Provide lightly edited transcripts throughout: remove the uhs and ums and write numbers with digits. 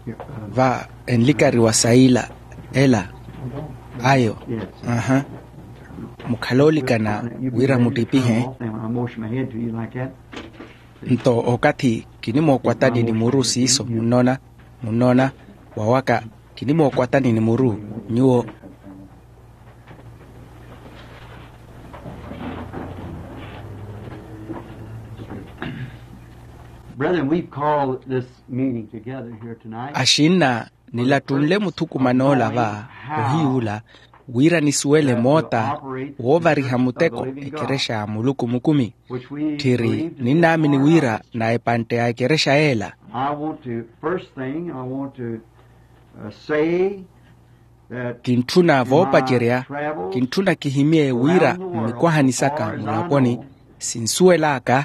va enlikari wa saila ela ayo mukhaloli kana wira mutipihe nto okati kinimo kwatani ni muru siso munona wawaka kinimo kwatani ni muru nyuo Brethren, we've called this meeting together here tonight. Ashina nilatunle mutuku manola va ohiula wira nisuele mota wovari hamuteko ekeresha muluku mukumi tiri ninami ni wira na epante ekeresha ela. Kintuna vopa jerea kintuna kihimie wira mikwahanisaka mulaponi sinsuelaka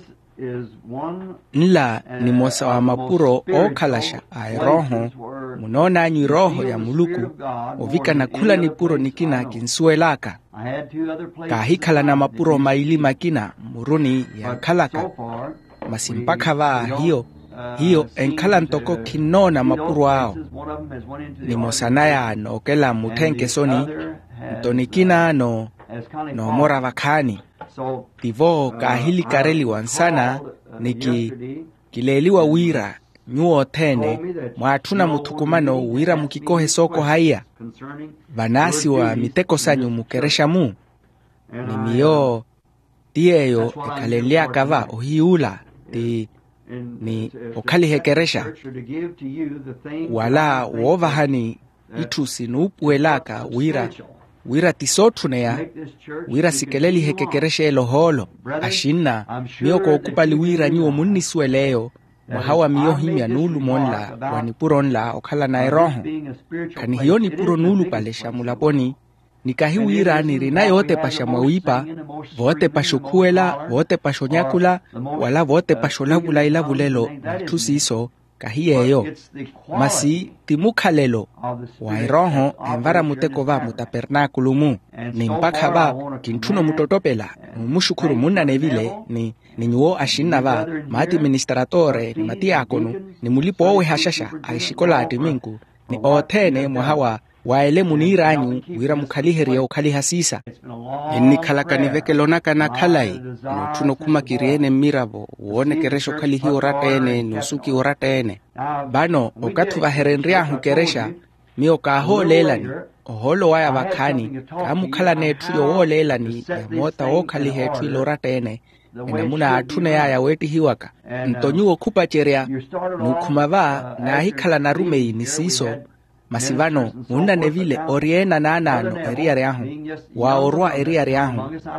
nla ni mosa wa mapuro okalasha ay roho munona nyi roho ya muluku ovika na kula ni puro nikina kinsuelaka kahikala na mapuro maili makina muruni ya kalaka masimpaka va hiyo enkala ntoko kinona mapuro ao ni mosanaya no kela mutenke soni ntonikina no mora vakani tivo kahili kareli wansana niki kileliwa wira nyuo tene mwatuna mutukumano wira mukikohe soko haya vanasi wa miteko sanyu mukeresha mu ni miyo tieyo ekalelia kava ohiula ni okali hekeresha wala wovahani itusi nupuelaka wira tisotuneya wira sikeleli hekekereshe eloholo ashina miyoko okupali wira nyuo munisueleyo mahawa miyo himya nulu monla wanipuronla okhala na eroho kani hiyo ni puro nulu palesha mulaponi nikahi wira nirina yote pasha mwawipa vote pashokuela vote pashonyakula wala vote pasholavula ilavulelo natusi iso kahiyeyo masi timukhalelo wa eroho envara muteko va mutapernakulumu ni mpaka va kintuno mutotopela mumushukuru munna nevile ni nyuo ashina va mati administratore ni mati akonu ni mulipo owe hashasha aishikola atiminku ni otene mwahawa waele muniranyu wira mukhaliherie okhalihasisa inni khalaka nivekelonaka na khalai nutuno kumakiriene miravo uone keresho khalihi oratene nusuki oratene bano okathu vaherenriahu keresha miyo kaholelani oholo waya vakhani kamukhala nethu yoolelani ya mota okhalihethu iloratene enamuna athune yaya weti hiwaka ntonyuo khupacherea nukhumava nahikhala na rumei nisiso masivano munna nevile oriena nanano eria reahu wa orwa eria reahu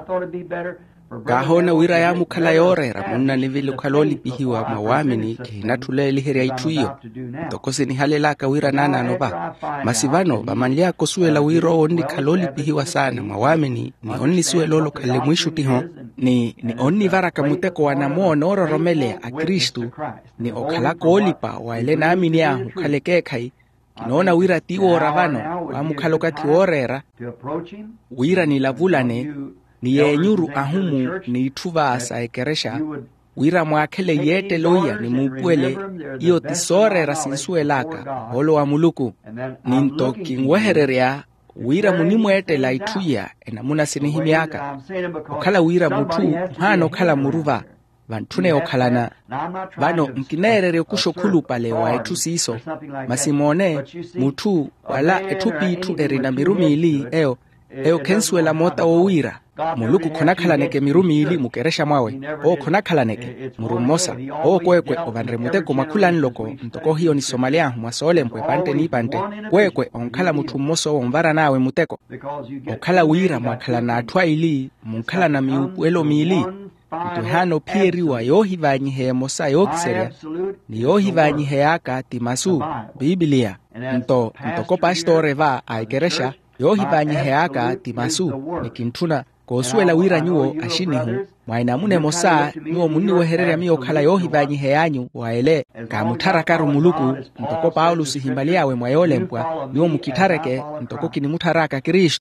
kahona wira ya mukhala yorera munna nevile khaloli pihiwa mawamini kinatuleli heria ituyo tokosi ni halelaka wira nanano ba masivano bamanlia kosuela wiro onni khaloli pihiwa sana mawamini ni onni suelolo khale mwishutiho ni onni varaka muteko wanamuono ororomelea a Kristu ni okhalako olipa wa elena amini yahu khalekekhai kinaona wira tiwo ravano wa mukhalokati orera wira nilavulane ni yenyuru ahumu ni ituva asa ekeresha wira mwakhele yete loya ni mupuele iyo tisorera sinsuelaka holo wa muluku ninto kingwehererea wira munimwete la ituya enamuna sinihimiaka okhala wira mutu hano khala muruva vantune okhalana vano mkinerere kushokhulu pale wa etusiso masimone mutu wala etupitu erina mirumili eyo kensuela mota owira muluku khonakhalaneke mirumili mukeresha mwawe khonakhalaneke murumosa kwekwe ovanre muteko makhulani loko ntoko hiyo ni Somalia mwasole mpwe pante ni pante kwekwe onkhala mutu mmoso omvara nawe muteko okhala wira mwakhalana athwa ili munkhala na miupuelo mili Tuhano pieriwa yohivanyihe mosa yokiseria ni yohivanyihe aka timasu Biblia ntoko pastore va aikeresha yohivanyihe aka timasu nikintuna kosuela wira nyuo ashinihu mwainamune mosa nyuo muniwehererea miyo khala yohivanyihe yanyu waele kamutharakaru muluku ntoko Paulus himbaliawe mwayolempwa nyuo mukitareke ntoko kinimutharaka Kristu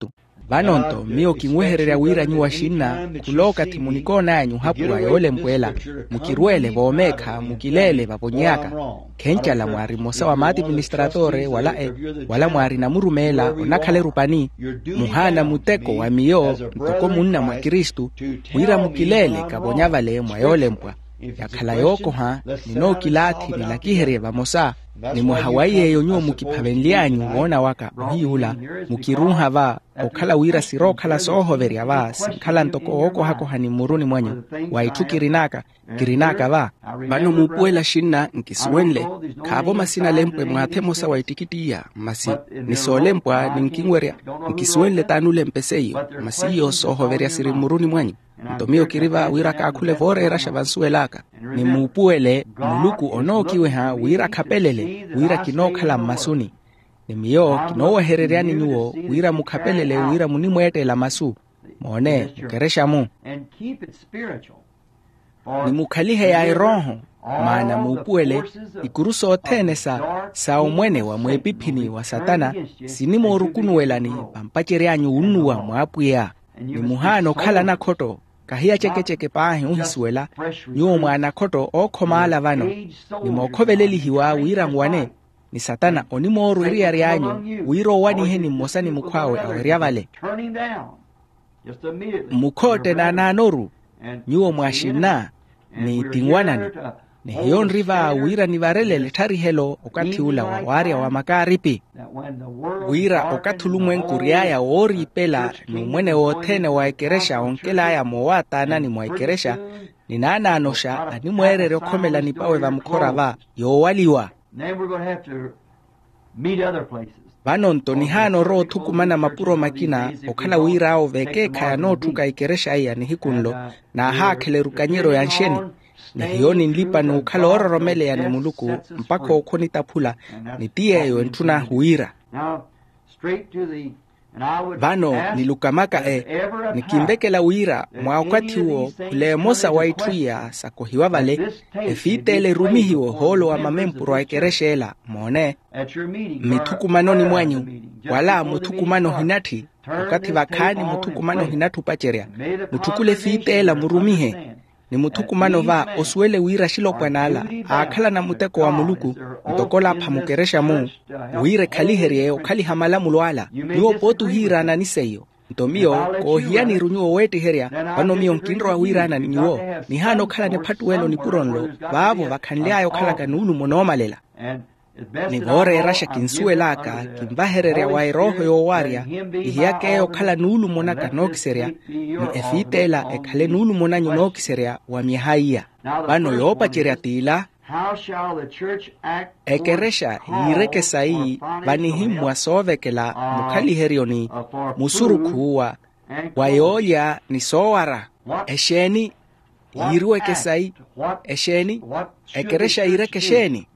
vanonto mio kingweherera wira nyuwa shina kuloka timunikona anyu hapua yole mpwela mukirwele vomeka mukilele vaponyaka kencha la mwari mosa wa mati administratore wala mwari na murumela onakhale rupani muhana muteko wa miyo ntoko munna mwa Kristu wira mukilele kabonyavale mwa yole mpwa yakhala yoko ha nino kilati nilakihere vamosa ni muhawaiye yonyo mukiphavenlianyu wona waka ohiyula mukirunha va okhala wira siro khala sohoveria va sinkhala ntoko oko hako hani muruni mwanyu waitu kirinaka va vano mupuela shinna nkiswenle kabo masina lempwe mwathemosa waitikitiya masi nisolempwa ninkingweria nkiswenle tanule mpeseyo masiyo sohoveria siri muruni mwanyu ntomio kiriva wira kakhule vorera shavansuelaka ni mupuele muluku onokiwe ha wira khapelele wira kinokhala masuni ni miyo kinowehereriani nyuo wira mukhapelele wira munimwetela masu mone mukeresha mu ni mukhalihe ya iroho maana mupuele ikuruso othene sa omwene wa mwepiphini wa satana sinimo rukunuelani pampacherianyu unuwa mwapuya ni muhano khala na khoto kahiya chekecheke pahe uhisuela nyuo mwana khoto okhomala vano ni mokhovelelihiwa wira ngwane ni satana onimoru iriarianyu wiro wanihe ni mosani mukwawe aweriavale mukhote na nanoru nyuo mwashina ni tingwanani ni hiyon riva wira ni varelele tarihelo okathiula wa waria wa makaripi wira okathulumwe nkuriaya ori pela ni mwene wothene waikeresha onkela ya mowatana ni mwaikeresha ni nana anosha ani mwerere okhomela ni pawe va mkhora va yowaliwa vanonto ni hano ro thukumana mapuro makina okhala wira ao veke khaya no thuka ikeresha iya ni hikunlo na hakhele rukanyero ya nsheni ni hiyoni nlipa ni ukhala ororomele ya ni muluku mpaka okhoni taphula ni tiyeyo entuna huira vano nilukamaka nikimbekela wira mwa wakati huo kulemosa waituya sakohiwa vale efitele rumihiwo holo wa mamempuro waikeresheela mone mithukumanoni mwanyu wala muthukumano hinati wakati vakhani muthukumano hinatu pacheria muthukule fitela murumihe ni muthukumano va osuele wira shilopwanala akhala na muteko wa muluku ntokola phamukeresha mu wire khaliherie okhali hamala mulwala niwo potu hirana niseyo ntomio ko hiani runyuo weti heria vanomio nkindro wa wirana niwo ni hano khala ne phatuelo ni puronlo vavo vakhanleayo khala kanulu monomalela ni vore rasha kinsuelaka kimvahereria wa iroho yo waria ihiyake okhala nulu mona kanokiseria ni efitela ekhale nulu mona nyunokiseria wa mihaiya vano yopacheria tila ekeresha yirekesai vanihimwa sovekela mukhaliherioni musurukhuwa wayolya ni sowara esheni yiruekesai esheni ekeresha yirekesheni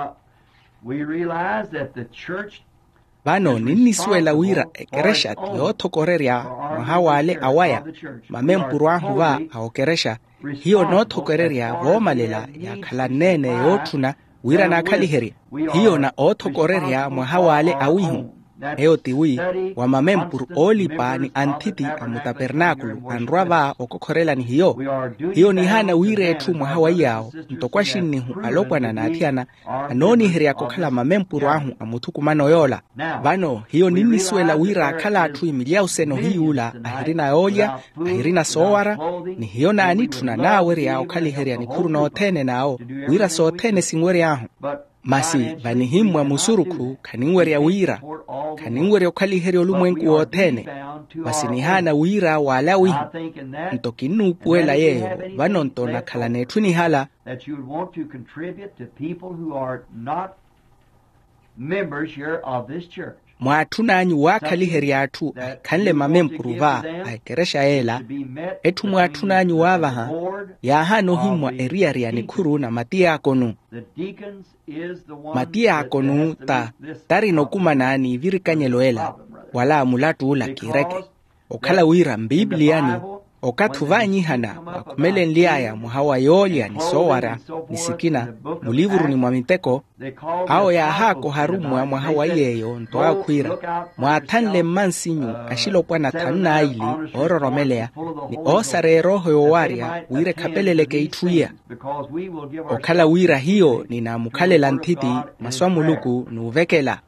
vano ninisuela wira ekeresha tiyothokoreria mahawale awaya mamempuru ahu va aokeresha hiyo nothokoreria vomalela yakhala nene yothuna wira nakhaliheria hiyo na othokoreria mahawale awihu eyo tiwi wa mamempuru olipa ni antiti amutapernakulu anrwa va okokhorela ni hiyo ni hana wire ethu mwahawayi yao ntokwashinihu alopwana na athiana anoni heria kokhala mamempuru ahu amuthukumano yola vano hiyo ninisuela wira akhala athu imilia useno hiyula ahirina yolya ahirina sowara ni hiyo na anithuna naweria okhaliheria ni khuru noothene nao wira soothene singweria ahu masi vanihimwa musurukhu khaningweria wira khaningweria okhaliheria olumwenku wothene masi nihana wira wala wihu ntokinupuela yeyo vanonto nakhala nethu nihala mwathu nanyu wakhaliheria athu akhanle mamempuru va aikeresha ela ethu mwathu nanyu wavaha yahano himwa eriaria ni khuru na matiya akonu matiya akonu tarino kumanani virikanyelo ela wala mulatu ula kireke okhala wira mbibliani okathu vanyihana wakumele nliaya muhawa yolya ni sowara ni sikina mulivuru ni mwamiteko ao ya hako harumwa mwahawa yeyo nto akwira mwathanle mmansinyu ashilopwa na thanna aili ororomelea ni osare roho yowaria wire kapeleleke ithuya okhala wira hiyo ni na mukhalela nthiti maswamuluku nuuvekela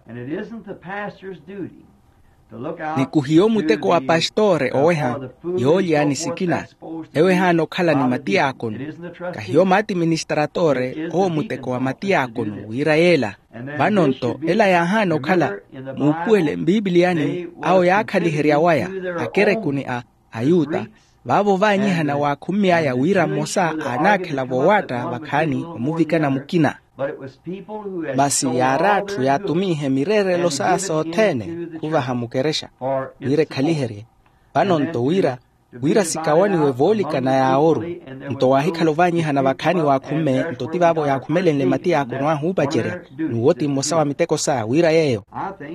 ni kuhiyo muteko wa pastore oweha yolya ni sikina eweha nokhala ni matiakonu kahiyo mati ministratore o muteko wa matiakonu wira yela vanonto ela yaha nokhala muupuele mbibiliani ao yakhaliherya waya akerekuni ayuta vavo vanyihana wakhumyaya wira mosa anakhela vowata vakhani omuvikana mukina basi yarathu yatumihe mirerelo sasa othene kuvahamukeresha wire khaliherye vanonto wira sikawaniwe volikana ya oru nto wahikhalo vanyihana vakhani wakhume ntoti vavo yakhumelenle mati yako nwahupacere nuwoti mosa wa miteko saa wira yeyo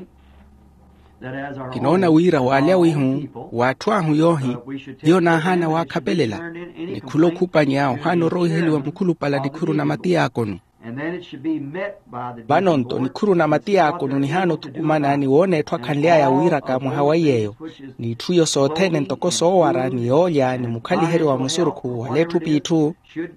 kinoona wira walya wihu wathuahu yohi hiyo nahana wakhapelela nikhulo khupanya ohano roheliwa mukhulupala nikhuru na mati yakonu vanonto nikhuru na mati yakonu ni hano thukumana ni wonethwa khanlea ya wira ka muhawa yeyo ni thuyo sothene ntoko sowara ni yolya ni mukhalihere wa musurukhu walethu pithu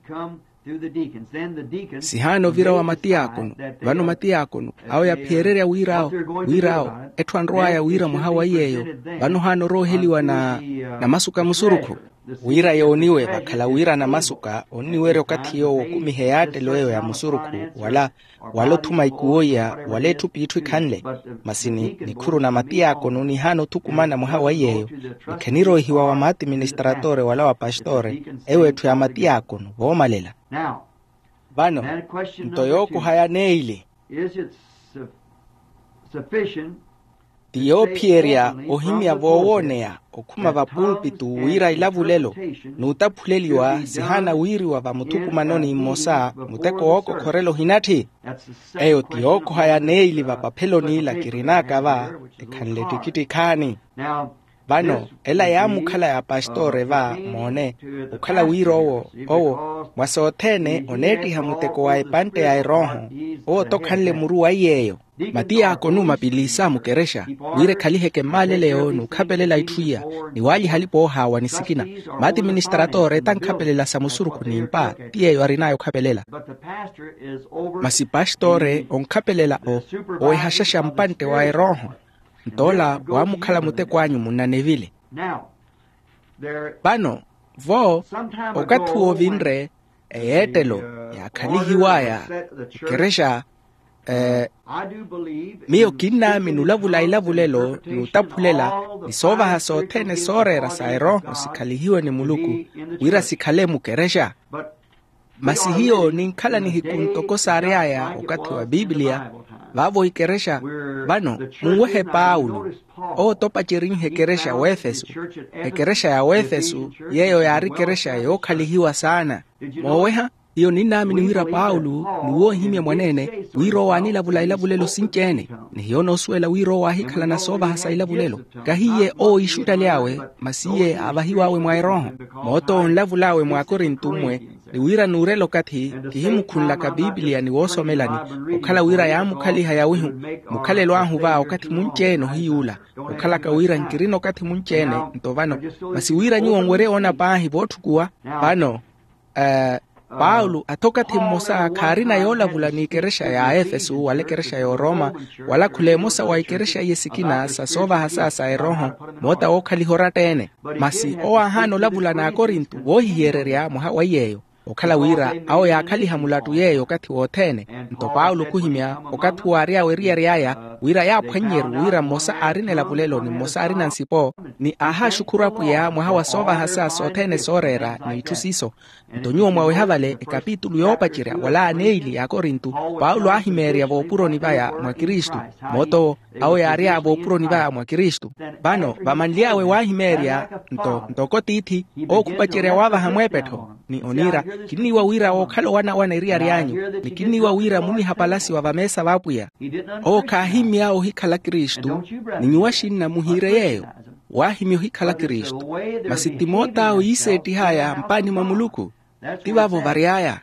sihano vira wa mati yakonu vano mati yakonu ao yaphererya wirao ethwanroa ya wira muhawa yeyo vano hano roheliwa na masuka musurukhu wira yoniwe vakhala wira na masuka oniwere okathiyo wokumiheyatelo ya musurukhu walothuma ikuoya walethu pithu ikhanle masini nikhuru na mati yakonu ni hano thukumana muhawa yeyo nikhenirohiwa wa mati ministratore wala wa pastore ewethu ya mati yakonu vomalela vano ntoyoko hayaneile tiyopierya ohimya vowoneya okhuma vapulpitu wira ilavulelo nuutaphuleliwa sihana wiriwa vamuthukumanoni mmosa muteko oko khorelo hinathi eyo tiyoko hayaneili vapapheloni lakirinaka va ekhanle tikiti khani vano ela ya mukhala ya pastore va mone ukhala wira owo mwasothene onetiha muteko wa epante ya eroho o tokhanle muru wa yeyo mati yako nu mapilisa mukeresha wire khaliheke maleleo nukhapelela ithuya ni wali halipo hawa ni sikina mati ministratore tankhapelela samusurukhu nimpa tiyeyo arinayo khapelela masi pastore onkhapelela oehashasha mpante wa eroho ntola wamukhala muteko wanyu munanevile vano vo okathuo vinre eyetelo yakhalihiwaya keresha miyo kinami nulavula ilavulelo nutaphulela nisovaha sothene sorera sa eroho sikhalihiwe ni muluku wira sikhale mukeresha masi hiyo ninkhala nihikunto sareaya okathu wa biblia vavo ikeresha vano muwehe Paulo o topachirinhe keresha Efesu ekeresha ya Efesu yeyo yarikeresha yokhalihiwa sana moweha iyo ninami ni wira Paulo nuwo himya mwanene wiro wanilavula ilavulelo sinchene niyo noswela wiro wahikhala na soba hasa ilavulelo kahiye o ishuta lyawe masiye avahiwawe mwa eroho moto onlavulawe mwa Korintumwe ni wira nurelo kathi kihimukhunla ka Biblia ni wosomelani ukhala wira ya mukhaliha ya wihu mukhalelo ahu va okathi muncheno hiyula ukhala ka wira nkirino kathi munchene ntovano masi wira nyiwongwere ona pahi vothukuwa vano Paulo atoka timosa karina yola vulani keresha ya Efesu wale keresha ya Roma wala kule mosa wa keresha yesikina sasova hasa eroho mota okhaliho tene masi owa hano lavula na Korintu wohiyereria muhawa yeyo okhala wira ao yakhaliha mulatu yeyo kathi wothene nto Paulo kuhimya okathu waria weriariaya wira yaphwanyeru wira mosa arine lavulelo ni mosa arina nsipo ni aha shukurapu ya muhawa sova hasa sothene sorera ni ithusiso ntonyo mwawe havale ekapitulu yopachiria wala aneili ya Korintu Paulo ahimeria vopuroni vaya mwa Kristu moto ao yaria vopuroni vaya mwa Kristu vano vamanliawe wahimeria ntokotiti okupachiria wava hamwepetho ni onira kiniwa wira okhalo wana iriarianyu ni kiniwa wira muni hapalasi wa vamesa vapuya o kahimya ohikhala Kristu ni nyuwashina muhire yeyo wahimyo hikhala Kristu masitimota uiseti haya mpani mamuluku tivavo variaya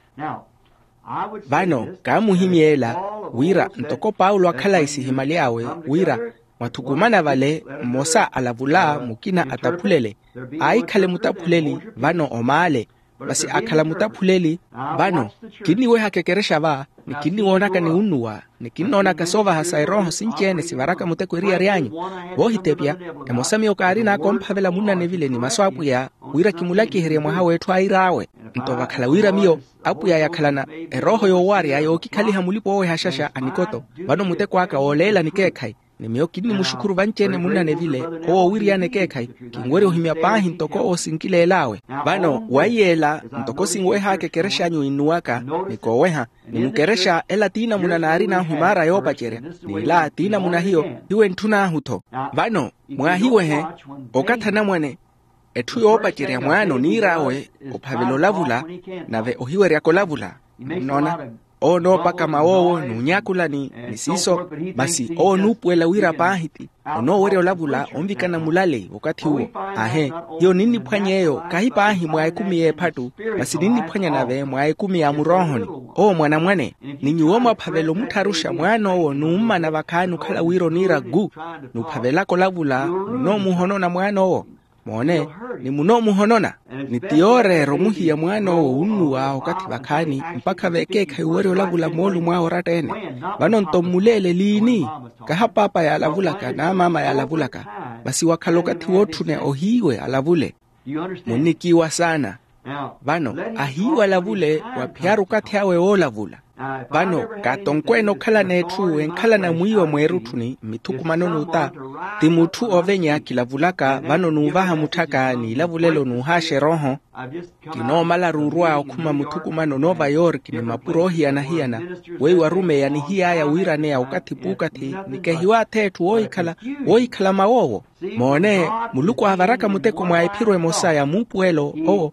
vano kamuhimiela wira ntoko Paulo akhala isihimali yawe wira mathukumana vale mosa alavula mukina ataphulele aikhale mutaphuleli vano omale basi akhala mutaphuleli vano kiniwe hakekeresha va nikiniwonaka ni unuwa nikinonaka sova hasairoho sinchene sivaraka mutekweria rianyu vohitepya emosami okari na komphavela munane vile ni maswapu ya wira kimulaki heria mwaha wetu airawe ntova khala wira miyo apu ya yakhalana eroho yo wari ayo kikhaliha mulipo owe hashasha anikoto vano mutekwaka olela nikekhai nimiyo kini mushukuru vanchene munane vile owo wiriane kekhai kingweri ohimya pahi ntoko osinkile elawe vano wayela ntoko singwe hake keresha nyu inuaka nikoweha nimukeresha ela tina munanari na humara yopachere nila tina muna hiyo hiwe ntuna huto vano mwahiwe he okathana mwane etu yopachere mwano nirawe ophavelo lavula nave ohiwe ryako lavula nona ono paka mawowo nunyakula ni siso basi nupuela wira pahiti ono were olavula omvikana mulale wakati huo ahe hiyo nini pwanyeyo kahipa ahi mwae 10 ye patu basi nini pwanya nave mwae 10 ya murohoni mwana mwane ninyuoma phavelo mutarusha mwano nuuma na vakanu khala wiro nira gu nuphavelako lavula no muhonona mwano mone ni muno muhonona ni tiorero muhiya mwano unuwa wakati vakani mpaka vekeka uwere olavula molu mwao ratene vano ntomulele lini kahapapa ya alavulaka na mama ya alavulaka basi wakalokati wotune ohiwe alavule munikiwa sana vano ahiwe alavule wapyaru kati yawe olavula vano katonkweno khala netu enkhala na mwiwa mwerutuni mithukumano nuta timutu ovenya kilavulaka vano nuvaha muthaka ni lavulelo nuhashe roho kinomala rurua okhuma muthukumano nova york ni mapurohiana hiyana weiwarume yani hiyaya wirane ya ukatipukati nikehiwa tetu oikhala mawowo mone muluku avaraka muteko mwaipirwe mosa ya mupuelo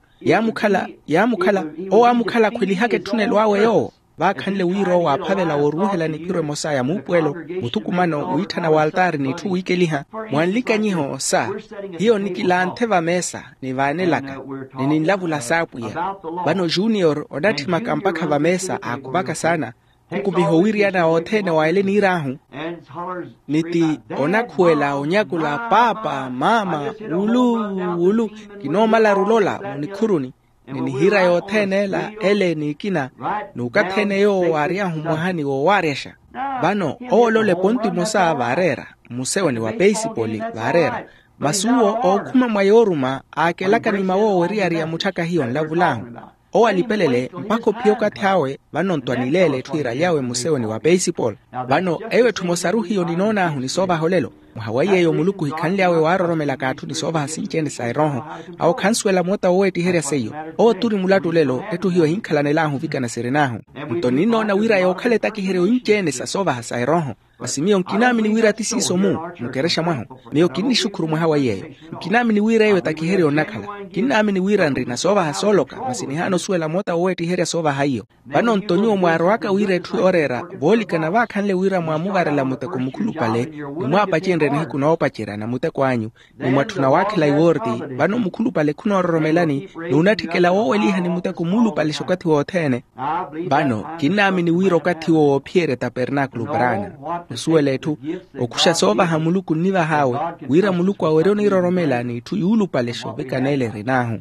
amukhala kwili hake tunelo awe yo vakhanle wiro waphavela woruhela nipirwe mosa ya mupuelo muthukumano uithana wa altari nitu wikeliha mwanlika nyiho sa hiyo nikilanthe vamesa ni vanelaka nininlavula sapuya vano junior odathimaka mpaka vamesa akuvaka sana hukumiho wiriana othene waele nirahu niti onakhuela onyakula papa mama ulu kinomala rulola munikhuruni ninihira yothene la ele nikina nukathene yo wariahu mwahani wo waresha vano olole ponti mosa varera musewe ni wa baseball varera masuo okhuma mwayoruma akelaka ni mawo riaria muthaka hiyo nlavulahu alipelele mpako pioka thawe vano ntwanilele twira yawe musewe ni wa baseball vano ewe tumosaru hiyo ninona hu nisoba holelo mhawaye yo muluku hikhanle yawe waroromela kathu nisoba hasinchende sairoho au khanswela mota oweti heria seyo turi mulatu lelo etu hiyo hinkhalane lahu vikana serenahu ntoninona wira yo khale takihere inchende sasoba hasairoho masimio nkinami ni wira tisiso mukeresha mwaho miyo kini shukuru mhawaye nkinami ni wira ewe takihere onakhala kinami ni wira ndrina soba hasoloka masinihano suela mota oweti heria soba hayo vano ntonyo mwaro waka wira etu orera volika na vakhanle wira mwamugarela muteko mukhulupale nimwapachendre nihiku naopachera na muteko anyu nimwathuna wakhela iwordi vano mukhulupale khunororomelani nunathikela woweliha ni muteko mulupale shokati wothene vano kinami ni wira okati wo phiere tabernakulo brana usueletu okusha soba ha muluku niva hawe wira muluku awereo niroromela ni tu yulupalesho bekanele rinahu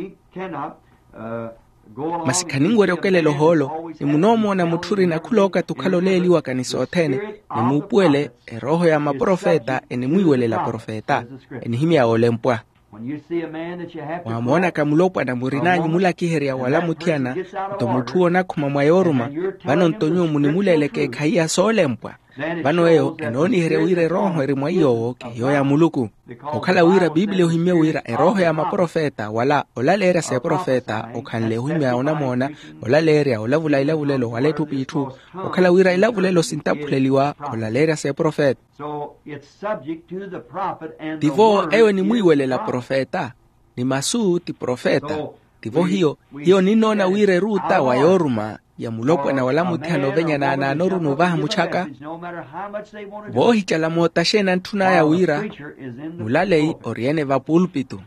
masikhaningwere okelelo holo ni munomo na muthuri na khuloka tukhaloleli wa kanisa othene ni mupuele eroho ya maprofeta mwiwelela profeta enihimya olempwa wamona kamulopwa na murinanyu mulakiheria wala muthiana ntomuthuo nakhuma mwayoruma vano ntonyo munimuleleke khaiya solempwa vano eyo enonihere wira roho eri mwaiyowo kiyo ya muluku okhala wira biblia uhimya wira eroho ya maprofeta wala olaleria se profeta okhanle uhimya onamona olaleria olavula ilavulelo waletu pitu okhala wira ilavulelo sintaphuleliwa olaleria se profeta tivo ewe ni mwiwelela profeta ni masu ti profeta tivo hiyo ninona wire ruta wayoruma ya mulopwe na wala mutihano venya na ananoru nuvaha muchaka, vohi chala motashena ntuna ya wira, mulalei oriene va pulpitu.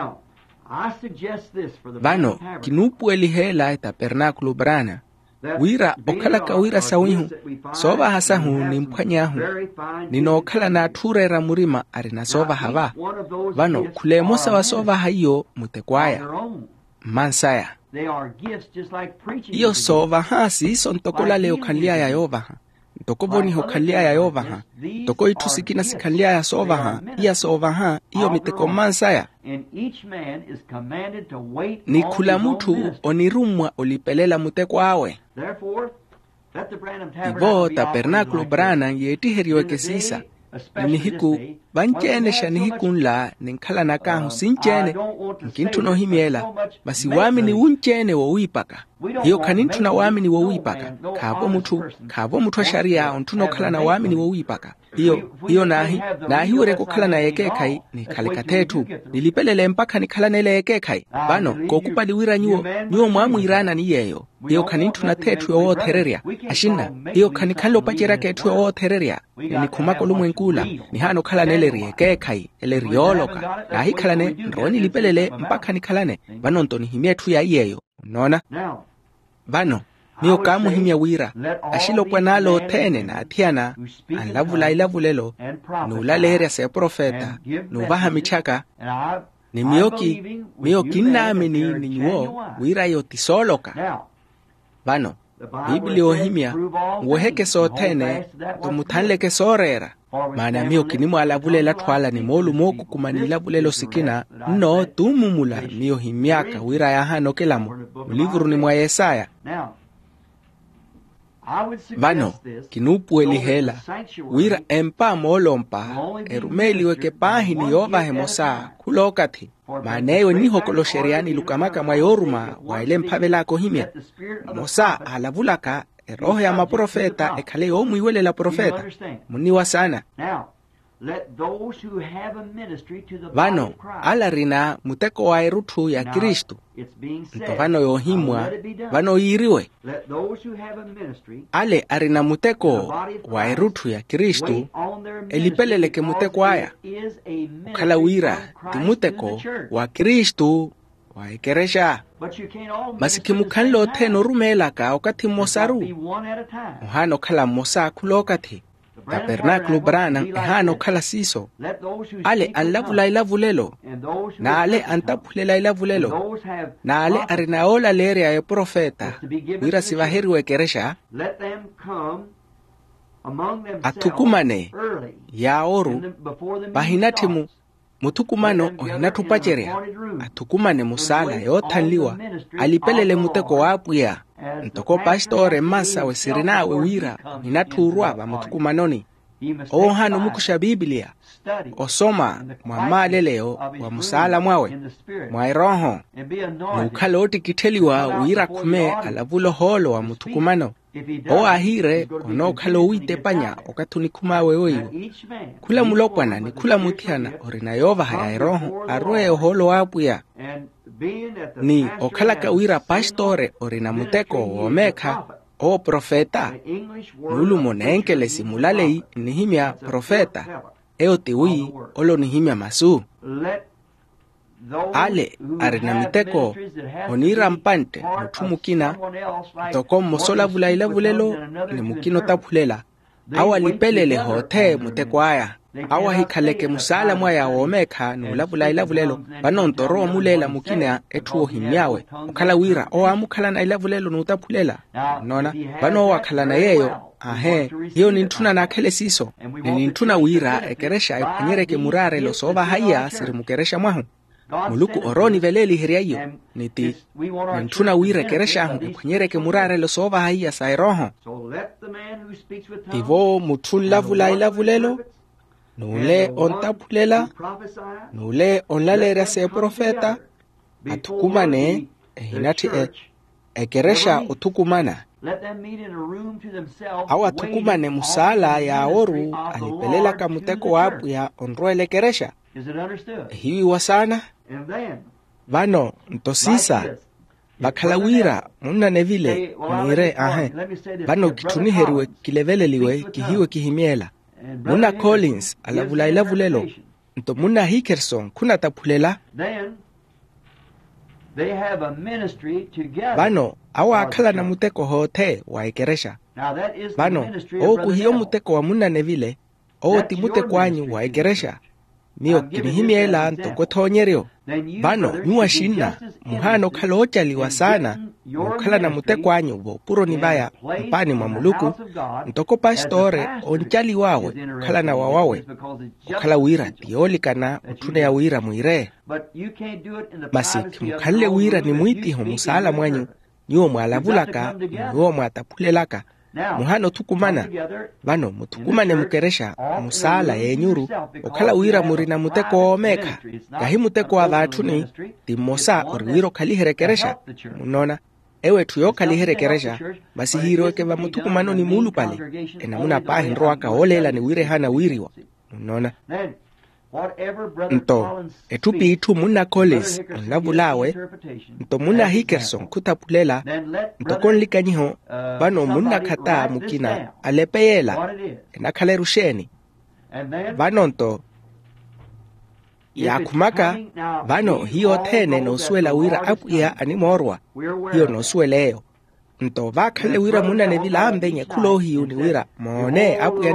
Vano, kinupu elihela tabernakulo brana. Wira okala ka wira sawihu, sova hasahu ni mpwanyahu, nino okala na aturera murima arina sova hava. Vano, kulemosa wa sova haiyo mutekwaya, mansaya. Iyo sova hasi iso ntokola leo kanlia ya yovaha. Ntoko boni ho kanlia ya yovaha. Ntoko itusikina si kanlia ya sovaha. Iya sovaha, iyo miteko mansaya. Ni kula mutu onirumwa olipelela muteko awe. Ivo tabernakulo brana yetiheriwe kesisa. Nihiku banchenesha nihikun ninkala nakahu sinchene nkintu no himiela basi wamini unchene wo wipaka hiyo kanintu na wamini wo wipaka kabo mutu sharia ontuno kala na wamini wo wipaka hiyo nahi ureko kala na ekekai ni kalikatetu nilipelele mpaka ni kala nele ekekai bano kokupa liwira nyuo mwamu irana ni yeyo hiyo kanintu na tetu yo tereria ashinda hiyo kanikalo pachera ketu yo tereria ni kumako lumwenkula ni hano kala nele riekekai ele rioloka nahi kala ne roni lipelele mpaka ni kala ne bano ntoni himia tu ya yeyo unaona bano niyo kamu himia wira ashilo kwa nalo tene na atiana anlavula ilavulelo nulaleria se profeta nuvaha michaka ni miyoki nami ni nyuo wira yotisoloka bano Biblia ohimia woheke sotene tumutanleke sorera maana miyoki ni mwalavulela twala ni molu moku kumanila bulelo sikina no tumumula miyohimiaka wira ya hano kelamo ulivuru ni mwa Yesaya Vano, kinupu elihela, wira empa molompa, erumeli weke pahi ni yova hemosa, kulokati. Maneyo niho kolo sheriani lukamaka mayoruma, waile mpavela kohimia. Mosa alavulaka, roho ya maprofeta, ekale omu iwele la profeta. Muniwa sana. Vano, ala rina muteko wa erutu ya Kristu. Nto vano yohimwa, vano iriwe. Ale arina muteko wa erutu ya Kristu, elipeleleke muteko haya. Ukala wira, timuteko wa Kristu, wa ekeresha. Masiki mukanlo teno rumelaka okati mosaru. Uhano kala mosa kulokati. Tabernakulo brana ehano kala siso. Ale anlavula ilavulelo. Na ale antapulela ilavulelo. Na ale arinaola leria ya profeta. Wira sivaheri wekeresha. Atukumane ya oru. Bahinatimu. Mutukumano ohinatupacherea. Atukumane musala yotanliwa. Alipelele muteko wapuya. Ntoko pastore masa we sirina we wira inaturwa ba mutukumanoni hano mukusha Biblia osoma mwamale leo wa musala mwawe mwairoho nukaloti kiteliwa wira kume alavulo holo wa mutukumano ahire ono kalo wite panya okatunikuma weweyo kula mulopwana ni kula mutiana orina yova haya roho arwe holo wapuya ni okalaka wira pastore orina muteko omeka o profeta nulu monenkele simulalei nihimia profeta eotiwi olo nihimia masu ale arina miteko onira mpante mutumukina toko mosola vulaila vulelo ni mukino tapulela awa lipelele hote muteko aya awa hikaleke musala mwaya omeka nula vulaila vulelo banontoro mulela mukina etuo himyawe ukala wira o amukala na ila vulelo nutapulela nona bano wakala na yeyo hiyo nintuna na kele siso nintuna wira ekeresha epanyereke murare lo sova haya siri mukeresha mwahu muluku oroni veleli hiriayo niti nintuna wira ekeresha hu epanyereke murare lo sova haya sairoho tivo mutunla vulaila vulelo nule ontapulela nule onlalera se profeta atukumane hinati ekeresha utukumana awa tukumane musala ya oru alipelela kamuteko wapu ya onroele keresha hiwi wasana vano ntosisa bakhalawira munna nevile mwire bano kituniherwe kileveleliwe kihiwe kihimiela munna Collins alavulailavulelo nto munna Hickerson kuna taphulela bano awa akhala na muteko hote wa ekeresha bano kuhiyo muteko wa munna nevile ti muteko wanyu wa ekeresha miyo kinihimiela nto kothonyerio bano nyuwa shinna muhano khalochaliwa sana mukhala na muteko wanyu bo puro nibaya mpani mwa muluku ntoko pastore onchali wawe khala na wawawe ukhala wira tiolikana uthune ya wira mwire masiki mukhalle wira ni mwitiho musala mwanyu nyuwo mwalavulaka nyuwo mwataphulelaka muhano thukumana bano muthukumane mukeresha musala yenyuru ukhala wira muri na muteko omeka gahi muteko wa vathuni timosa oriwiro khaliherekeresha munona ewe thuyo khaliherekeresha basi hiroke va muthukumano ni mulu pale ena muna pahi nro akaholela ni wire hana wiriwa munona nto ethupi ithu munna Collins onlavulawe nto munna Hickerson khutaphulela nto konlikanyiho bano munna khata mukina alepeyela enakhalerusheni bano nto yakhumaka bano hiyo thene nosuela wira apuya animorwa hiyo nosueleyo nto vakhale wira munna nevila ambenye khulohiyu ni wira mone apuya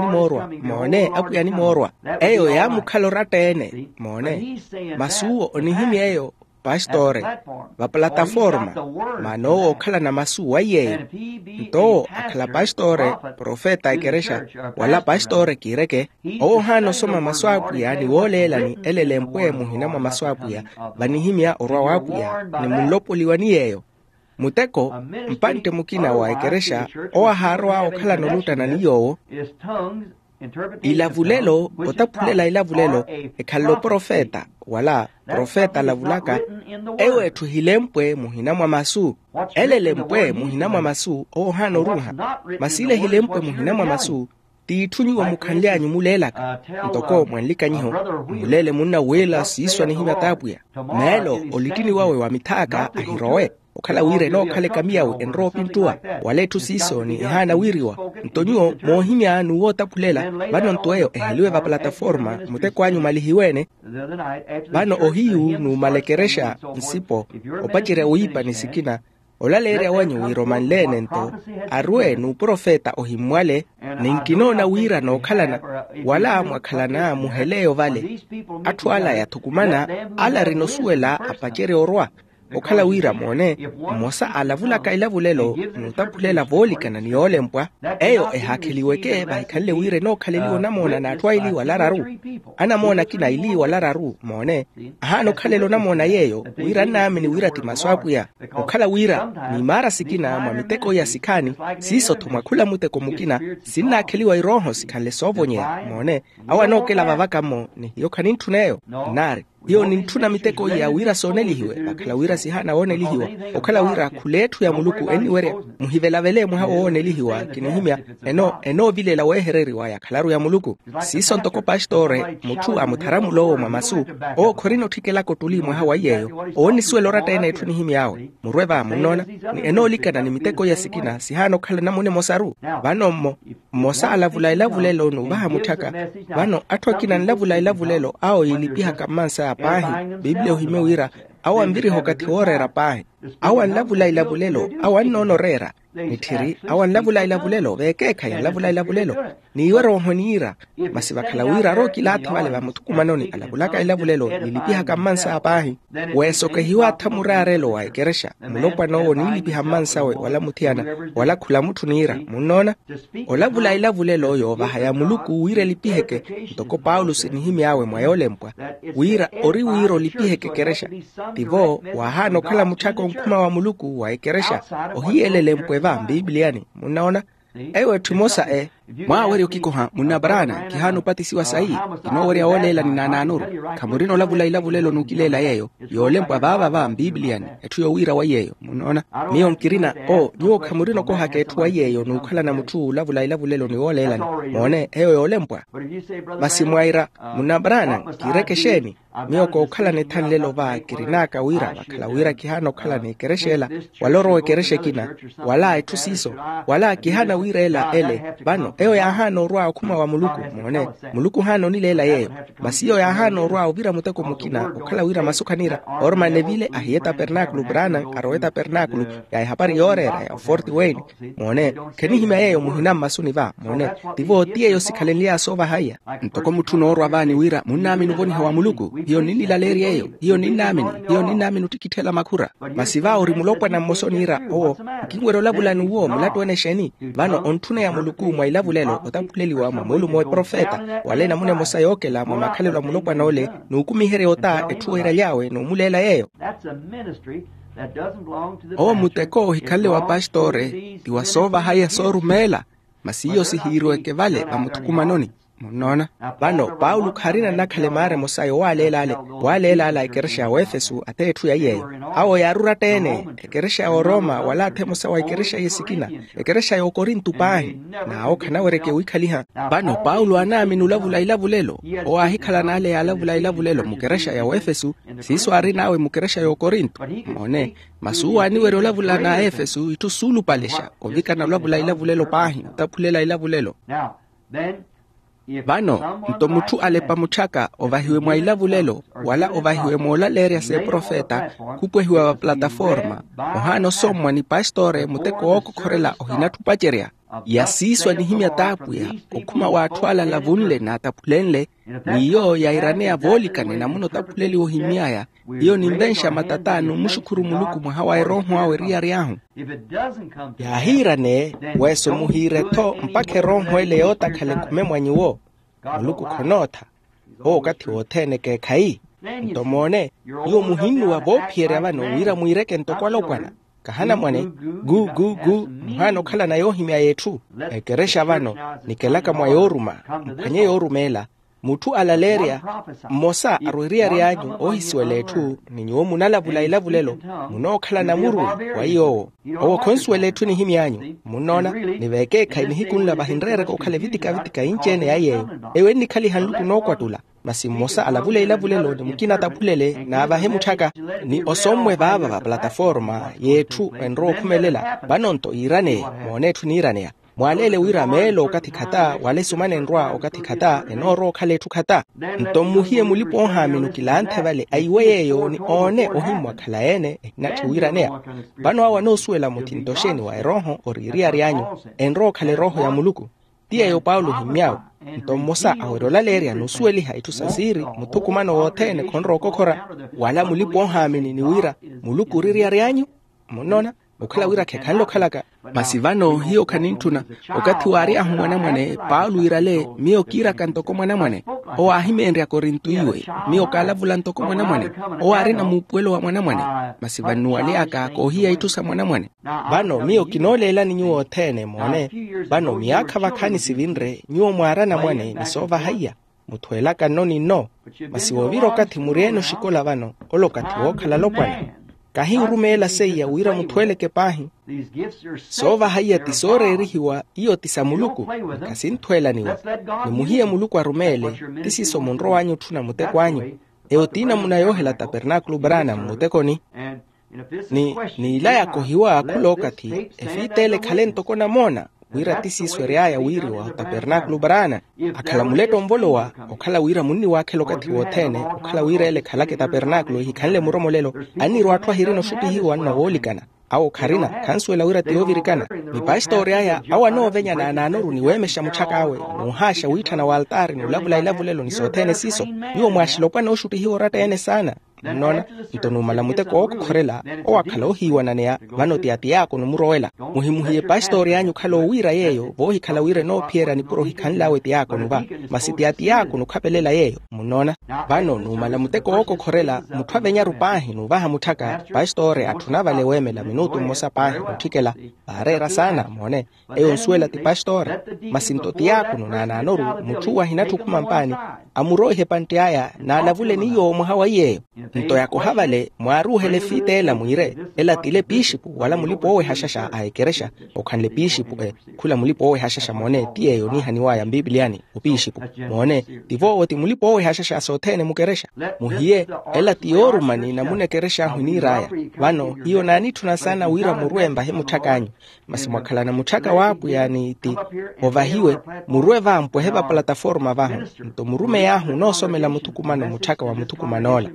ni morwa eyo ya mukhalo ratene mone masuo onihimi eyo pastore va plataforma mano okhala na masuwa yeyo nto akhala pastore profeta ekeresha wala pastore kireke hano soma maswapuya ni wolela ni elelempwe muhina mwa maswapuya vanihimia orwa wapuya ni mulopoliwa ni yeyo muteko mpante mukina wa ekeresha harwa okhala nolutana niyowo ilavulelo otaphulela ilavulelo ekhalo profeta wala profeta lavulaka ewe thuhilempwe muhina mwa masu elelempwe muhina mwa masu hano ruha masile hilempwe muhina mwa masu tiithunyiwa mukhanleanyu mulelaka ntoko mwanlikanyiho mulele munna wela siiswa ni hima tapuya melo olitini wawe wa mithaka ahirowe okhala wire no khale kamiyawe enro pintua walethu siso ni hana wiriwa ntonyo mohimya nuwo taphulela bano ntoeyo eheliwe va plataforma muteko anyu malihiwene bano ohiyu nu malekeresha nsipo opachire uipa nisikina olalere wanyu wiromanlene nto arwe nu profeta ohimwale ninkinona wira no khalana wala mwakhalana muheleo vale atwala ya thukumana ala rinosuela apachere orwa okhala wira mone mosa alavulaka ilavulelo nutaphulela volikana ni olempwa eyo ehakheliweke bahikhalle wire no khaleliwo namona na atwaili walararu anamona kina ili walararu mone no khalelo namona yeyo wira nami ni wira timaswapuya okhala wira ni mara sikina mwa miteko ya sikani siso thumakhula muteko mukina sinakheliwa iroho sikhalle sovonye mone awanokela vavakamo ni yokhanintuneyo nari hiyo ni ntuna miteko ya wira sonelihiwe bakhala wira sihana onelihiwa okhala wira khulethu ya muluku eniwere muhivelavele muhawo onelihiwa kinihimya eno vilela wehereriwa ya khalaru ya muluku siso ntoko pastore muthu amutharamulowo mwa masu khorino thikelako tuli muhawa yeyo onisuelo ratene ethu nihimyawe murweva munona ni enolikana ni miteko ya sikina sihana okhala namune mosaru bano mosa alavulailavulelo nuvaha muthaka bano athwakina nilavulailavulelo ao ilipiha kamansa pahi Biblia uhime wira awa mbiri hokati worera pahi awa nlavulailavulelo awa nnonorera nithiri awa nlavulailavulelo vekekha ya nlavulailavulelo niiwe rohoniira masi vakhala wira ro kilathi vale va muthukumanoni alavulaka ilavulelo nilipiha kamansa apahi weesokehiwa athamurarelo wa ekeresha mulopanowo niilipiha mansawe wala muthiana wala khula muthu niira munona olavulailavulelo oyo vahaya muluku wire lipiheke ntoko Paulos nihimyawe mwayolempwa wira ori wiro lipiheke keresha tivo wahano khala muthako nkhuma wa muluku wa ekeresha ohiyelelempwe va Bibliani munaona ewe thumosa mwawere ukikoha munabarana kihano patisiwa sahi inowere aolela ni nananuru kamurino lavulelo nukilela yeyo yolempwa vava mbibliani etuyo wira wa yeyo munona miyo mkirina niwo kamurino kohake etuwa yeyo nukhala na mutu lavulelo ni olelani mone eyo yolempwa basi mwaira munabarana kirekesheni miyo ko ukhala ni tanlelo va kirinaka wira wakala wira kihano khala ni kereshela waloro kereshe kina wala etusiso wala kihana wira ele bano eyo ya hano rwa kuma wa muluku mone muluku hano nilela yeyo basi yo ya hano rwa vira muteko mukina ukhala wira masukanira orma nevile ahieta pernakulu brana aroeta pernakulu ya hapari yorera ya 40 weni mone kenihima yeyo muhina masuni va mone tivo tie yo sikalelia sova haya ntoko mutuno orwa vani wira munami nuboni hawa muluku hiyo nini laleri yeyo hiyo ninamini utikitela makura masiva orimulopwa na mosonira kingwero labulani uo mulatu wene sheni vano ontune ya muluku mwa ilavulelo otapuleli wa mamulu mwa profeta wale na mune mosayoke la mwa makalelo mulopwa na ole nukumihere ota etuwera yawe numulela yeyo muteko hikale wa pastore tiwasova haya sorumela masiyo sihirweke vale bamutukumanoni munona bano Paulo karina nakale mare mosayo walelala ekeresha wa Efesu atetu ya yeyo awo yarura tene ekeresha wa Roma wala temosa wa ekeresha yesikina ekeresha ya Korinto pahi na ao kanawereke wikaliha bano Paulo anaminu ilavulelo ahikala nale ya ilavulelo mukeresha ya Efesu siso ari nawe mukeresha ya Korinto mone masuwa niwero lavula na Efesu itusulu palesha ovika na ilavulelo pahi utapulela ilavulelo bano mtomutu alepa muchaka ovahiwe mwa ilavulelo wala ovahiwe mola leria se profeta kupwehiwe wa plataforma ohano somwa ni pastore muteko oko korela ohinatupacherea yasiswa ni himya tapuya okuma watwala lavunle na tapulenle niyo ya iranea volikane na muno tapuleli ohimiaya iyo ni ndensha matatanu mushukuru muluku mwahawa eroho awe riahu ya hirane weso muhire to mpake roho ele yota kale kumemwanyiwo muluku konota kati wotene ke kai ntomone iyo muhinu wa bopiere abano wira muireke ntokwalokwana kahana mwane gu mhano kala na yohimya yetu ekeresha vano nikelaka mwa yoruma mpanye yorumela mutu alaleria mosa aruiria rianyu ohisiweletu ninyo munalavula ilavulelo munokhala na muru wa iyo konsuweletu ni himyanyu munona nivekeka inihikunla bahindrere kokhale vitika inchene ya yeyo ewe nikali hanluku nokwatula masi mosa alavule ilavulelo ni mukina tapulele na abahemu chaka ni osomwe baba ba plataforma yetu enro kumelela banonto irane monetu ni iranea mwalele wira melo katikata wale sumane nrwa okatikata enoro khaletu khata ntomuhie mulipo ohaminu kilante vale aiweyeyo ni one ohimwa khalaene nati wiranea bano awa no suela mutindosheni wa eroho oriria rianyu enro khale roho ya muluku tia yo Paulo himyao ntomosa awerola leria no sueli haitusasiri mutukumano wotene konro kokora wala mulipo ohamini ni wira muluku riria rianyu munona ukala wira kekalo kalaka masivano hiyo kanintuna wakati wari ahu mwanamwane Paulo irale miyo kira kantoko mwanamwane ahimendri ya Korinto iwe miyo kalavula ntoko mwanamwane ari na mupwelo wa mwanamwane masivanu wale akakohia itusa mwanamwane bano miyo kinolela ni nyuo tene mwane bano miyaka wakani sivinre nyuo mwarana mwane nisova haya mutuela kanoni no masiwoviro kati murieno shikola bano olokati wokala lopwane kahi urumela seya wira mutwele kepahi sova haya tisore erihiwa iyo tisamuluku kasintwela niwa ni muhie muluku arumele tisiso monro wanyu tuna muteko wanyu eotina munayohela tabernakulo brana muteko ni ilaya kohiwa kulokati efitele kalento kona mona wira tisiso reaya wiri wa tabernakulo brana akala muleto mbolowa okala wira munni wake lokati wotene okala wira ele kalake tabernakulo hikale muromolelo ani rwatwa hirino shuti hiwa na wolikana au karina kansuela wira teovirikana ni pastor aya awa no venya na nanoru ni wemesha muchaka awe muhasha wita na waltari ni labula ilavulelo ni sotene siso yo mwashilopwa no shuti hiwa rata ene sana nona ntonuma la muteko okukhorela owakhala ohiwananea vano tiati yako numuroela muhimuhiye pastori yanyu khala owira yeyo vohikhala wire nophiera nipuro hikhanlawe tiyako nuva masi tiati yako nukhapelela yeyo munona vano numa la muteko okukhorela muthu avenya rupahi nuvaha muthaka pastori athuna vale wemela minutu mmosa pahi nuthikela varera sana mone eyo nsuela ti pastori masi ntoti yako nunananoru muthu wahinathu kumampani amurohe panti aya na alavule niyo muhawa yeyo nto yako havale mwaruhele fitela muire ela tile bishipu wala mulipo owe hashasha aekeresha okhanle bishipu khula mulipo owe hashasha mone tiyeyo ni haniwaya mbibiliani ubishipu mone tivo oti mulipo owe hashasha sothene mukeresha muhiye ela tiyorumani na munekeresha huniraya vano hiyo nani tunasana wira muruemba he muthakanyu masi mwakhala na muthaka wapu yani ti ovahiwe murueva ampoheva plataforma vaho nto murume yahu nosomela mutukumano muthaka wa mutukumanola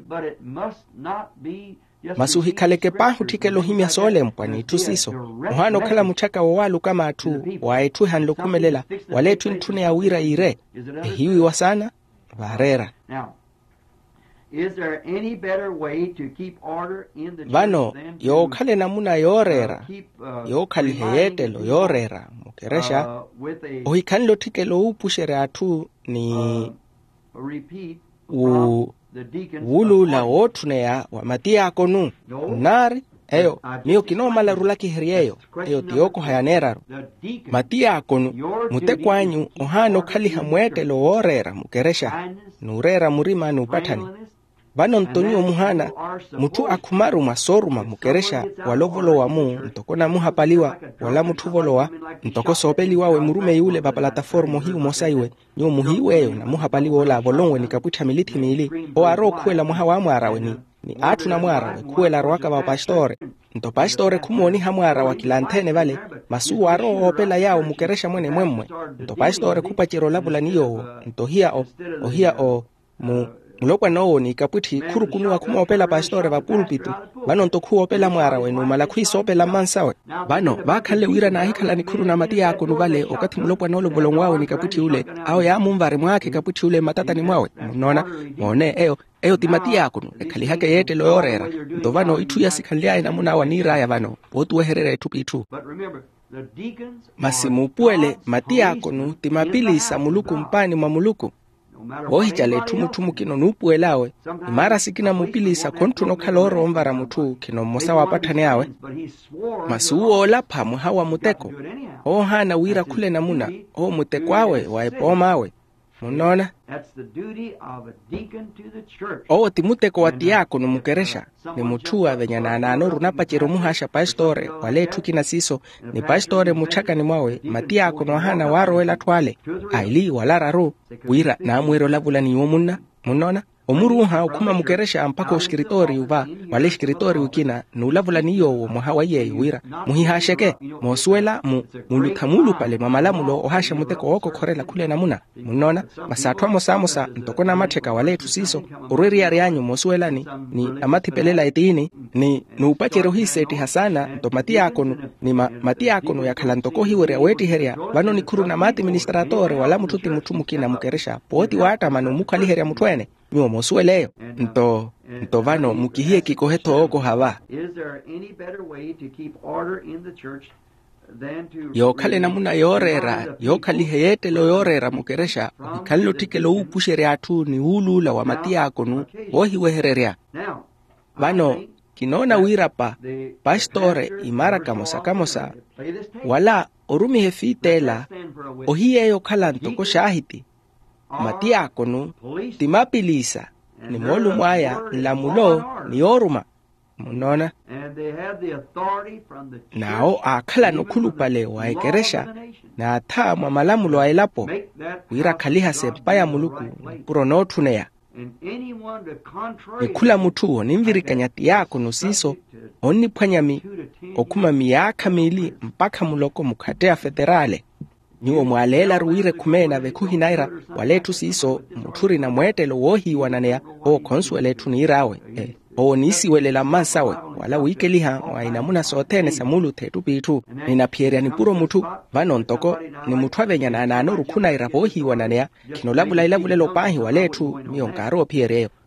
masuhikhaleke pahu thikelo himya sole mpwani tusiso muhano khala muthaka wawalu kama athu waethu hanlo kumelela walethu nthune ya wira ire hiwi wasana varera vano yokhale namuna yorera yokhali heyetelo yorera mukeresha ohikhanlo thikelo upushere athu ni wulula wothuneya wa mati yako nu nari eyo miyo kinomala rulaki herieyo eyo tiyoko hayaneraru mati yako nu mutekwanyu ohano khaliha mwetelo worera mukeresha nurera murima nupathani vano ntonyo muhana muthu akhumaru masoruma mukeresha walovolo wa mu ntokona muhapaliwa wala muthu volowa ntoko sopeliwa we murume yule ba plataforma hiu mosaiwe nyo muhiweyo na muhapaliwa la volongwe nikaputha milithi mili o aro khuela muhawa mwarawe ni athu na mwarawe khuela rwaka ba pastore nto pastore khumoni hamwara wa kilanthene vale masu aro opela yao mukeresha mwene mwemwe nto pastore khupachero labula niyo nto hia o mu mulokwa no ni kaputhi khurukunwa khumopela pastore va pulpit vano ntokhu opela mwara wenu mala khwisopela mansawe vano vakhale wira na hikhala ni khuru na mati yako nuvale okathi mulokwa no lobolongwawe ni kaputhi ule awo ya mumvare mwake kaputhi ule matata ni mwawe nona mone eyo timati yako ekhali hake yete loyorera ndo vano ithu yasikhalia ina muna wanira ya vano otuweherera ethu masimupuele mati yako nu timapilisa muluku mpani mwa muluku wohichale thumu kino nupuelawe imara sikina mupilisa konthu nokhaloro omvara muthu kino mosa wapathane awe masuwo lapha muhawa muteko ohana wira khule namuna o muteko awe waepomawe munona o timuteko wati yako numukeresha ni muthu avenyanana runapachero muhasha pastore walethu kina siso ni pastore muthaka ni mwawe mati yako nohana warowela thwale aili walararu wira na mwero lavula ni yomunna munona omuruha ukhuma mukeresha mpaka uskiritori uva wale skiritori ukina nulavula niyo muhawa ye wira muhihasheke mosuela muluthamulu pale mamalamulo ohasha muteko oko khorela khule namuna munona masathwa mosamosa ntokona matheka wale thusiso urweri yanyu mosuela ni amathipelela etini ni upachero hiseti hasana ntomati yako ni mati yako no yakhala ntoko hiwere weti heria vano ni khuru na mati administrator wala muthuti muthu mukina mukeresha poti wata manu mukhali heria muthwene nyo mosueleyo nto vano mukihie kikoheto oko hava yokhale namuna yorera yokhali heyete lo yorera mukeresha ikhallo thikelo upushere athu ni ulula wa mati yako nu wohiwehererea vano kinona wirapa pastore imara kamosa wala orumi hefitela ohiyeyo khala ntoko shahiti mati yako nu timapilisa ni molu mwaya lamulo ni oruma munona nao akhala nokhulupale waekeresha na atha mamalamulo ailapo wira khaliha sempaya muluku puro nothuneya nikhula muthu nimvirikanyati yako nosiso oniphwanyami okhuma miyakha mili mpaka muloko mukhatea federale niwo mwalela ruwire khumena vekhuhinaira walethu siso muthuri na mwetelo wohiwananeya o consuelethu niirawe onisiwelela mansawe wala wikeliha wainamuna sothene samulu thetu pithu ninaphiera ni puro muthu vano ntoko ni muthu avenyana nano rukhunaira vohiwananeya khino lavula ilavulelo pahi walethu miyonkaro phiereyo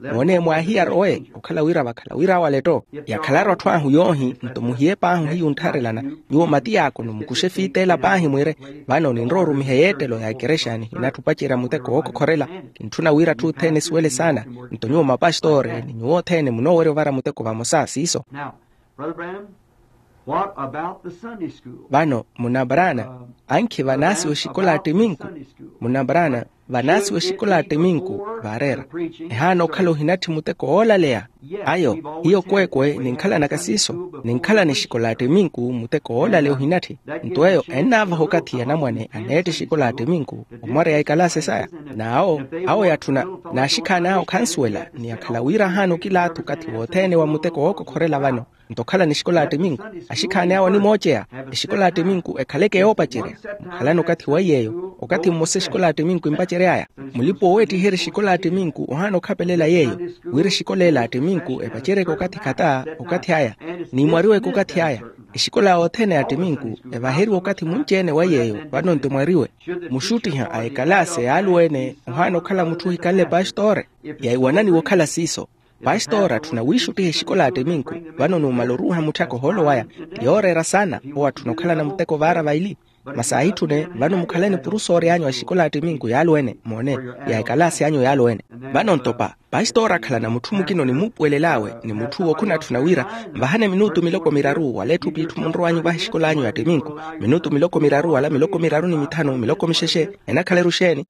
mwone mwahia roe ukala wira bakala wira waleto ya kalaro twa huyohi ntomuhie pa hu untarelana nyo mati yako no mukushefitela pahi mwire bano ni nroru miheyetelo ya kereshani inatupachira muteko oko korela ntuna wira tu tennis wele sana ntonyo mapastore ni nyo tene munowere vara muteko vamosasi iso. Now, Brother Branham, what about the Sunday school? Bano munabarana anki vanasi weshikolate minku munabarana vanasi weshikolate minku varera ehano kalo hinati muteko olalea ayo hiyo kwekwe ninkala nakasiso ninkala ni shikolate minku muteko olaleo hinati ntoyo enava hokati ya namwane anete shikolate minku umare ya ikalase saya na ao yatuna na shika nao kanswela ni akalawira hano kila tukati wotene wa muteko oko korela vano ntokala ni shikolate minku ashikane awo ni mochea shikolate minku ekaleke opachere mkalano kati wayeyo okati mose shikolate minku impachere aya mulipo weti heri shikolate minku ohano kapelela yeyo wire shikolela ate minku epachere kokati kata okati haya ni mwariwe kokati haya shikola otene ate minku evaheri wakati munchene wayeyo bano ntomwariwe mushuti ha aikalase alwene ohano kala mutu hikale pastore ya iwanani wakala siso pastora tunawishu tihe shikolate minku bano numaloruha mutako holo waya liorera sana owa tunokala na muteko vara vaili masahi tune bano mukalene purusori anyo ya shikolate minku yalwene mwone ya ikalasi anyo yalwene bano ntopa pastora kala na mutu mukino ni mupwelelawe ni mutu wakuna tunawira mbahane minutu miloko miraru waletu pitu munru anyo bahi shikola anyo ya teminku minutu miloko miraru wala miloko miraru ni mitano miloko misheshe enakale rusheni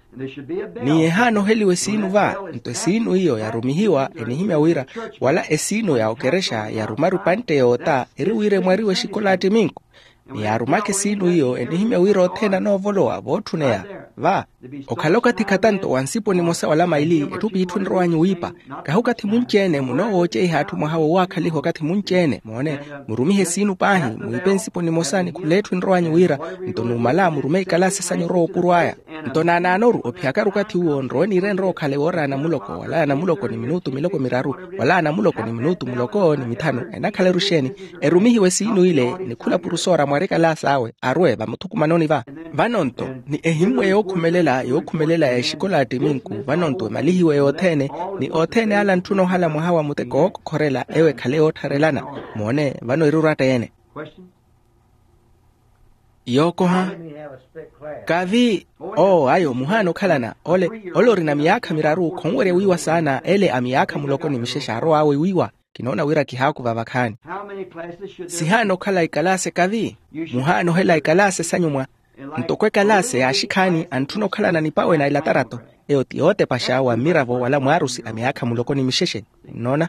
ni ehano heliwe sinu va nto sinu hiyo ya rumihiwa enihimya wira wala esinu ya okeresha ya rumaru pante yota eriwire mwariwe shikola teminku ni arumake sinu hiyo enihimya wiro tena no voloa votunea va okaloka tikatanto wansipo ni mosa wala maili etupi itundro wanyu wipa kahukati munchene muno oche hatu mwahawa wakaliho kati munchene mwone murumihe sinu pahi muipensipo ni mosa ni kuletu ndro wanyu wira ntonu mala murumei kalase sanyo roho puruaya ntona ananoru opiakaru kati uo ndro ni renro kale ora na muloko wala na muloko ni minutu miloko miraru wala na muloko ni minutu muloko ni mitano enakale rusheni erumihi we sinu ile ni kula purusora mwareka la sawe arwe bamutuku manoni va vanonto ni ehimwe yokumelela ya shikolate minku vanonto malihiwe otene ni otene ala ntuno hala muhawa muteko korela ewe kale otarelana mwone vano irurata yene yoko ha kavi ayo muhano kalana olori na miyaka miraru kongwere wiwa sana ele amiyaka muloko ni mishesha aro awe wiwa kinona wira kihaku vavakani sihano kala ikalase kavi muhano hela ikalase sanyumwa ntokwe kalase ashikani antuno kala na nipawe na ilatarato eoti yote pashawa miravo wala mwarusi ameyaka mulokoni misheshe nona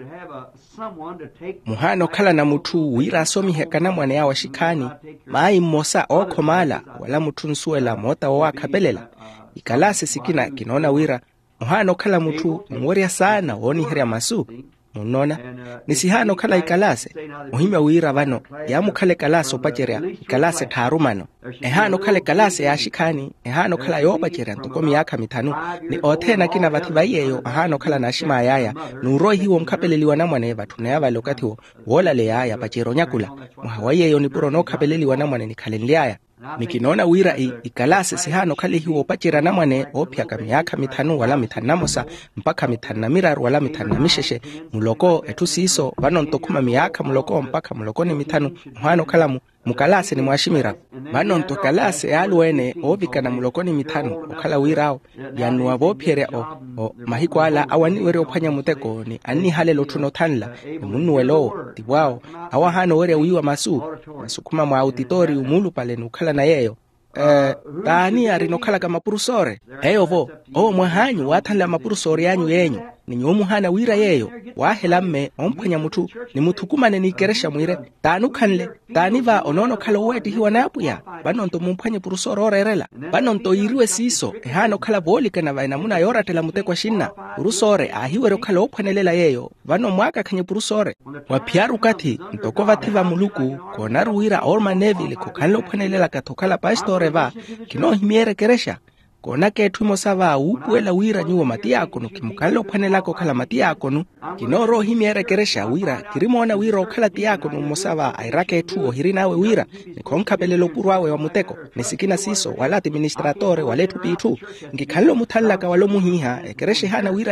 muhano kala na mutu wira somi hekana mwane ya washikani mai mosa oko mala wala mutu nsuela mota wa kapelela ikalase sikina kinona wira muhano kala mutu mworia sana woni heria masu munona nisihano kala ikalase muhimya wira vano ya mukale kalase opacherea ikalase tarumano ehano kale kalase ya shikani ehano kala yopacherea ntokomi yaka mitanu ni otena kina vativayeyo ahano kala na shima yaya nuroi hiwo mkapeleliwa na mwane vatunaya lokati wola le yaya pachero nyakula muhawayeyo ni puro no kapeleliwa na mwane ni kalenliaya nikinona wira ikalase sihano kale hiwo pachera na mwane opya kamiyaka mitanu wala mitanamosa mpaka mitanamiraru wala mitanamisheshe muloko etusiso vano ntokuma miyaka muloko mpaka muloko ni mitanu muhano kala mukalase ni mwashimira vano ntokalase alwene ovika na muloko ni mitanu okala wirao yanuwa vopyere mahiko ala awani were opanya muteko ni ani halelo tunotanla munuwelo tibwao awahano were wiwa masukuma mwa auditori umulu pale nukala na yeyo tani arinokala kama purusore eyovo mwahanyu watanla mapurusore yanyu yenyu ni nyomuhana wira yeyo wahelamme ompanya mutu ni mutukumane ni keresha mwire tanu kanle tani va onono kala weti hiwa napuya banonto mumpanye purusore orerela banonto iriwe siso ehano kala volika na vaina muna yoratela mutekwa shinna purusore ahiwero kala ophanelela yeyo vano mwaka kanye purusore wapiaru kati ntokova tiva muluku konaru wira orma neville kokalo ophanelela katokala pastore va kino himiere keresha kona ketu mosava upuela wira nyuo matiako no kimukalo panelako kala matiako no kinoro himiere keresha wira kirimona wira okala tiako no mosava airake tu ohirinawe wira nikonkapelelo purwawe wa muteko nisikina siso wala administratore waletu pitu ngikalo mutallaka walo muhiha ekereshe hana wira yeyo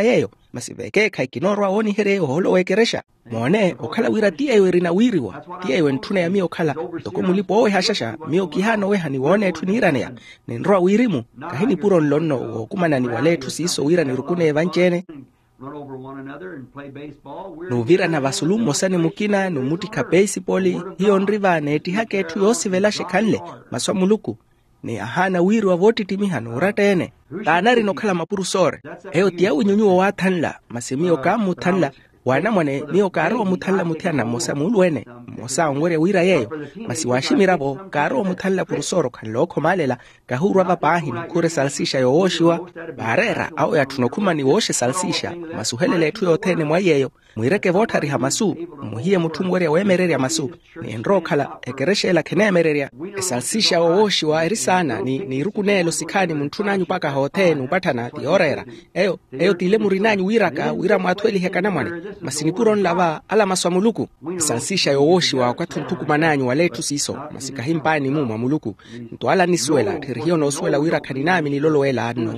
masiveke kaikinorwa oni here holo wekeresha mone okhala wira tiye rina wiriwa tiye wentuna ya mio khala toko mulipo we hashasha mio kihano we hani wone tunirane ya nindroa wirimu kahini puro nlono kumana ni wale tusiso wira ni rukune evanchene nuvira na vasulumu mosane mukina numutika baseball hiyo ndriva neti hake tu yosi velashe kanle maswa muluku ni ahana wiri wa voti timihano uratene taanari nokhala mapuru sore heyo tia unyunyuwa wa thanla masimio kamu thanla wana mwane miyo karo muthanla mutiana mosa mulwene mosa ongwere wira yeyo masiwashimirabo karo muthanla purusoro kanloko malela kahurwa babahi mkure salsisha yooshiwa barera au ya tunokuma ni woshe salsisha masuhelele tu yotene mwa yeyo mwireke votari hamasu muhiye mutungwere wemereri hamasu ni enrokala ekereshela kenemereri salsisha wooshiwa erisana ni rukunelo sikani muntunanyu paka hotenu patana tiorera eyo tile murinanyu wira mwatweli hekana mwane masinipuron lava ala maswamuluku salsisha yowoshi wa kwatuntuku mananyu waletu siso masikahimpani muma muluku ntwala nisuela tirihio no suela wira kaninami niloloela adno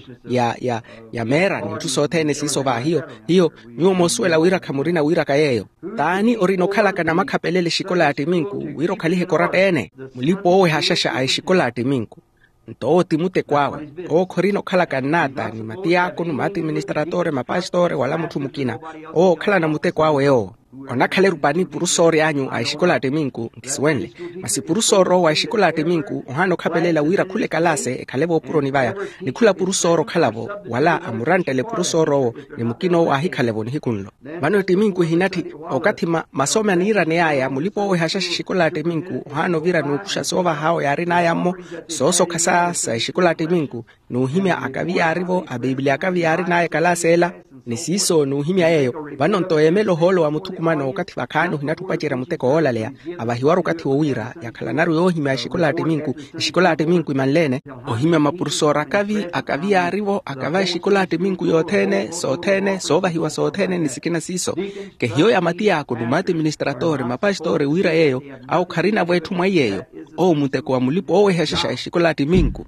ya mera ni tusotene siso va hiyo nyumo suela wira kamurina wira kayeyo tani orinokhala kana makapelele shikola atiminku wiro kalihe koratene mulipo owe hashasha ai shikola atiminku ntoti mute kwawe o korino khala kanata ni matiako no mati administratore mapastore wala muthu mukina o khala na mute kwawe yo ona khale rupani purusori anyu aishikola teminku nkiswenle masipurusoro wa aishikola teminku ohano khapelela wira khule kalase ekhalebo puro nivaya likhula purusoro khalabo wala amurantele purusoro ni mukino wa hikhalebo ni hikunlo bano teminku hinati okati masome anira ne aya mulipo we hasha shikola teminku ohano vira no kushasova hao yari na yamo soso khasa sa shikola teminku no himya akavia arivo abiblia akavia ari na kalasela nisiso no himya yeyo bano ntoyemelo holo wa mutukumano okati bakano hinatupachira muteko olalea abahiwaru kati wira yakhalanaru yo himya shikola teminku imanlene ohimya mapursora akavia arivo akava shikola teminku yotene sova hiwa sotene nisikina siso ke hiyo ya matia akudumati administratore mapastore wira yeyo au karina bwetu mwa yeyo o muteko wa mulipo owe hashasha shikola teminku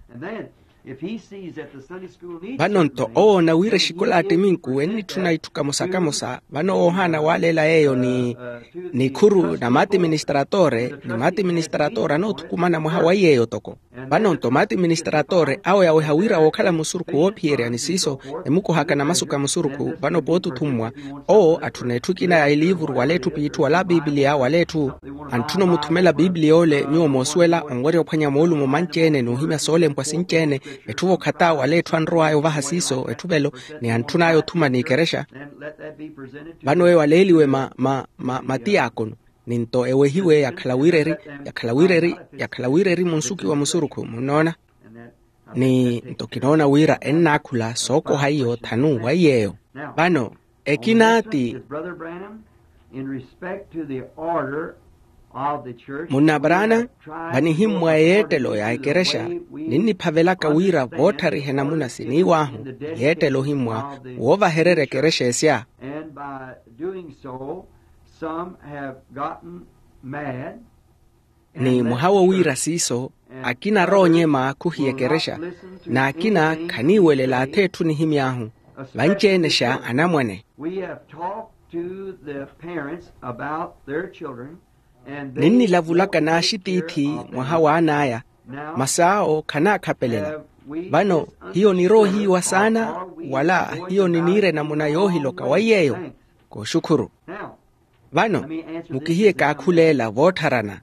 banonto na wira shikola teminku eni tunaituka musakamusa bano ohana walela yeyo ni kuru na mati administratore no tukumana mwa yeyo toko banonto mati administratore au ya hawira okala musuruku opiere anisiso emuko haka na masuka musuruku bano botu tumwa atunetukina ya ilivuru waletu pitu wala biblia waletu antuno mutumela biblia ole nyo moswela ongore ophanya molu mo manchene no himya sole mpwasinchene etuvo kata waletu anroayo vahasiso etubelo ni antunayo tuma ni keresha bano e waleliwe matiakono ninto ewe hiwe yakhalawireri munsuki wa musuruku munona ni ntokinona wira ennakula soko hayo tanu wa yeyo bano ekinati munabrana banihimwa yetelo ya keresha nini pavelaka wira votari hena munasi ni wahu yetelo himwa wova herere keresha esya ni muhawa wira siso akina ronyema kuhiye keresha na akina kaniwele la tetu ni himyahu vanchenesha anamwane nini lavulaka na shititi mwahawa anaya masao kana kapelela bano hiyo ni rohi wa sana wala hiyo ni nire na munayohi loka wayeyo ko shukuru bano mukihiye kakhulela votharana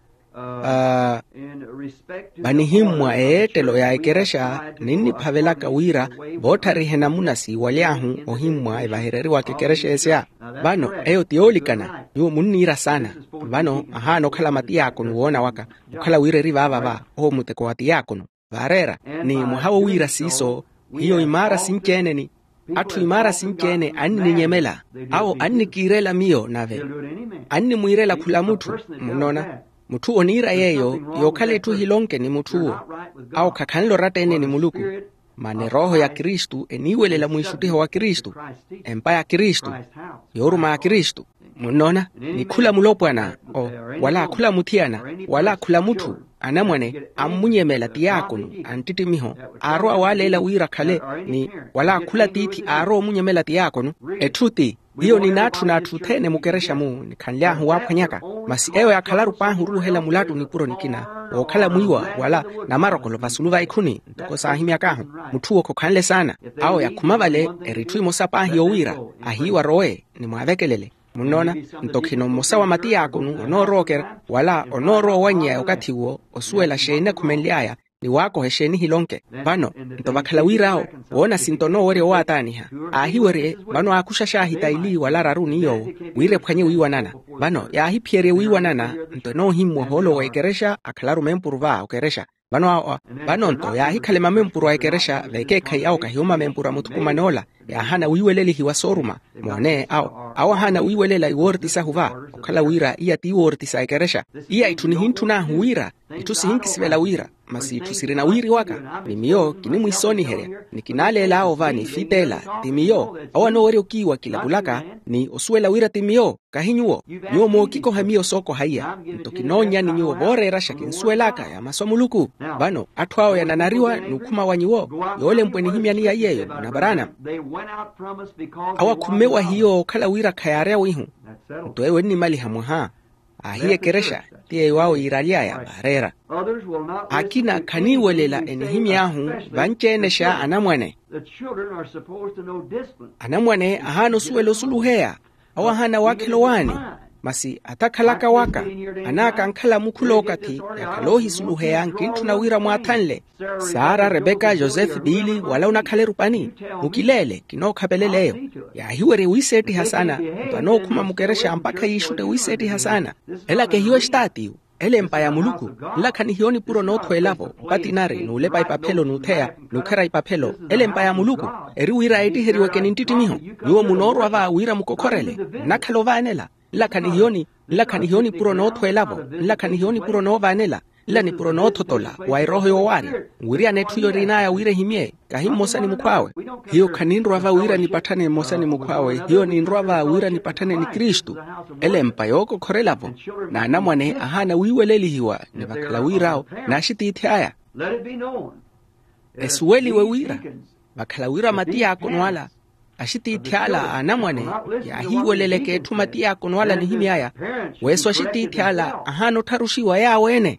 banihimwa etelo ya ekeresha nini pavelaka wira vothari hena munasi waliahu ohimwa evahereri wa kekeresha esya bano eyo tiolikana yu munira sana bano ahano khala mati yako nuona waka khala wireri vava muteko wati yako varera ni muhawa wira siso hiyo imara sinchene ni atu imara sinchene anni nyemela au anni kirela mio nave anni muirela kula mutu munona mutu onira yeyo yokhale tu hilonke ni mutuo au kakhanlo ratene ni muluku mane roho ya Kristu eniwelela muishutiho wa Kristu empa ya Kristu yoruma ya Kristu munona ni khula mulopwana wala khula muthiana wala khula mutu anamwane amunyemela tiyakunu antiti miho aro awalela wira khale ni wala khula titi aro munyemela tiyakunu etruti hiyo ni natu thene mukeresha mu ni khanlya huwa phanyaka masi ewe akhala rupahu ruhela mulatu ni puro nikina okhala muiwa wala namarokolo vasuluva ikhuni ntoko sahimya kaho muthuo khokhanle sana ao yakhumavale erithui mosapa hiyo wira ahiwa roe ni mwavekelele munona ntokhino mosawa mati yako onoroker wala onoro wanya okathiwo osuela shene khumenlyaya ni wako hesheni hilonke bano ntobakhala wirao wona sintono ore wataniha ahiwere bano akushasha hitaili wala raruni yo wire phanye wiwanana bano ya hiphiere wiwanana ntono himmo holo wekeresha akhlaru mempurva okeresha bano nto ya hikhale mamempuru aikeresha veke khai au kahioma mempura mutukumanola ya hana wiweleli hiwa soruma mone au hana wiwelela iwortisa huva okhala wira iya ti wortisa aikeresha iya ituni hintuna huwira itusihinkisivela wira masi tusirina wiri waka nimiyo kini mwisoni here nikinalela ova ni fitela timiyo awano wari ukiwa kila bulaka ni osuela wira timiyo kahinyuo nyo mokiko hamio soko haya ntokinonya ni nyo bore rasha kinsuelaka ya masomuluku bano atwao ya nanariwa nukuma wanyiwo yole mpweni himiani ya yeyo na barana awa kumewa hiyo kala wira kayarea wihu ntoewe ni mali hamuha ahiye keresha tiye wao iralia ya barera akina kaniwelela enihimi ahu vanchenesha anamwane ahano suelo suluhea awa hana wakilowani masi atakhalaka waka anaka ankhala mukhulokati yakhalohi suluhea nkintuna wira mwathanle Sara Rebecca Joseph Billy wala unakhale rupani mukilele kinokhabeleleyo yahiwere wiseti hasana pano khuma mukeresha mpaka yishute wiseti hasana ela ke hiyo stati ele mpaya muluku lakhani hioni puro nothwelavo patinare nulepa ipaphelo nuthea nukhera ipaphelo ele mpaya muluku eri wira eti heriwe kenintitimiho niwo munoro ava wira mukokhorele nakhalovanela lakhani hioni puro nothwelavo lakhani hioni puro novanela lani puro nothotola wairoho yowari wiria nethuyo rinaya wire himie kahim mosani mukwawe hiyo kanindro ava wira nipatane mosani mukwawe hiyo nindro ava wira nipatane ni Kristu ele mpayoko khorelavo na namwane ahana wiweleli hiwa ni bakala wirao na shitithaya esuweli we wira bakala wira matia akonwala ashiti ithala anamwane ya hiweleleke tumati akonwala ni himiaya weso ashiti ithala ahano tarushiwa ya wene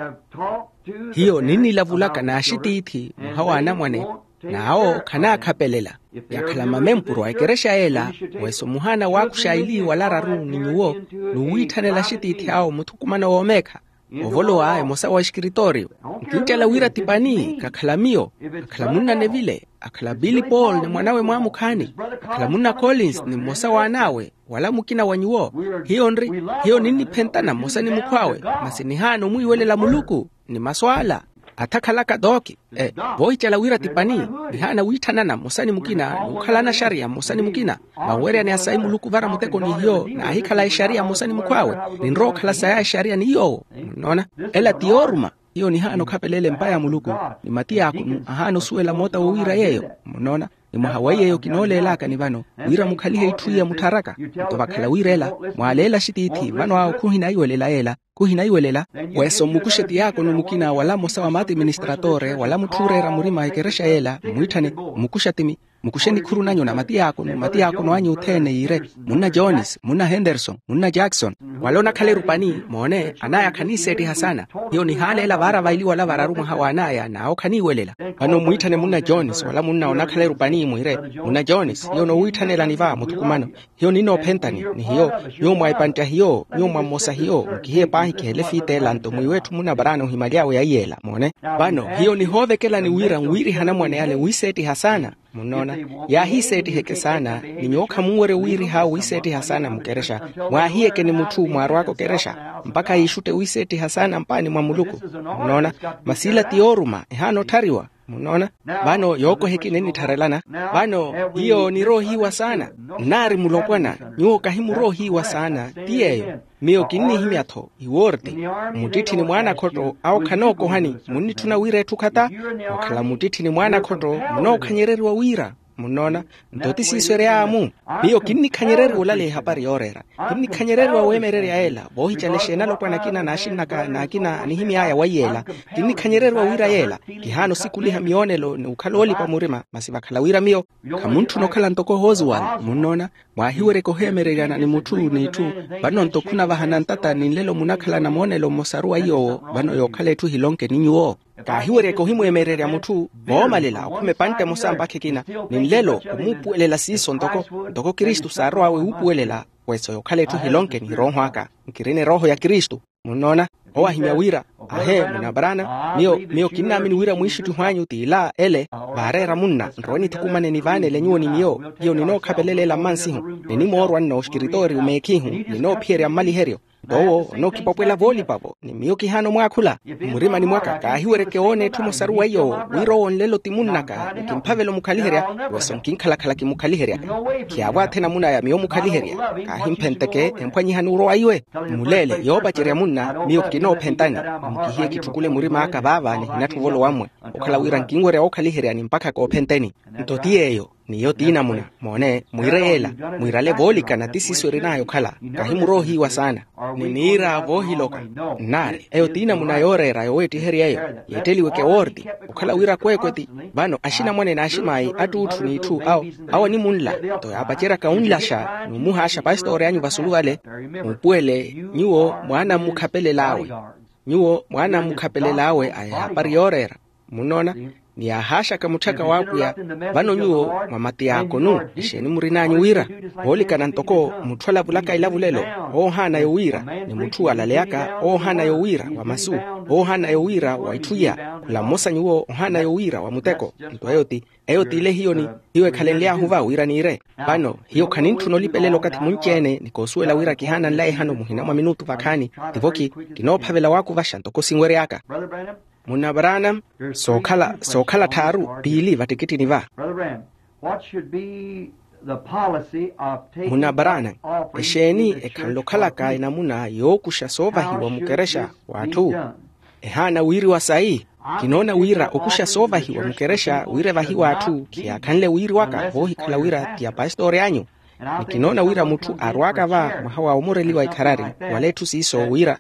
hiyo nini lavulaka na ashiti ithi muhawa anamwane na ao kana akapelela ya kalama mempuru aikeresha ela weso muhana wakushaili wala raru ninyuo nuwithanela shiti ithi ao mutukumana womeka ovolo ae mosa wa escritorio nkintela wira tipani kakhalamio akhalamuna nevile akhala Billy Paul ni mwanawe mwamukhani akhalamuna Collins ni mosa wa anawe wala mukina wanyuo hiyo nini pentana mosa ni mukwawe masini hano muiwelela muluku ni maswala atakhalaka doki boichala wira tipani ni hana withanana mosani mukina ukhalana sharia mosani mukina mawere ni asai muluku vara muteko ni hiyo na ahikhala sharia mosani mukwawe ni nro khala saya sharia ni hiyo nona ela tioruma hiyo ni hano khapelele mpaya muluku ni matia akunu ahano suela mota wira yeyo nona ni muhawaye yo kinolela kanivano wira mukhalihe ithuya mutharaka tobakhala wirela mwalela shititi vano ao kuhina iwelela weso mukusheti yako numukina wala mosa wa mati administratore wala muthurera murima ikeresha yela muithane mukusheni khuru nanyo na mati yako no anyu uthene ire muna Jones muna Henderson muna Jackson walona khale rupani mone anaya khaniseti hasana hiyo ni halela vara vaili wala vararuma hawa anaya nao khaniwelela ano muithane muna Jones wala muna ona khale rupani muire muna Jones hiyo no uithanela niva mutukumano hiyo nino pentani ni hiyo mwaipanta hiyo mwa mosa hiyo mkihe pahi kele fitela nto muiwetu muna barano himaliawe ya yela mone bano hiyo ni hovekela ni wiri hana mwane yale wiseti hasana munona ya hiseti heke sana ni nyoka muwere wiri hao wiseti hasana mukeresha mwahieke ni mutu mwarwako keresha mpaka yishute wiseti hasana mpani mwa muluku munona masila tioruma hano tariwa munona bano yoko heki neni tarelana bano hiyo ni rohiwa sana nari mulokwana nyoka himu rohiwa sana tiyeyo miyo kinni himiatho iworti mutiti ni mwana koto au kanoko hani munituna wire tukata wakala mutiti ni mwana koto mnokanyererwa wira munona ntoti siswere amu biyo kinni kanyereri ulale habari yorera kinni kanyereri wa wemereri yaela bohi chaleshena lokwana kina nashinaka na kina nihimi aya wayela kinni kanyereri wa wira yela kihano sikuliha mionelo ni ukhaloli pamurima masiva khalawira miyo kamuntu nokhala ntoko hozwala munona mwahiwere kohemereriana ni mutu ni tu bano ntokuna vahana ntata ninlelo munakhala na monelo mosaruwa iyo bano yokhale tu hilonke ninyuo kahiwere kohimwemereri ya mutu bomalela okume pante mosamba kekina ninlelo umupuelela siso ntoko Kristu sarwa we upuelela weso yokhale tu hilonke ni rohwaka nkirine roho ya Kristu munona owa himya wira ahe munabarana miyo kinamini wira mwishi tuhwanyu tila ele barera munna nroni tukumane nivane lenyuo ni miyo nino kabelelela mansihu nini morwa no shkiritori umekihu nino piere amali herio dowo no kipopwela voli papo ni miyo kihano mwakula murima ni mwaka kahiwere keone tumosaruwa iyo wiro onlelo timunnaka kimpavelo mukaliheria weson kinkhalakhala kimukaliheria kiawa tena muna ya miyo mukaliheria kahimpenteke empwanyihan uro aiwe mulele yobacheria munna miyo kino pentani mukihie kitukule murima akababa ni hinatuvolo wamwe okhala wira nkingwere okaliheria ni mpaka ko penteni ntotiyeyo niyo tina muna mone muireela muirale volika na tisiswere nayo khala kahimurohi wa sana ninira vohiloka nare eyo tina muna yorera yoweti heriayo yeteliwe ke wordi okhala wira kwekweti bano ashina mone na ashimai atutu ni tu awa ni munla to abachera kaunlasha numuhasha pastor yanyu vasuluale mupuele nyuo mwana mukapele lawe aya habari yorera munona ni ahasha kamuchaka wapuya bano nyuo mamati yako nu isheni murinanyu wira holika na ntoko mutwala bulaka ilavulelo hana yo wira ni mutu alaleaka hana yo wira wa masu hana yo wira wa ituya kula mosa nyuo hana yo wira wa muteko ntoyoti eyoti ile hiyo ni iwe kalenlea huva wira nire bano hiyo kanintu nolipelelo kati munchene nikosuela wira kihana nlae hano muhina mwa minutu vakani tivoki kinopavela waku vasha ntoko singwere yaka munabarana sokhala tharu pili vatikiti niva munabarana esheni ekhalokhalaka inamuna yokusha sova hiwa mukeresha watu ehana wiri wa sai kinona wira okusha sova hiwa mukeresha wire vahi watu kiakanle wiri waka vohi khala wira tia pastor yanyu nikinona wira mutu arwaka va mahawa umureliwa ikarari waletu siso wira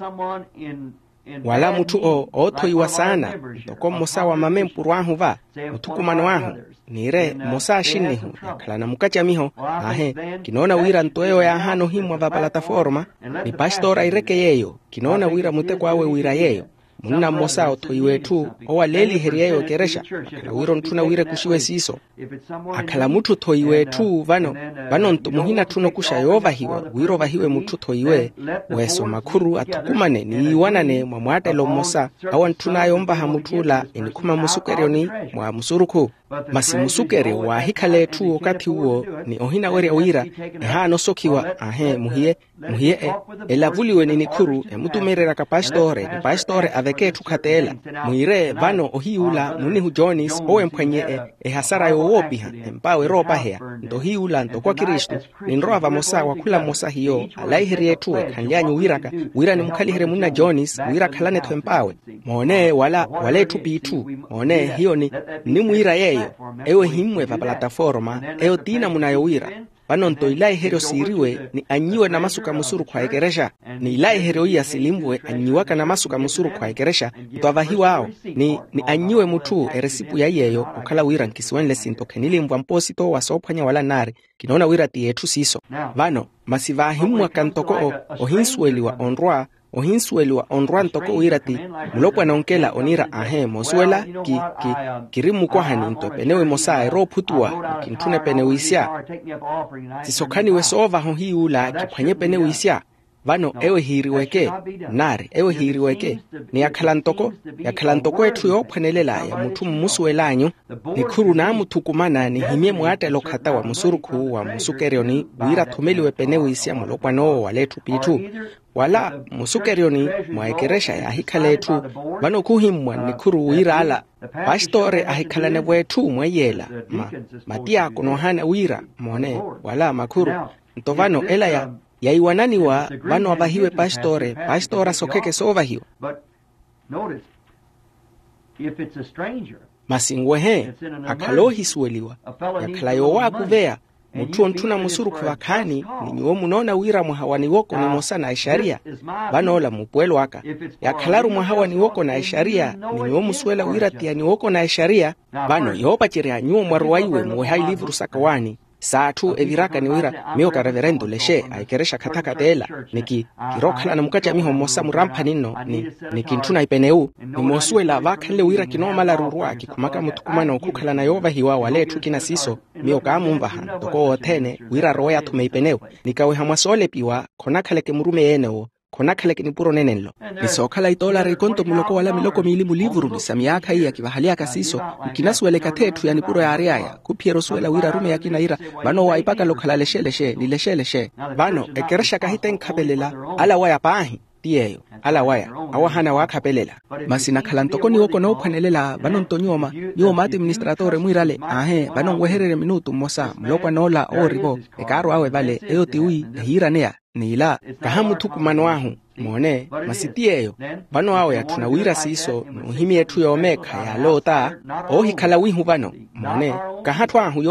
wala mutu otoiwa sana toko mosa wa mamempuru wahu va mutukumano wahu nire mosa ashinihu yakala na mukacha miho ahe kinona wira ntoeo ya hano himwa va plataforma ni pastora ireke yeyo kinona wira muteko awe wira yeyo munna mosa otoiwe tu owa leli heriyeyo keresha akala wiro ntuna wire kushiwe siso akala mutu toiwe tu vano muhina tuno kusha yova hiwe wiro vahiwe mutu toiwe weso makuru atukumane ni iwanane mwamwate lo mosa awa ntuna yomba hamutula inikuma musukerio ni mwa musuruku masi musukerio wa hikale tu okati uo ni ohina were wira hano sokiwa ahe muhie elavuliwe ni nikuru mutumerera ka pastore aveke tukatela muire vano ohiula munihu Jonis owempanye hasara yo wopiha empawe ropa hea ndo hiula ndo kwa Kristu ninroava mosa wakula mosa hiyo alaihirie tuwe kanlianyu wira ni mukalihere muna Jonis wira kalane tuempawe mone wale tupitu mone hiyo ni muira yeyo ewe himwe va plataforma eo tina munayo wira bano nto ilai herio siriwe ni anyiwe na masuka musuru kwa ekeresha ni ilai herio iya silimbwe anyiwaka na masuka musuru kwa ekeresha itoavahiwa ao ni anyiwe mutu eresipu ya yeyo ukala wira nkisiwenle sinto kenilimbwa mposito wasopanya wala nari kinona wira tiyetu siso bano masivahimwa kantoko ohinsueliwa onrwa ntoko wirati mulopwa naonkela onira ahe mosuela kirimu kwa haninto penewe mosa ero putua kintune penewe isya sisokani wesova hohiula kipanye penewe isya vano ewe hiriweke ni yakhalantoko etu yophanelela ya mutu mmusuelanyu ni khuru na mutukumana ni himye mwate lokhata wa musuruku wa musukerioni wira thomeliwe penewe isya mulopwa no waletu pitu wala musukerioni mwaekeresha ya hikaletu vano kuhimwa ni khuru wira ala pastore ahikhalane bwetu mweyela matia kunohana wira mone wala makuru ntovano ela ya iwananiwa vano abahiwe pastora sokeke sova hiyo if it's a stranger, masingwehe akalohi sueliwa yakalayo waku vea mutu ontuna musuru kuvakani niwo munona wira muhawani woko ni mosa na isharia banola mupwelo waka yakalaru muhawani woko na isharia niwo musuela wira tiani woko na isharia bano yopa chiria nyuo mwaruwaiwe muwehai livru sakawani saatu eviraka ni wira mioka reverendo leshe aikeresha kataka tela niki kirokala na mukacha miho mosa murampa nino niki ntuna ipeneu ni mosuela vakale wira kinoma la rurua kikumaka mutukumana ukukala na yova hiwa wale tukina siso mioka amumbahan toko otene wira roya tumeipeneu nikawe hamasole piwa konakale ke murume eneo konakale ke nipuro nenenlo nisokala itola rekonto muloko wala miloko milimu livuru misamiaka iya kivahalia kasiso mkinasuele katetu ya nipuro ya ariaya kupiero suela wira rume ya kinaira bano waipaka lokala leshe ni leshe bano ekeresha kahita nkapelela ala waya pahi tiyeyo ala waya awahana wakapelela masina kalantoko ni woko no panelela bano ntonyoma nyoma administratore muirale bano ngweherere minutu mosa mlokwa nola oribo ekaro awe vale eyotiui hiranea nila kahamu tukumano wahu mone masitiyeyo bano awe yatunawira siso nuhimi yetu yomeka ya lota ohi kala wihu bano mone kahatwahu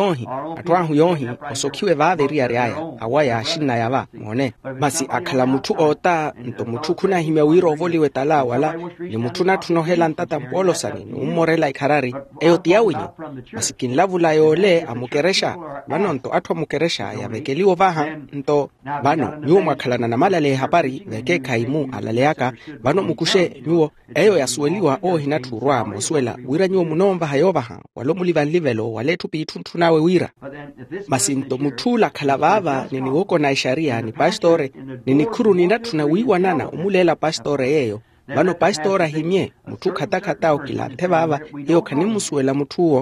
yonhi osokiwe vaveri ariaya awaya shina yava mone masi akala mutu ota nto mutu kuna hime wiro voliwe tala wala ni mutu na tunohela ntata mpolosani numorela ikarari eyotiawinyo masi kinlavula yole amukeresha bano nto atwa mukeresha ya vekeliwo vaha nto bano nyuma kalana na malale habari veke kaimu alaleaka bano mukushe nyuo eyo yasueliwa hinaturwa mosuela wira nyuo munomba hayovaha walo mulivan livelo waletu pituntu nawe wira masinto mutula kalavava nini woko na isharia ni pastore nini kuru ninatuna wiwa nana umulela pastore yeyo bano pastora himye mutu kata okilante baba iyo kanimusuela mutuo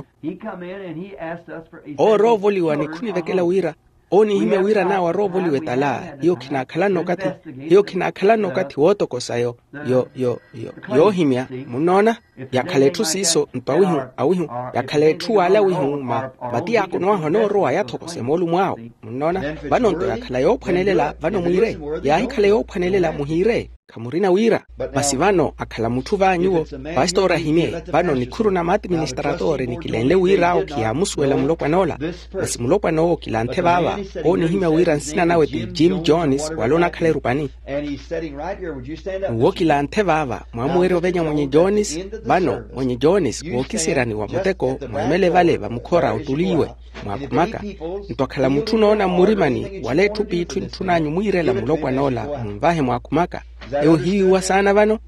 rovoliwa ni kuni vekela wira oni hime wira na warovoli wetala hiyo kinakalano kati woto kosayo yo himya munona yakaletu siso awihu yakaletu wala wihu batia kunwa honoro ayatokose molu mwao munona bano ndo yakalayo panelela bano muire ya hikalayo panelela muhire kamurina wira basi bano akala mutu vanyuo pastora hime bano nikuru na administratore nikilenle wira o kiamusuela mulokwa nola basi mulokwa no kilante baba oni hime wira nsina nawe ti Jim Jones walona kale rupani wokilante baba mwamuero venya mwenye Jones bano mwenye Jones wokisirani wa muteko mwemele vale bamukora utuliwe mwakumaka ntwakala mutu nona murimani wale tupi tunanyu mwirela mulokwa nola mvahe mwakumaka hiwa sana bano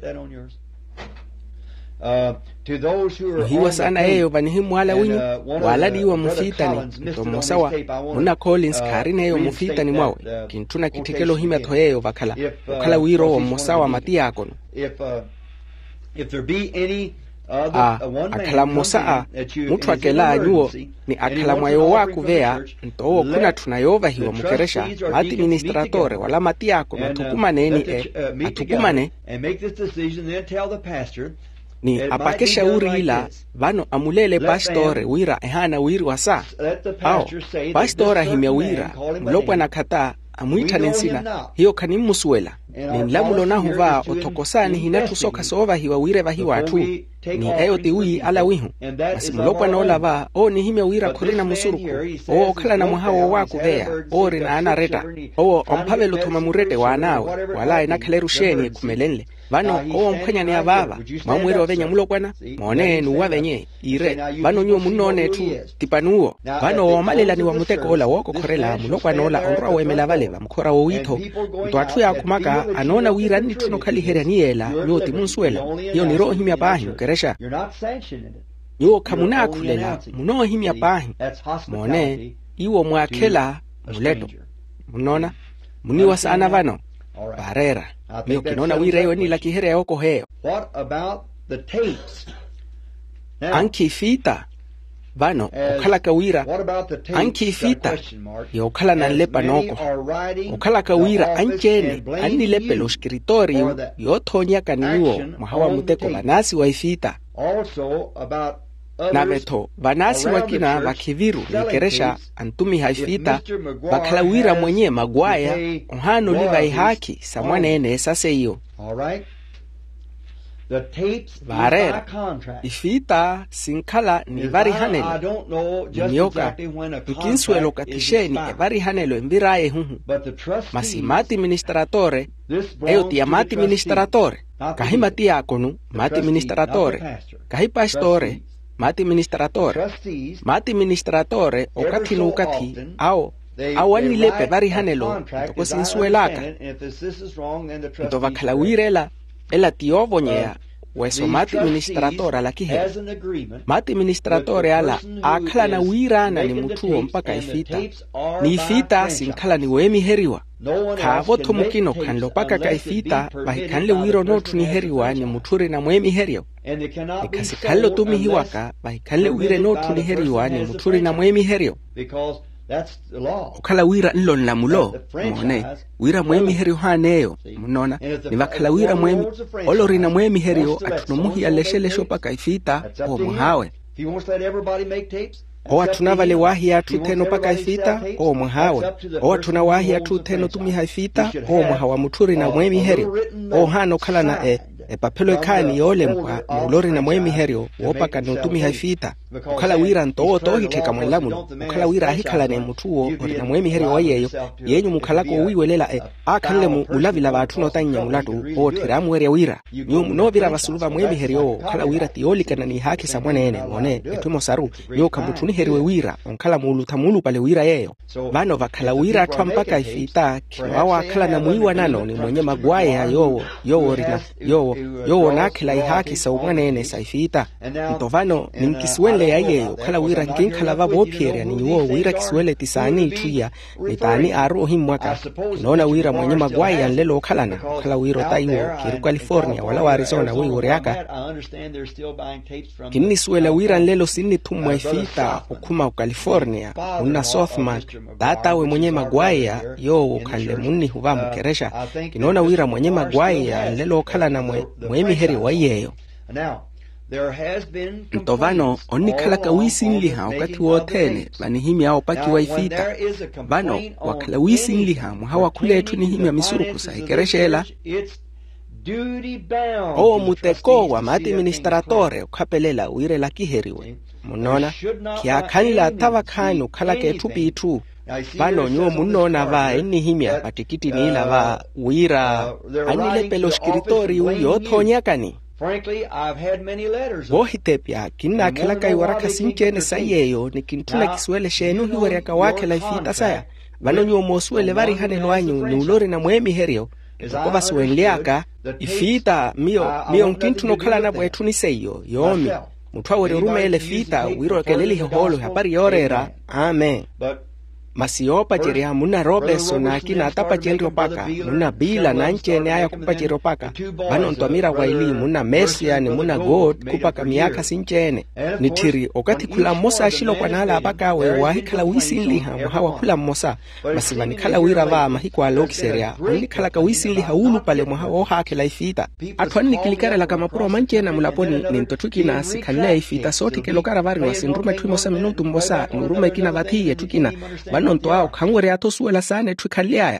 hiwa sana eyo banihimu wala winyu wala diwa mufitani tomosawa muna Collins karine eyo mufitani mwawe kintuna kitikelo hime toheyo wakala wiro wa mosawa mati akono if there be any akala mosaa mutu akela anyuo ni akala mwayo waku vea ntowo kuna tunayova hiwa mukeresha administratore wala mati yako atukumane atukumane ni apakesha uri ila vano amulele pastore wira ehana wiri wasa pastora himya wira mlopwa na kata amuita nensina hiyo kanimusuela ni nlamulo na huva otokosani hinatu soka sova hiwa wire vahiwa atu ni eyo tiwi ala wihu basi mulopwa na olava ni hime wira kurina musuruku kala na muhawo waku vea rina ana reta ompave lutoma murete wanawe wala inakaleru sheni kumelenle vano mpanya ni ababa mamwere ovenya mulokwana mone nuwa venye ire vano nyuo munone tu tipanuo vano omalela ni wa muteko ola woko korela mulokwana ola onrua wemela vale mkora wito mtuatu ya kumaka anona wira ni tunokali heraniela nyoti munsuela hiyo ni roho himya pahi mkeresha nyuo kamuna kulela muno himya pahi mone iwo mwakela muleto munona muniwa sana vano barera miyo kinona wira yo ni laki here yoko heo anki fita vano ukala kawira anki fita yo ukala na lepa noko ukala kawira anchene ani lepe lo escritorio yo tonya kaniwo mahawa muteko banasi wa ifita na beto banasi wakina wakiviru nikeresha antumi haifita bakala wira mwenye magwaya ohano liva ihaki samwane ene esase iyo The tapes Varera. by contract. Ifita sinkala ni vari I hanelo. don't know just Nyoka. exactly when a Nkinsuelo contract is katisheni expired. vari hanelo embiraye huhu. But the trustees, Masimati administratore. this Eyo belongs tia to mati the trustees, ministratore. not the Kahi mati leader. akonu. The Mati trustee, ministratore. not the pastor. Kahi pastore. Trustees. Mati ministratore. Trustees, Mati ministratore okati so nukati. often, Ao. they Awanilepe write vari a hanelo. contract Toko as I sinsuelaka. understand it, and if this is wrong, then the trustees Nto correct. vakalawirela. Ela tiovonyea. Weso These mati trustees, ministratora la kihe. as an agreement, Mati ministratore ala akala na wirana ni mutuo mpaka ifita. Ni ifita sinkala ni wemi heriwa. Kavo tomukino kanlo paka ka ifita bahikanle wiro notu ni heriwa ni muturi na mwemi herio. Ikasikanlo tumihiwaka bahikanle wire notu ni heriwa ni muturi na mwemi herio. Ukala wira nlo na mulo, mwone, wira mwemi herio haneyo, mnona, ni wakala wira mwemi, olori na mwemi herio atunumuhi ya leshe paka ifita, o muhawe. Owa tunavale wahi ya tuteno paka ifita, o muhawe. Owa tunawahi ya tuteno tumiha ifita, o muhawa muturi na mwemi herio. O hano kala na papelo ikani yole mkwa ni ulori na mwemi herio, wopaka ni utumi haifita. Ukala wira ntowo tohi teka mwelamulo. Ukala wira ahikala ne mutuo ori na mwemi herio wa yeyo. Yenyu mukalako uwiwelela akanle mu ulavila batuno tanya mulatu o tiramu weria wira. Nyumu no vira vasuluva mwemi herio. Ukala wira tiolika na ni haki sa mwenene. Mwone, etuimo saru. Yo kamutuni heriwe wira. Unkala mulu pale wira yeyo. Vano vakala wira atuwa mpaka ifita. Kiwawa akala na muiwa nano ni mwenye magwaye ya yo nakila ihaki sa umwanene sa ifita. Ntovano ni mkiswele ya yeyo. Kala wira nkinkala vabo pieria ni uo wira kiswele tisani ituya. Nitani aro himwaka. Kinoona wira mwenye magwaye ya nlelo kalana. Kala wiro taiwo kiru California wala wa Arizona wii ureaka. Kinini swele wira nlelo sini tumwa ifita ukuma California. Una Southmark. Datawe mwenye magwaye ya yo ukale muni huva mkeresha. Kinoona wira mwenye magwaye ya nlelo kalana mwemi heri wa yeyo. Ntovano onikala kawisi nliha wakati wotene banihimi hao paki wa ifita. Vano wakala wisi nliha muhawa kuletu nihimi ya misurukusa ikereshela. O muteko wa mati ministratore ukapelela uire la kiheriwe. Munona, kia kanila tavakani ukala ketupi itu. Vano nyuo munona va eni himia patikiti nila va uira anile pelo skiritori uyo thonyakani. Wohitepia kina kelaka iwaraka sinchene sayeyo ni kintuna kiswele shenu hiwariaka wake la ifita saya. Vano nyuo mosuele vari haneno anyu ni ulori na mwemi herio. Kova suenliaka ifita mio nkintuno kala na bwetu ni seyo yomi. Mutwawere urume ele fita wiro keleli holo hapari yorera. Amen. Masiopa jeria muna Robeso na kina atapa jenrio paka muna bila na nchene aya kupa jerio paka bano ntuamira waili muna Mesia ni muna God kupaka miaka sinchene nitiri okati kula mosa ashilo kwa nala apaka we wahikala wisi nliha muhawa kula mosa masivani kala wira vaa mahikwa aloki seria wani kala ka wisi nliha ulu pale muhawa oha akela ifita atuani nikilikare la kamapuro manchena mulaponi nintotuki na sikanlea ifita soti kelokara vari wasinrume tuimosa minutu mbosa nurume kina vatiye tukina nonto ao kangwere atosuela sana twikaliaya.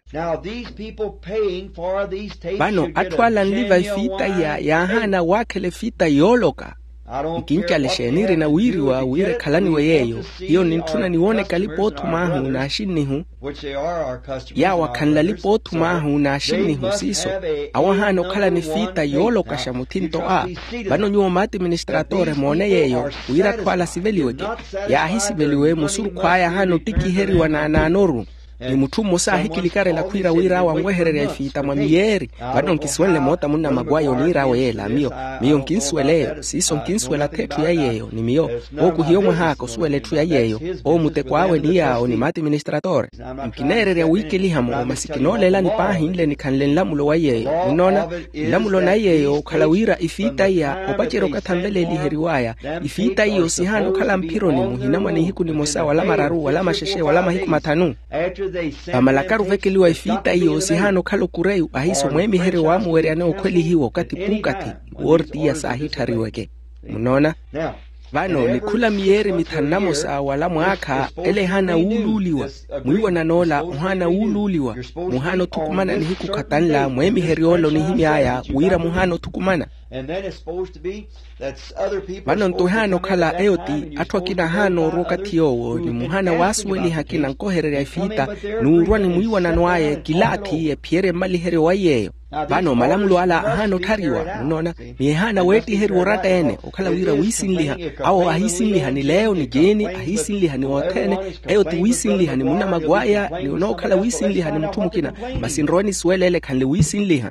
Bano atwala nliva ifita ya hana wakele fita yoloka. Ikincha lesheniri na wiri wa wire kalani weyeyo. Iyo nintuna niwone kalipotu mahu na ashinihu. Ya wakanla lipotu mahu na ashinihu siso. Awahano kalani fita yoloka shamutinto a. Bano nyuo mati ministratore mwone yeyo. Wira twala siveliweke. Ya ahisiveliwe musuru kwaya hano tiki heri wana anoru. Ni mutumo saa hikilikare la kuira wira wangweherere ifita mwamieri. Bado nkiswele mota muna magwayo nira weyela mio nkinsweleyo. Siso nkinswela tetu ya yeyo ni mio. Oku hiyo mwahako swele tu ya yeyo. O mutekwawe ni yao ni mati ministratore. Mkinerere ya wiki lihamo masikinole la nipahi nile nikanlen lamulo wa yeyo. Unona lamulo na yeyo kalawira ifita ya opachero katambele liheriwaya. Ifita iyo sihano kala mpiro ni muhinama ni hiku ni mosa wala mararu wala masheshe wala mahiku matanu. Pamalakaru vekeliwa ifita iyo sihano kalo kureyu ahiso mwemi heri wa muwere ane ukweli hiwo kati pukati uorti ya sahitari weke. Munona? Vano ni kula mieri mithanamo saa wala mwaka ele hana ululiwa. Mwiwa na nola muhana ululiwa. Muhano tukumana ni hiku katanla mwemi heri olo ni himi haya uira muhano tukumana. Vano ntuhano kala eoti atwakina hano rokatiowo ni muhana wasweli hakina nkoherere ifita nuurwa ni muiwa nanwaye kilati ye piere malihere wayeyo. Vano malamulo ala hano tariwa unona ni hana weti heri orata ene okala wira wisinliha au ahisinliha ni leo ni jeni ahisinliha ni otene eoti wisinliha ni muna magwaya ni unokala wisinliha ni mtumukina masinroni swelele kanle wisinliha.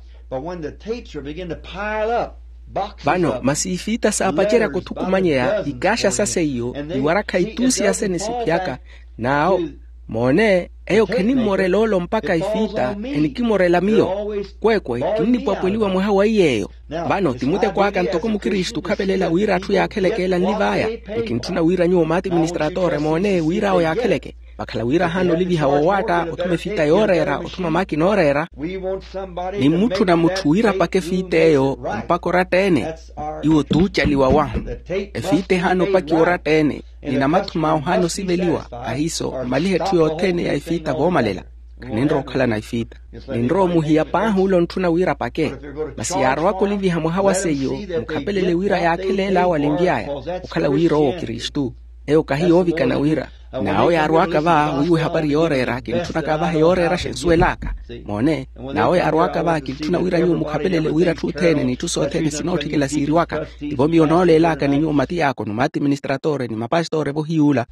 Vano masifita sa apachera kutukumanyea ikasha sasa iyo iwaraka itusi ya sene sipiaka nao mone eyo keni morelolo mpaka ifita enikimorela mio kwekwe kini papweliwa mwahawa iyeyo. Vano timute kwa haka ntoko mukiristu kapelela wira atu ya kelekela nlivaya ikintuna wira nyuo mati administratore mone wira o ya keleke bakala wira hano livi hawawata otume fita yorera otuma maki norera ni mutu na mutu wira pake fite eyo mpako ratene iwo tuchaliwa wahu efite hano paki oratene nina matu mao hano siveliwa ahiso malihe tuyo otene ya ifita vomalela kanindro kala na ifita nindro muhia pahu ulo ntuna wira pake basi yaro wako livi hamuhawa seyo mkapelele wira ya kelela walingiaya ukala wira o kiristu eo kahi ovika na wira nao yarwaka va wiwe habari yorera kintuna kava yorera shensuelaka mone nao yarwaka va kintuna wira nyu mukapelele wira tutene ni tusotene sinotikela siriwaka ibomi onole laka ni nyu mati yako no mati administratore ni mapastore bohiula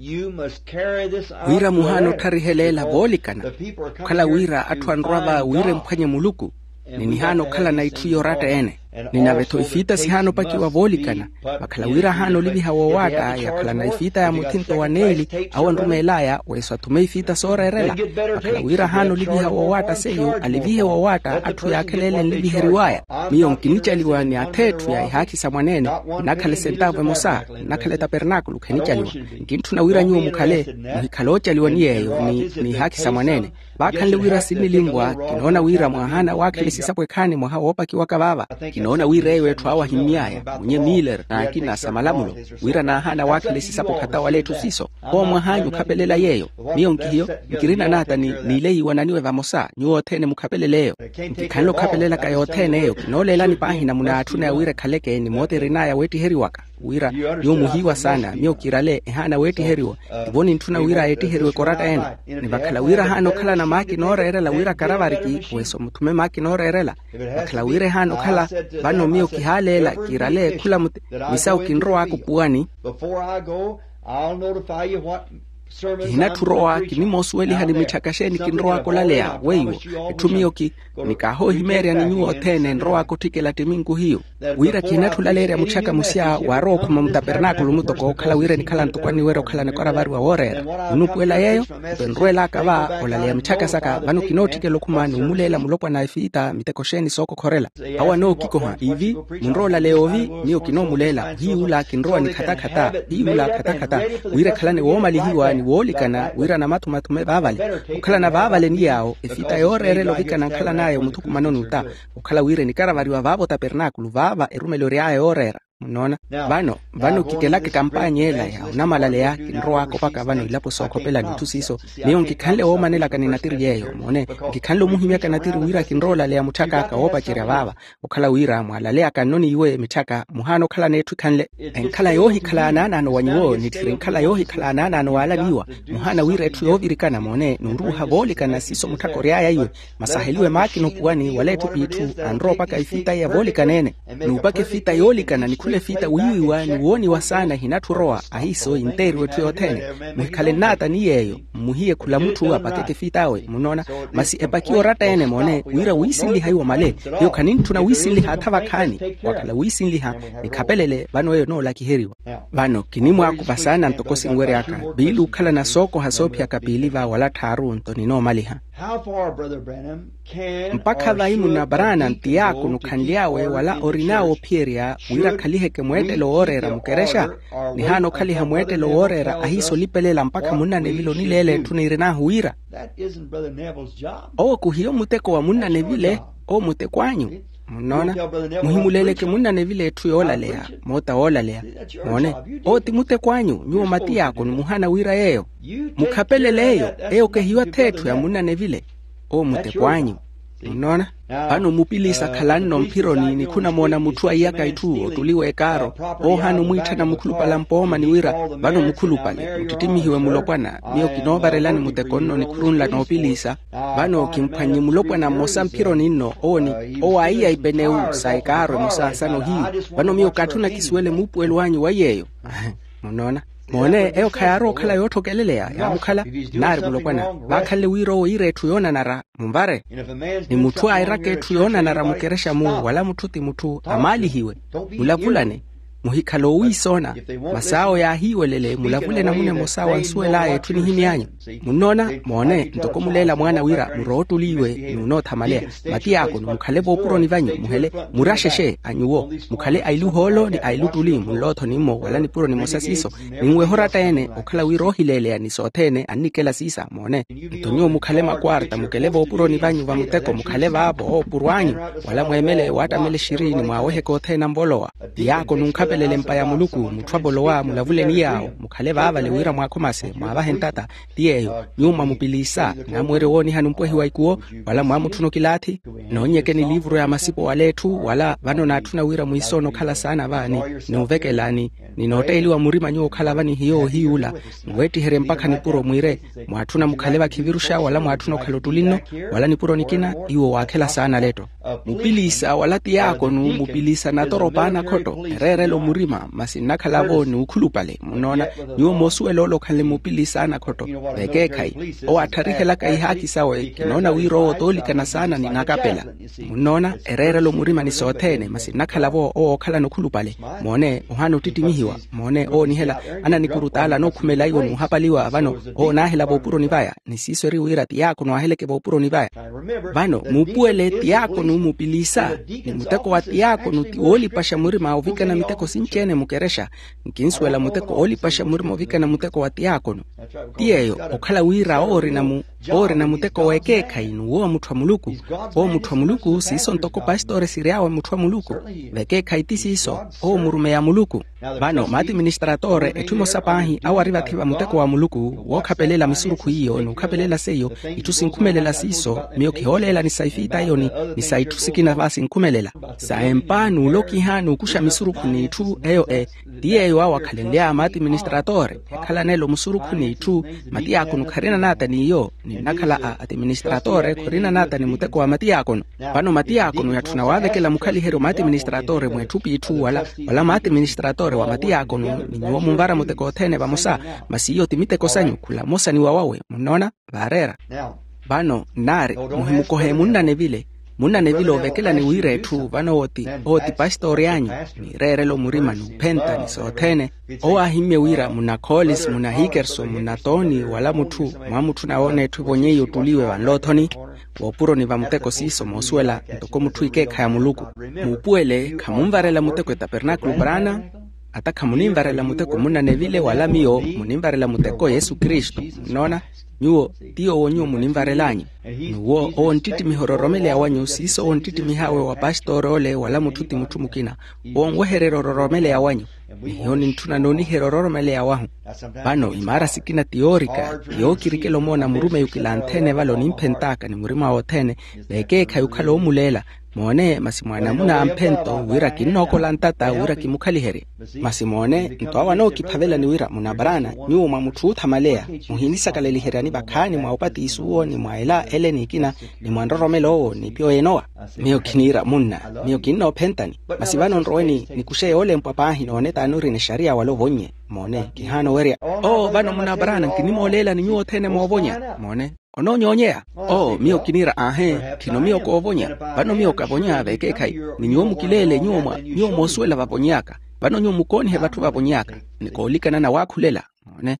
wira muhano tarihelela volikana kala wira atwanrava wire mphanye muluku nini hano kala na ituyo rata ene nina veto ifita si hano paki wa volikana bakala wira hano livi hawawata ya kala na ifita ya mutinto wa neli awa nrume elaya weso atume ifita sora erela bakala wira hano livi hawawata seyo alivihe wawata atu ya kelele livi heriwaya miyo nkinicha liwa ni atetu ya ihaki sa mwanene nakale sentave mosa nakale tabernakulu kenicha liwa nkintu na wira nyuo mukale muhikalocha liwa niyeyo ni ihaki sa mwanene bakanle wira sinilingwa kinaona wira mwahana wakele sisapwe kani mwaha wopaki wakababa kinaona wira wetu hawa himiaya mwenye Miller na akina samalamulo wira na hana wakele sisapo kata waletu siso kwa mwahanyu kapelela yeyo miyo nkihiyo nkirina nata ni lehi wananiwe vamosa nyuo tene mukapeleleyo nkikanlo kapelela kayo tene yo kinolela ni pahi na muna atuna ya wira kaleke ni mote rinaya weti heriwaka wira yu muhiwa sana miyo kirale hana weti heriwa iboni ntuna wira eti heriwe korata ena ni bakala wira hano kala na maki nora erela wira karavariki weso mutume maki nora erela bakala wira hano kala bano miyo kihalela kirale kula misao kinro wako puani hinaturoa kinimosueli hadi michakasheni kinroa kolalea weiwo etumio ki nikaho himeria ni nyuo tene nroa kotikela timingu hiyo wira kinatulalea muchaka musia waro kuma mtabernakulu mutoko kala wira nikala ntukwani wero kala nekora varu wa worera unupuela yeyo benruela kava olalea mchaka saka vanu kinotikelo kumani umulela mulopwa na ifita mitekosheni soko korela awa no kikoha hivi munrola leovi niyo kinomulela hii ula kinroa ni katakata hii ula katakata wira kala ne womali hiwa ni wolikana wira na matume vavale ukala na vavale ni yao ifita yorere lovikana kala nayo mutuku manonuta ukala wire ni karavari wa vavo tabernakulu vava erumelo ya yorera unaona vano kikelake kampanye ela ya unamalale yake nroa kopaka vano ilapo soko pela nitusiso niyo nkikanle omanela kaninatiri yeyo mone nkikanlo muhimya kanatiri wira kinrola le mutaka akaopa chira vava ukala wira mwalale akanoni iwe mitaka muhano kala netu kanle enkala yohi kala nana no wanyuo nitiri kala yohi kala nana no wala niwa muhana wira etu yovirikana mone nuruha volikana siso mutako riaya iwe masaheliwe maki no puani waletu pitu andro paka ifita ya volikanene nupake fita yolikana kule fita wiwa ni woni wasana hinaturoa ahiso interi wetu yotene muhikale nata ni yeyo muhie kula mtu wa pakeke fitawe munona masi ebakio rata ene mone wira wisili haiwa male yo kanini tuna wisili hatava kani wakala wisili ha nikapelele vano yo no laki heriwa vano kinimwa kupasana ntokosi ngwere aka bilu kala na soko hasopi akapiliva wala taru ntoni no maliha mpaka vaimu na barana ntiyako nukandiawe wala orinao pieria wira kaliheke mwete lo orera mukeresha ni hano kaliha mwete lo orera ahiso lipelela mpaka munane vilo nilele tunirina huira o kuhiyo muteko wa munane vile o mutekwanyu munona muhimuleleke munane vile tuyolalea mota olalea mone o timutekwanyu nyuo mati yako numuhana wira yeyo mukapeleleyo eyo kehiwa tetu ya munane vile o mutekwanyu Unaona? Pano mupilisa khalano mpironi ni kuna mona mutu ayaka itu otuliwe karo hanu muita na mukulupa lampoma ni wira bano mukulupa le mutitimihiwe mulopwana miyo kinobarelani mutekono ni kurunla no pilisa bano kimpanyi mulopwana mosa mpironi no oni owa iya ibeneu saikaro mosa sano hii bano miyo katuna kiswele mupu eluanyi wa yeyo. Unaona? Mone eo kayaro kala yoto kelelea ya mukala nari mulopwana bakale wiro ire tuyona nara mumbare ni mutu airake tuyona nara mukeresha mu wala mututi mutu amali hiwe mulavulane muhikalo wisona masao ya hiwe lele mulavule na mune mosawa nsuela etuni hinianyo munona mone ntoko mulela mwana wira murotu liwe nuno thamalea mati yako mukale bopuro ni vanyu muhele murasheshe anyuwo mukale ailu holo ni ailu tuli mulotho nimo wala ni puro ni mosasiso niwe horata ene okala wiro hilele ni sothene anikela sisa mone ntonyo mukale makwarta mukele bopuro ni vanyu va muteko mukale babo opurwanyu wala mwemele watamele shirini mwawehe kothena mbolowa yako nunkape lele mpaya muluku mutwabolowa mulavule ni yao mukale baba le wira mwakomase mwabahentata diyeyo nyuma mupilisa na mwere woni hanumpwehi waikuo wala mwamutuno kilati nonyeke ni livro ya masipo waletu wala vano na atuna wira muisono kala sana vani novekelani ni noteli wa murima nyo kala vani hiyo hiula mweti here mpaka ni puro mwire mwatuna mukaleva kivirusha wala mwatuna kalotulino wala ni puro nikina iwo wakela sana leto mupilisa wala tiyako nu mupilisa na toropana koto rere lo murima masina kalavo ni ukulupale munona nyo mosue lolo kale mupilisa na koto veke kai o atarihela kai haki sawe kinona wiro tolikana sana ni nakapela munona rere lo murima ni sothene masina kalavo o kala no kulupale mone ohano titimihiwa mone o ni hela ana ni kurutala no khumela iwo muhapaliwa vano o na hela bopuro ni vaya ni sisori wira tiyako no ahele ke bopuro ni vaya vano mupuele tiyako no mupilisa ni muteko wa tiyako no tioli pasha murima ovika na miteko sinchene mukeresha nkinswela muteko oli pasha murima ovika na muteko wa tiyako no tiyeyo okala wira ori na muteko weke kainu wo mutwa muluku o mutwa muluku siso ntoko pastore siriawe mutwa muluku veke kaitisi iso o murume ya muluku vano mati administratore etumo sapahi awariva thiva muteko wa muluku wo kapelela misuruku hiyo no kapelela seyo itusinkumelela siso miyo kiholela ni saifita hiyo ni saitusikina vasi nkumelela saempanu loki hanu kusha misuruku ni itu eyo diyeyo awa kalendea mati administratore kala nelo misuruku ni itu mati yako nukarina nata ni iyo ni nakala administratore korina nata ni muteko wa mati yako vano mati yako yatuna wavekela mukali hero mati administratore mwetupi itu wala mati administratore wa mati yako ni nyo mumbara muteko thene bamosa masiyo timiteko sanyu kula mosa ni wawawe munona varera vano nare muhimuko he munna nevile ovekela ni wire tu vano oti pastori anyu ni rere lo murima ni penta ni sothene owa hime wira muna Collins muna Hickerson muna Tony wala mutu naone tu bonye yotuliwe vanlothoni wopuro ni vamuteko siso mosuela ntoko mutu ikeka ya muluku mupuele kamumvarela muteko tabernakulo brana ata kamunimvarela muteko munna nevile wala miyo munimvarela muteko Yesu Kristo nona nyuo tiyo wonyo munimvarelanyi nuwo ontiti mihororomele awanyu siso ontiti mihawe wa pastor ole wala mututi mutumukina onwehereroromele awanyu nihoni ntuna noni heroromele awahu bano imara sikina teorika yokirikelo mona murume yukilanthene valo nimpentaka ni murima wothene leke khayukalo mulela mone masimwana muna ampento wira kinoko lantata wira kimukhalihere masimone ntwawa no kiphavela ni wira muna barana nyu mamutu thamalea muhinisa kaleliherani bakhani mwaupati isuo ni mwaela eleni kina ni mwandoromelo ni pio enoa miyo kinira munna miyo kinno pentani masivano nroweni ni kushe ole mpapahi no neta nuri ni sharia walo vonye mone kihano weria bano muna barana kinimolela ni nyu othene mwovonya mone ono nyonyea miyo kinira kino miyo kovonya bano miyo kavonya veke kai ni nyomu kilele nyomo swela vaponyaka bano nyomu koni he vatu vaponyaka nikolikana na wakhulela one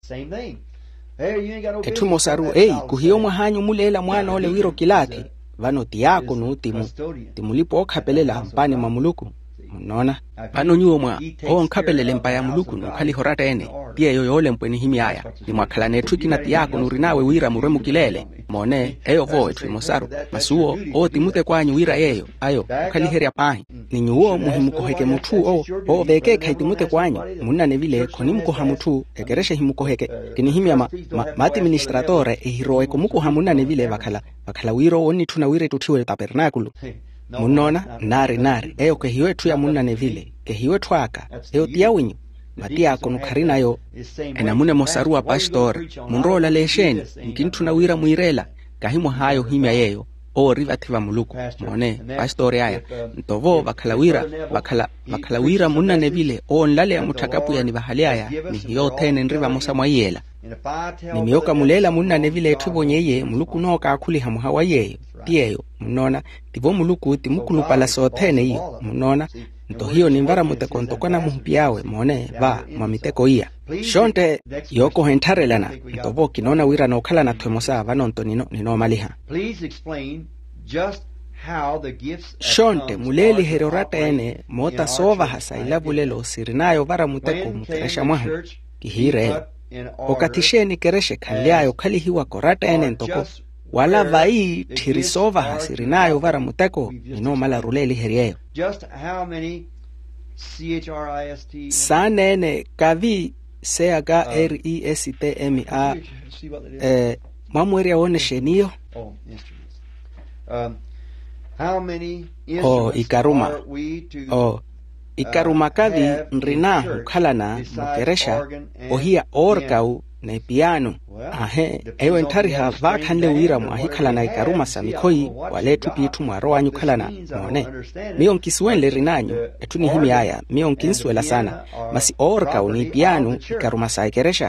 etumo saru kuhiyo mwahanyu mulela mwana ole wiro kilati vano tiyako no timulipo okhapelela mpane mamuluku munona pano nyuo mwa nkapelele mpaya muluku nukhali horata ene pia yoyole mpweni himiaya ni mwakhala nethu kinati yako nurinawe wira muremu kilele mone eyo vo ethu mosaru masuo timute kwanyu wira yeyo ayo khaliheria pahi ni nyuo muhimukoheke mutu veke khaitimute kwanyu munane vile khoni mukoha mutu ekereshe himukoheke kini himia administratore ehiroe komukoha munane vile bakhala wiro oni tuna wire tuthiwe tabernakulo munona nari eyo kehiwe tu ya munane vile kehiwe twaka eyo tiawinyu matia konukharina yo enamune mosarua pastor munrola lesheni nkintuna wira muirela kahimo hayo himya yeyo rivativa muluku mone pastor aya ntovo bakhala wira munane vile nlale ya mutakapu ya nibahali aya ni hiyo tene nriva mosa mwayela ni miyoka mulela munane vile etubonyeye muluku noka akuli hamuhawa yeyo tiyeyo munona tivo muluku timukulupala sotene iyo munona nto hiyo ni mvara mutekontokona muhupiawe mone mamiteko iya shonte yoko hentarelana ntovo kinona wira nokhala na twemosa vanonto nino maliha shonte muleli herorata ene mota sova hasa ilabulelo sirinayo vara muteko mukeresha mwahu kihire okatisheni kereshe kaliayo kalihiwa korata ene ntoko wala vai tirisova hasirinayo vara muteko nino mala ruleli herieyo sanene kavi seaga restma mamweria one sheniyo ikaruma kavi nrinahu khalana mukeresha ohia orkau na piano ewe ntariha vakhanle wira mwahikhalana ikaruma samikhoi waletu pitu mwaro wanyu khalana mone miyo nkiswenle rinanyu etuni himi aya miyo nkinswela sana masi orkau ni piano ikaruma saikeresha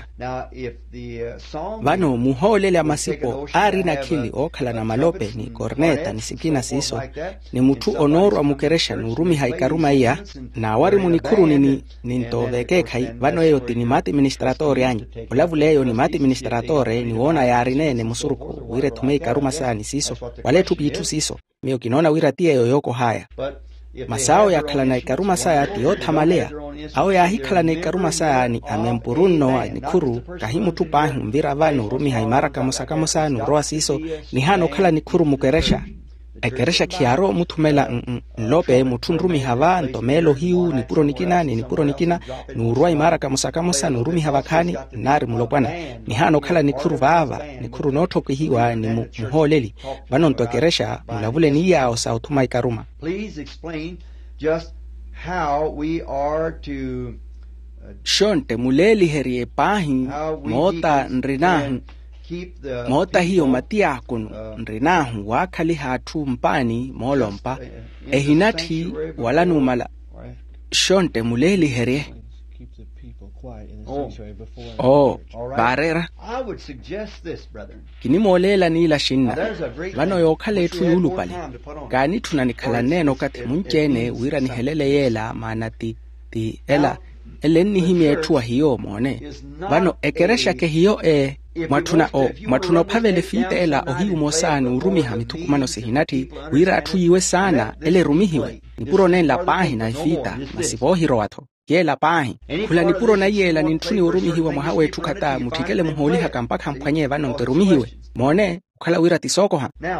vano muholele amasipo ari na kili okhalana malope ni korneta ni sikina siso ni mutu onorwa mukeresha nurumi haikaruma iya na wari munikuru nintovekekhai vano eyo tini mati administratori anyu olavule ni mati administratore ni wona yarinene musuruku wire tumei karuma sani siso waletu pitu siso miyo kinona wira tie yoyoko haya masao ya khalana ikaruma saya tiyo thamalea au ya hikhalana ikaruma saya ni amempurunno ni kuru kahimu tupahi mvira vanu rumi haimara kamusa nuroa siso ni hano khala ni kuru mukeresha ekeresha kiaro mutumela lope mutundrumi hava ntomelo hiu ni puro nikina nurwa imara kamusa nurumi hava khani nari mulopwana ni hano khala ni kuru vava ni kuru noto kihiwa ni muholeli vano ntokeresha mulavule ni yao sa utuma ikaruma. Please explain just how we are to shonte muleli herie pahi mota nrinahu mota hiyo matia kunu nrinahu wakali hatu mpani molompa ehinati wala numala shonte muleli herie barera I would suggest this, brethren. kini molela nila shinna vano yokhale etu yulu pali gani tunanikhala neno kati munchene wira ni helele yela maana ti eleni himi etu hiyo mone vano ekeresha ke hiyo mwatuna pavele fite ela ohiu mosani urumi hamitukumano sehinati wira atu yiwe sana ele rumihiwe nipuro nela pahi na ifita masibohiro wato yela pahi kula nipuro na yela nintuni urumihiwe mwahawe tukata mutikele muholi haka mpaka mpanye vano nterumihiwe mone ukala wira tisoko ha Now,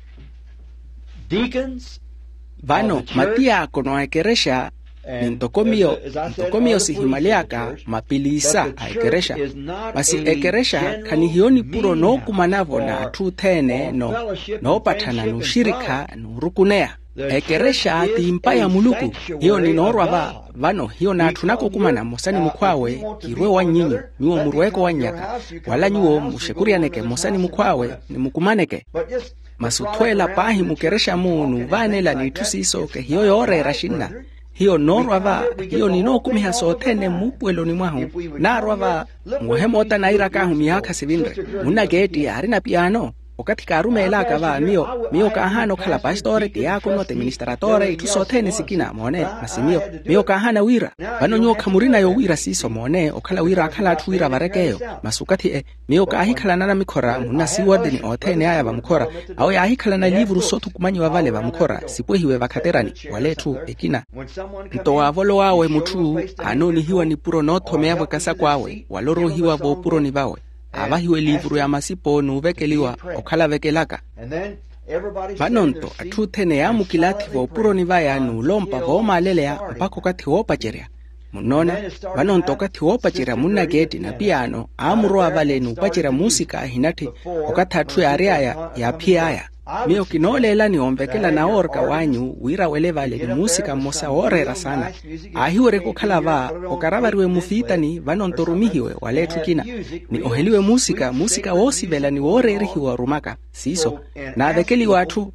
deacons vano matia kono aikeresha ntokomio sihimaliaka mapilisa aikeresha basi ekeresha kanihioni puro no kumanavo na tutene no patana nushirika nurukunea ekeresha timpaya muluku hiyo ninorwa vano hiyo na tunako kumana mosani mukwawe kirwe wanyinyi nyuo murweko wanyaka wala nyuo mushekurianeke mosani mukwawe ni mukumaneke masutwela pahi mukeresha munu vanela ni tusisoke hiyo yore rashina hiyo norwa hiyo ninokumiha sotene mupwelo ni mwahu narwa muhemota naira kahu miaka sivindre muna geti harina piano okati karume elaka va mio kahano kala pastore diakono te ministratore itu sothene sikina mone masimio mio kahana wira vano nyoka murina yo wira siso mone okala wira akala tuwira varekeyo masukati mio kahikala nana mikora muna siwardeni othene aya vamkora au ya hikala na livru sotu kumanyi wavale vamkora sipwehiwe vakaterani waletu ekina nto wavolo wawe mutu anoni hiwa ni puro notho meabwe kasa kwawe waloro hiwa vo puro ni vawe avahiwe livru ya masipo nuvekeliwa okala vekelaka vanonto atuthene ya mukilati vo puro ni vaya nulompa vo malelea mpako kati wopacherea munona vanonto kati wopacherea muna geti na piano amuro avale nupachera musika hinati okathathu ya area ya piaya mio kinolela ni ombekela na orka wanyu wira welevale ni musika mosa orera sana ahiwere kukhala va okaravariwe mufitani vanontorumihiwe waletukina ni oheliwe musika wosivela ni worerihiwa rumaka siso na avekeli watu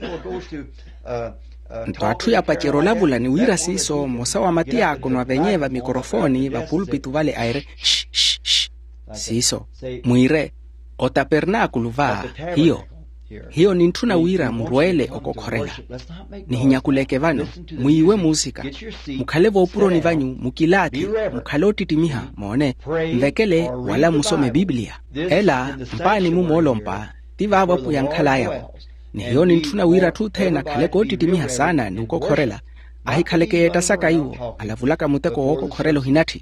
ntwathu ya pachero lavula ni wira siso mosa wa matia akono avenyeva mikrofoni va pulpitu vale aire siso mwire o tabernakulo va hiyo ni ntuna wira murwele okokhorela ni hinyakuleke vano muiwe musika mukhalevo opuro ni vanyu mukilati mukhaloti timiha mone mvekele wala musome biblia ela mpani mumolompa tivava puyankhalaya ni hiyo ni ntuna wira tuthena khaleko titimiha sana ni ukokhorela ahikhaleke etasaka iwo alavulaka muteko okokhorelo hinati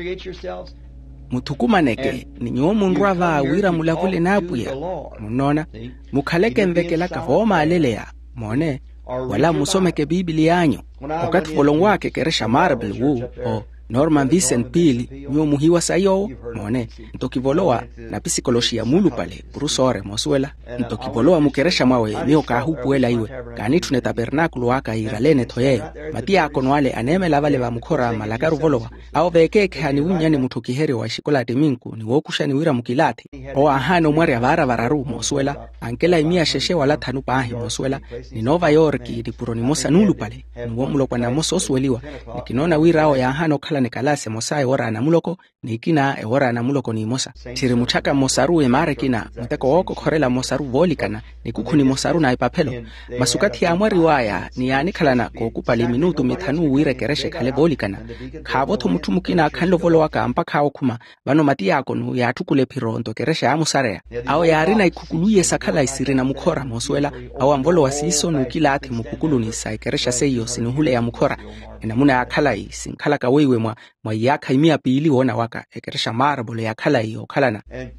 muthukumaneke ni nyomundu ava wira mulavule napuya munona mukhaleke mvekelaka voma alelea mone wala musomeke biblia yanyu okati folongwake keresha marble wu o Norman Vincent Peale nyo muhiwa sayo mone ntokivoloa na psikoloshia mulu pale brusore mosuela ntokivoloa mukeresha mawe mio kahupuela iwe kani tune tabernakulo waka iralene toye matia akonwale anemela vale va mukora malakaru voloa au vekeke hani unyani mutukiheri wa shikolate minku ni wokushani wira mukilati o ahano mwari avara vararu mosuela ankela imia sheshe wala thanu pahi mosuela ni Nova York di puronimosa nulu pale ni womulo kwa namoso osueliwa nikinona wira o ya ahano kala nekalase mosa ora na muloko nikina ora na muloko ni mosa tiri muchaka mosaru emare kina mteko woko khorela mosaru volikana nikukuni mosaru na ipapelo masukati ya mwari waya ni yani kalana ko kupali minutu mithanu wire kereshe kale volikana khabotho mutumukina khanlo volo waka mpaka okuma vano mati yako nu yathukule phirondo kereshe amusarea au yarina ikukuluye sakhala isiri na mukhora moswela au amvolo wasiso nukila athi mukukulu ni sai keresha seyo sinuhule ya mukhora enamuna akhala isinkhala ka wewe mwa yakha imia pili wona waka ekeresha marble yakhala iyo khalana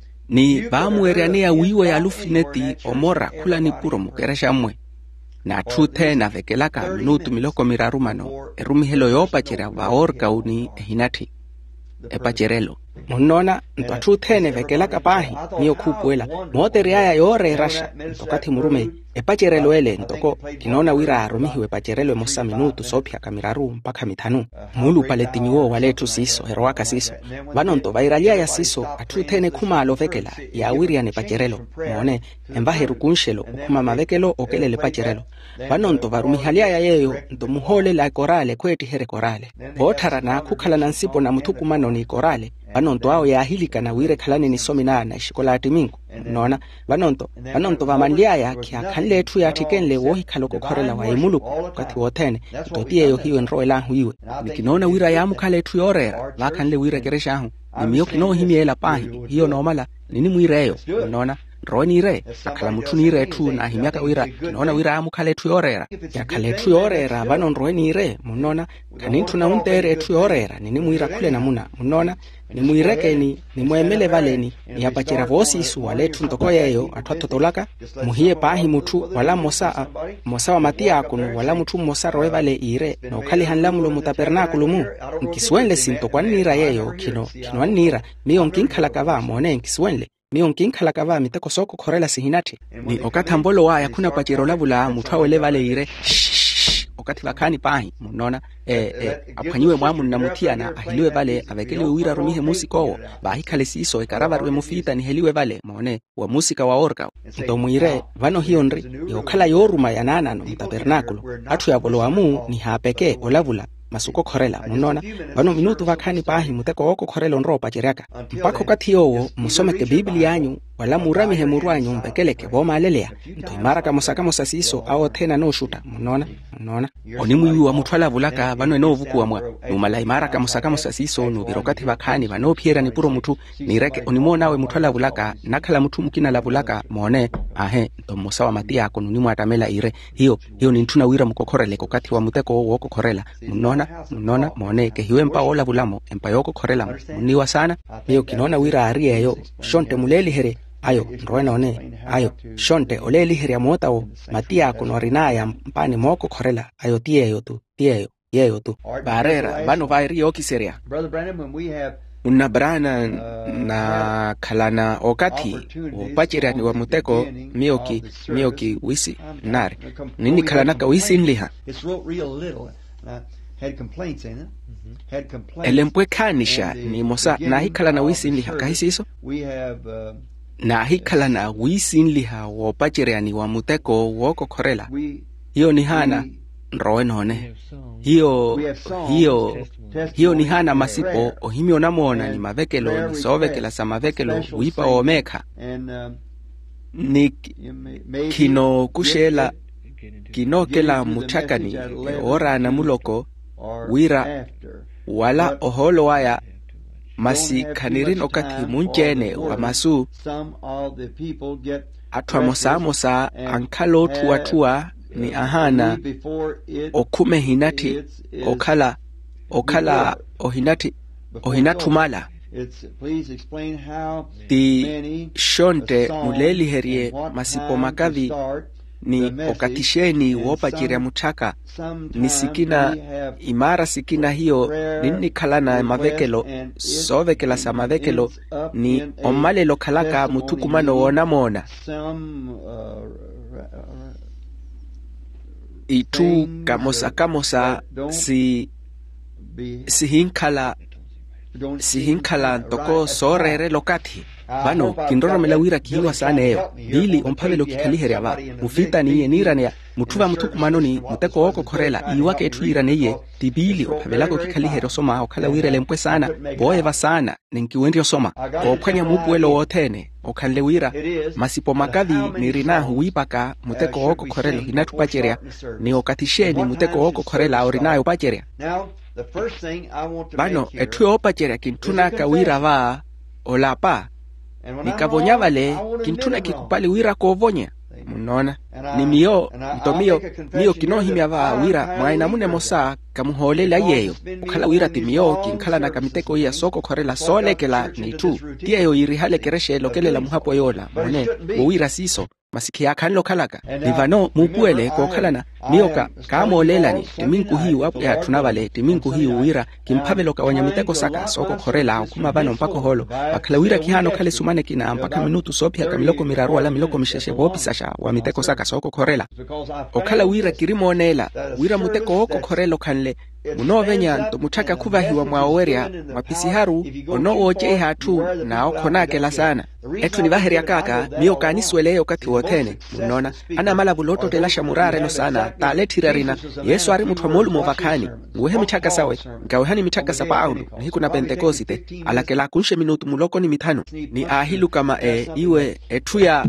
ni vamueriane ya wiwe ya lufineti omora kula ni puro mukeresha mwe na truthe na vekelaka minutu miloko mirarumano erumihelo yopachera vaorka uni hinati epacherelo munona ntwathu ne vekelaka pahi niyo khupuela motere aya yore rasha ntokati murume epacherelo ele ntoko kinona wira arumihiwe pacherelo mosa minutu sopya kamiraru mpaka mithanu mulu paletinyo walethu siso herwaka siso vanonto vairalia ya siso athuthene khumalo vekela ya wiria ne pacherelo mone embaheru kunshelo ukhuma mavekelo okelele pacherelo vanonto varumihalia ya yeyo ntomuhole la korale kweti here korale bothara na khukhala na nsipo na muthukumano ni korale vanonto ao ya hilika na wire khalani ni somina na shikolati mingu nona vanonto vamanlia ya kia khanle thu ya thikenle wo hikhaloko khorela wa imulu kathi wothene totie yo hiwe nroela huiwe nikinona wira ya mukhale thu yorera vakhanle wire keresha hu nimiyo kino himiela pahi hiyo nomala nini mwireyo nona ronire akhala muthu nire thu na himyaka wira kinona wira amukhale thu yorera yakhale thu yorera vanonroenire munona kaninthu na untere thu yorera nini mwira khule namuna munona ni muirekeni ni muemele valeni ni yapachera vosi isu walethu ntoko yeyo atwatotolaka muhiye pahi muthu wala mosa wa matia akunu wala muthu mosa roe vale ire no khali hanlamulo mutabernakulo mu nkiswenle sinto kwanira yeyo kino anira miyo nkinkhala kava mone nkiswenle miyo nkinkhala kava miteko soko khorela sihinati ni okathambolo wa yakuna pachero lavula muthu awele vale ire okati vakani pahi munona aphanyiwe mwamu na mutiana ahiliwe vale avekeliwe wira rumihe musikowo vahikhale siso ekaravarwe mufita ni heliwe vale mone wa musika wa orka ntomwire vano hionri yokhala yoruma yanana no mutabernakulo athu yavolo amu ni hapeke olavula masuko khorela munona vano minutu vakhani pahi muteko woko khorela onro pacheraka mpako kathiyowo musomeke biblia yanyu wala murami he murwanyu mbekeleke boma alelea nto imara kamusaka musasiso awo thena no shuta munona oni muyu wa mutwala vulaka vano eno vuku wa mwa numala imara kamusaka musasiso no birokati vakhani vano phiera ni puro mutu nireke oni mona we mutwala vulaka nakhala mutu mukina la vulaka mone ahe nto musawa matia ko nuni mwatamela ire hiyo ni ntuna wira mukokhorele kokati wa muteko woko khorela munona mone ke hiwe mpa ola vulamo empa yoko khorela muniwa sana hiyo kinona wira ariyeyo shonte muleli here ayo nroena one ayo shonte oleli here motao matia ko rinaya mpani moko khorela ayo tiyeyo tu barera vano vairi yokiseria Brother Brandon, when we have unabrana na kalana okati upachirani wa muteko mioki wisi nari nini kalana ka wisi nliha it's real little. Had complaints in it. Had complaints. Elempwe kanisha ni mosa na hikalana wisi nliha kahisiso We have na hikalana wisi nliha wa upachirani wa muteko woko khorela hiyo ni hana nroenone hiyo ni hana masipo ohimio namona ni mavekelo ni sovekela samavekelo wipa omeka ni kino kushela kino kela mutakani ora na muloko wira wala oholo waya masi kanirin okati munchene wa masu atwa mosa ankalo tuatua ni ahana okume hinati okala ohinatumala ti shonte muleli herie masipo makavi ni okatisheni wopachiria mutaka ni sikina imara sikina hiyo nini kalana mavekelo sovekela sa mavekelo ni omalelo kalaka mutukumano wonamona itu kamosa sihinkala toko sorere lokati bano kindoro melawira kiwa sana eyo bili ompavelo kikalihere aba mufita niye nirania mutuva mutukumano ni muteko woko khorela iwake etulira neye tibili opavelako kikalihere soma okalawira lempwe sana boeva sana ninkiwendi osoma okwanya mupwelo wothene okalewira masipo makavi nirina huipaka muteko woko khorela hinatupacheria ni okatisheni muteko woko khorela orinayo pacheria bano etuyo opacheria kintuna kawira va olapa nikavonya vale kintuna kikupali wira kovonya munona ni mio kinohimya va wira mwaina mune mosa kamuholela yeyo ukhala wira timio kinkhala na kamiteko ya soko khorela solekela nitu tiyeyo irihale kereshe lokelela muhapo yola mone wira siso masiki yakhanlo khalaka livano mupuele ko khalana mioka kamolelani timinku hi wapo ya tunavale timinku hi wira kimphavelo ka wanyamiteko saka soko khorela kuma bano mpako holo bakhala wira kihano khale sumane kina mpaka minutu sopya kamiloko miraru wala miloko misheshe bopisasha wa miteko saka soko khorela okhala wira kirimonela wira muteko woko khorelo khanle munovenya nto mutaka kuvahiwa mwaweria mapisiharu ono oche hatu na okhonakela sana etu ni vaheria kaka mioka nisweleyo kati wothene munona ana mala buloto telasha murare lo sana taletirarina Yesu ari mutwa molu movakhani nguhe mitaka sawe ngawehani mitaka sa Paulo hiku na Pentecoste alakela kunshe minutu muloko ni mithano ni ahilu kama iwe etuya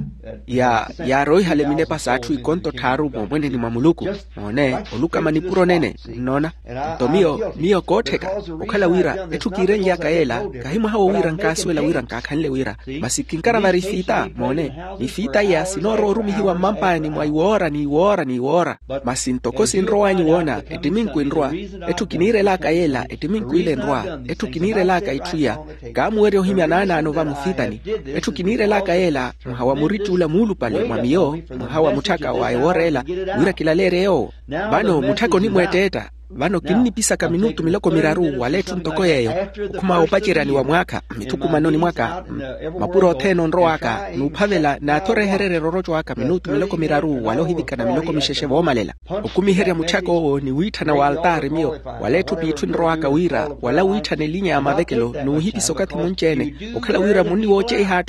ya roi hale mine pasatu ikonto taru mwende ni mamuluku mone oluka manipuro nene nona to mio koteka ukala wira etukirenge yakaela kahima hawo wira nkaswela wira nkakhanle wira masikinkara varifita mone ifita ya sinoro rumihiwa mampa ni mwaiwora masintoko sinroanyi wona etiminku inroa etukinire laka yela etiminku ile nroa etukinire laka ituya kamwere ohimya nana anova mufitani etukinire laka yela mhawa muritula mulu pale mwamio mhawa mutaka waiworela wira kilalero bano mutako ni mweteta vano kinni pisa ka minutu miloko miraru waletu ntoko yeyo kuma upachirani wa mwaka mitukumanoni mwaka mapuro theno nroaka nuphavela na toreherere rorocho waka minutu miloko miraru walohidika na miloko misheshe vomalela ukumiheria muchako ni wita na wa altari mio waletu pitu nroaka wira wala wita ne linya ya mavekelo nuhidi sokati munchene ukala wira muni woche hatu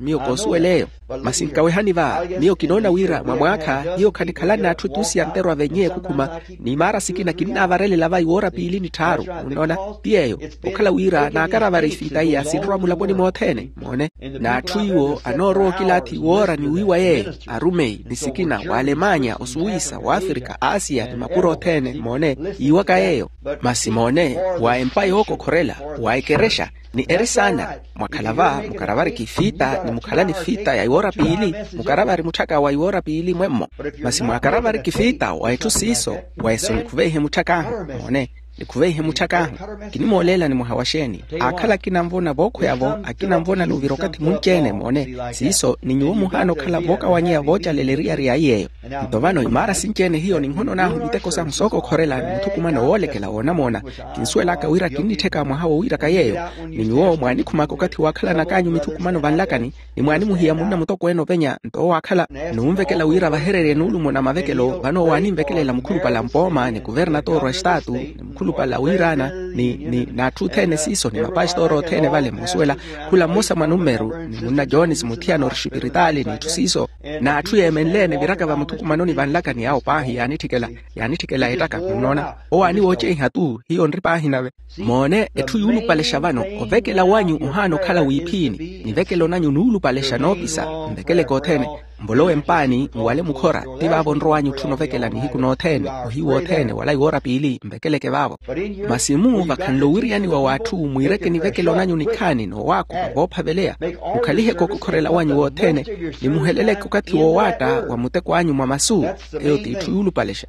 miyo kosueleyo masinkawe haniva miyo kinona wira mwamwaka hiyo kanikalana tutusi anterwa venye kukuma ni mara sikina kinina varele lava iwora pili ni taru unaona piyeyo ukala wira na akaravari fita ya sinrwa mulaboni motene mone na tuiwo anoro kilati wora ni wiwa ye arumei ni sikina wa Alemanya Usuisa wa Afrika Asia ni mapuro tene mone iwaka yeyo masimone wa empire hoko korela wa ikeresha ni erisana mwakalava mukaravari kifita ni mukalani fita ya iwora pili mukaravari mutaka wa iwora pili mwemo masi mwakaravari kifita wa etusiso wa eso nikuvehe mutaka mone nikuvehe mutaka kinimolela ni muhawasheni akala kinamvona boko yavo akina mvona nuvirokati munkene mone siso ni nyumu hano kala boka wanyea vocha leleria ria yeyo mtovano imara sinkene hiyo ni nhono nahu miteko sa msoko korela mtukumano wole kela ona mona kinsuela kawira kiniteka muhawo wira kayeyo ni nyuo mwani kumako kati wakala na kanyu mitukumano vanlakani ni mwani muhia muna mutoko eno penya nto wakala nuumvekela wira vaherere nulu mona mavekelo vano wani mvekelela mkulu pala mpoma ni guvernatoro estatu mkulu pala wirana ni na tu tene siso ni mapastoro tene vale musuela kula musa manumeru ni muna Jones mutiano rishipiritali ni tusiso na tu yemenlene viraka va mtukumanoni vanlakani yao pahi yanitikela etaka mnona oani woche hatu hiyo nripahi nawe mone etu yulu pale shavano ovekela wanyu uhano kala wipini nivekelo nanyu nulu pale shanopisa mbekele kotene mbolo empani wale mukora tibabo nroanyu tunovekela ni hiku notene hiwo tene wala iwora pili mbekele kebabo masimu vakanlowiriani wa watu mwireke nivekelo nanyu nikani no wako bopa velea ukalihe kokorela wanyu wotene ni muhelele kukati wowata wa muteko wanyu mamasu eyo titu yulu palesha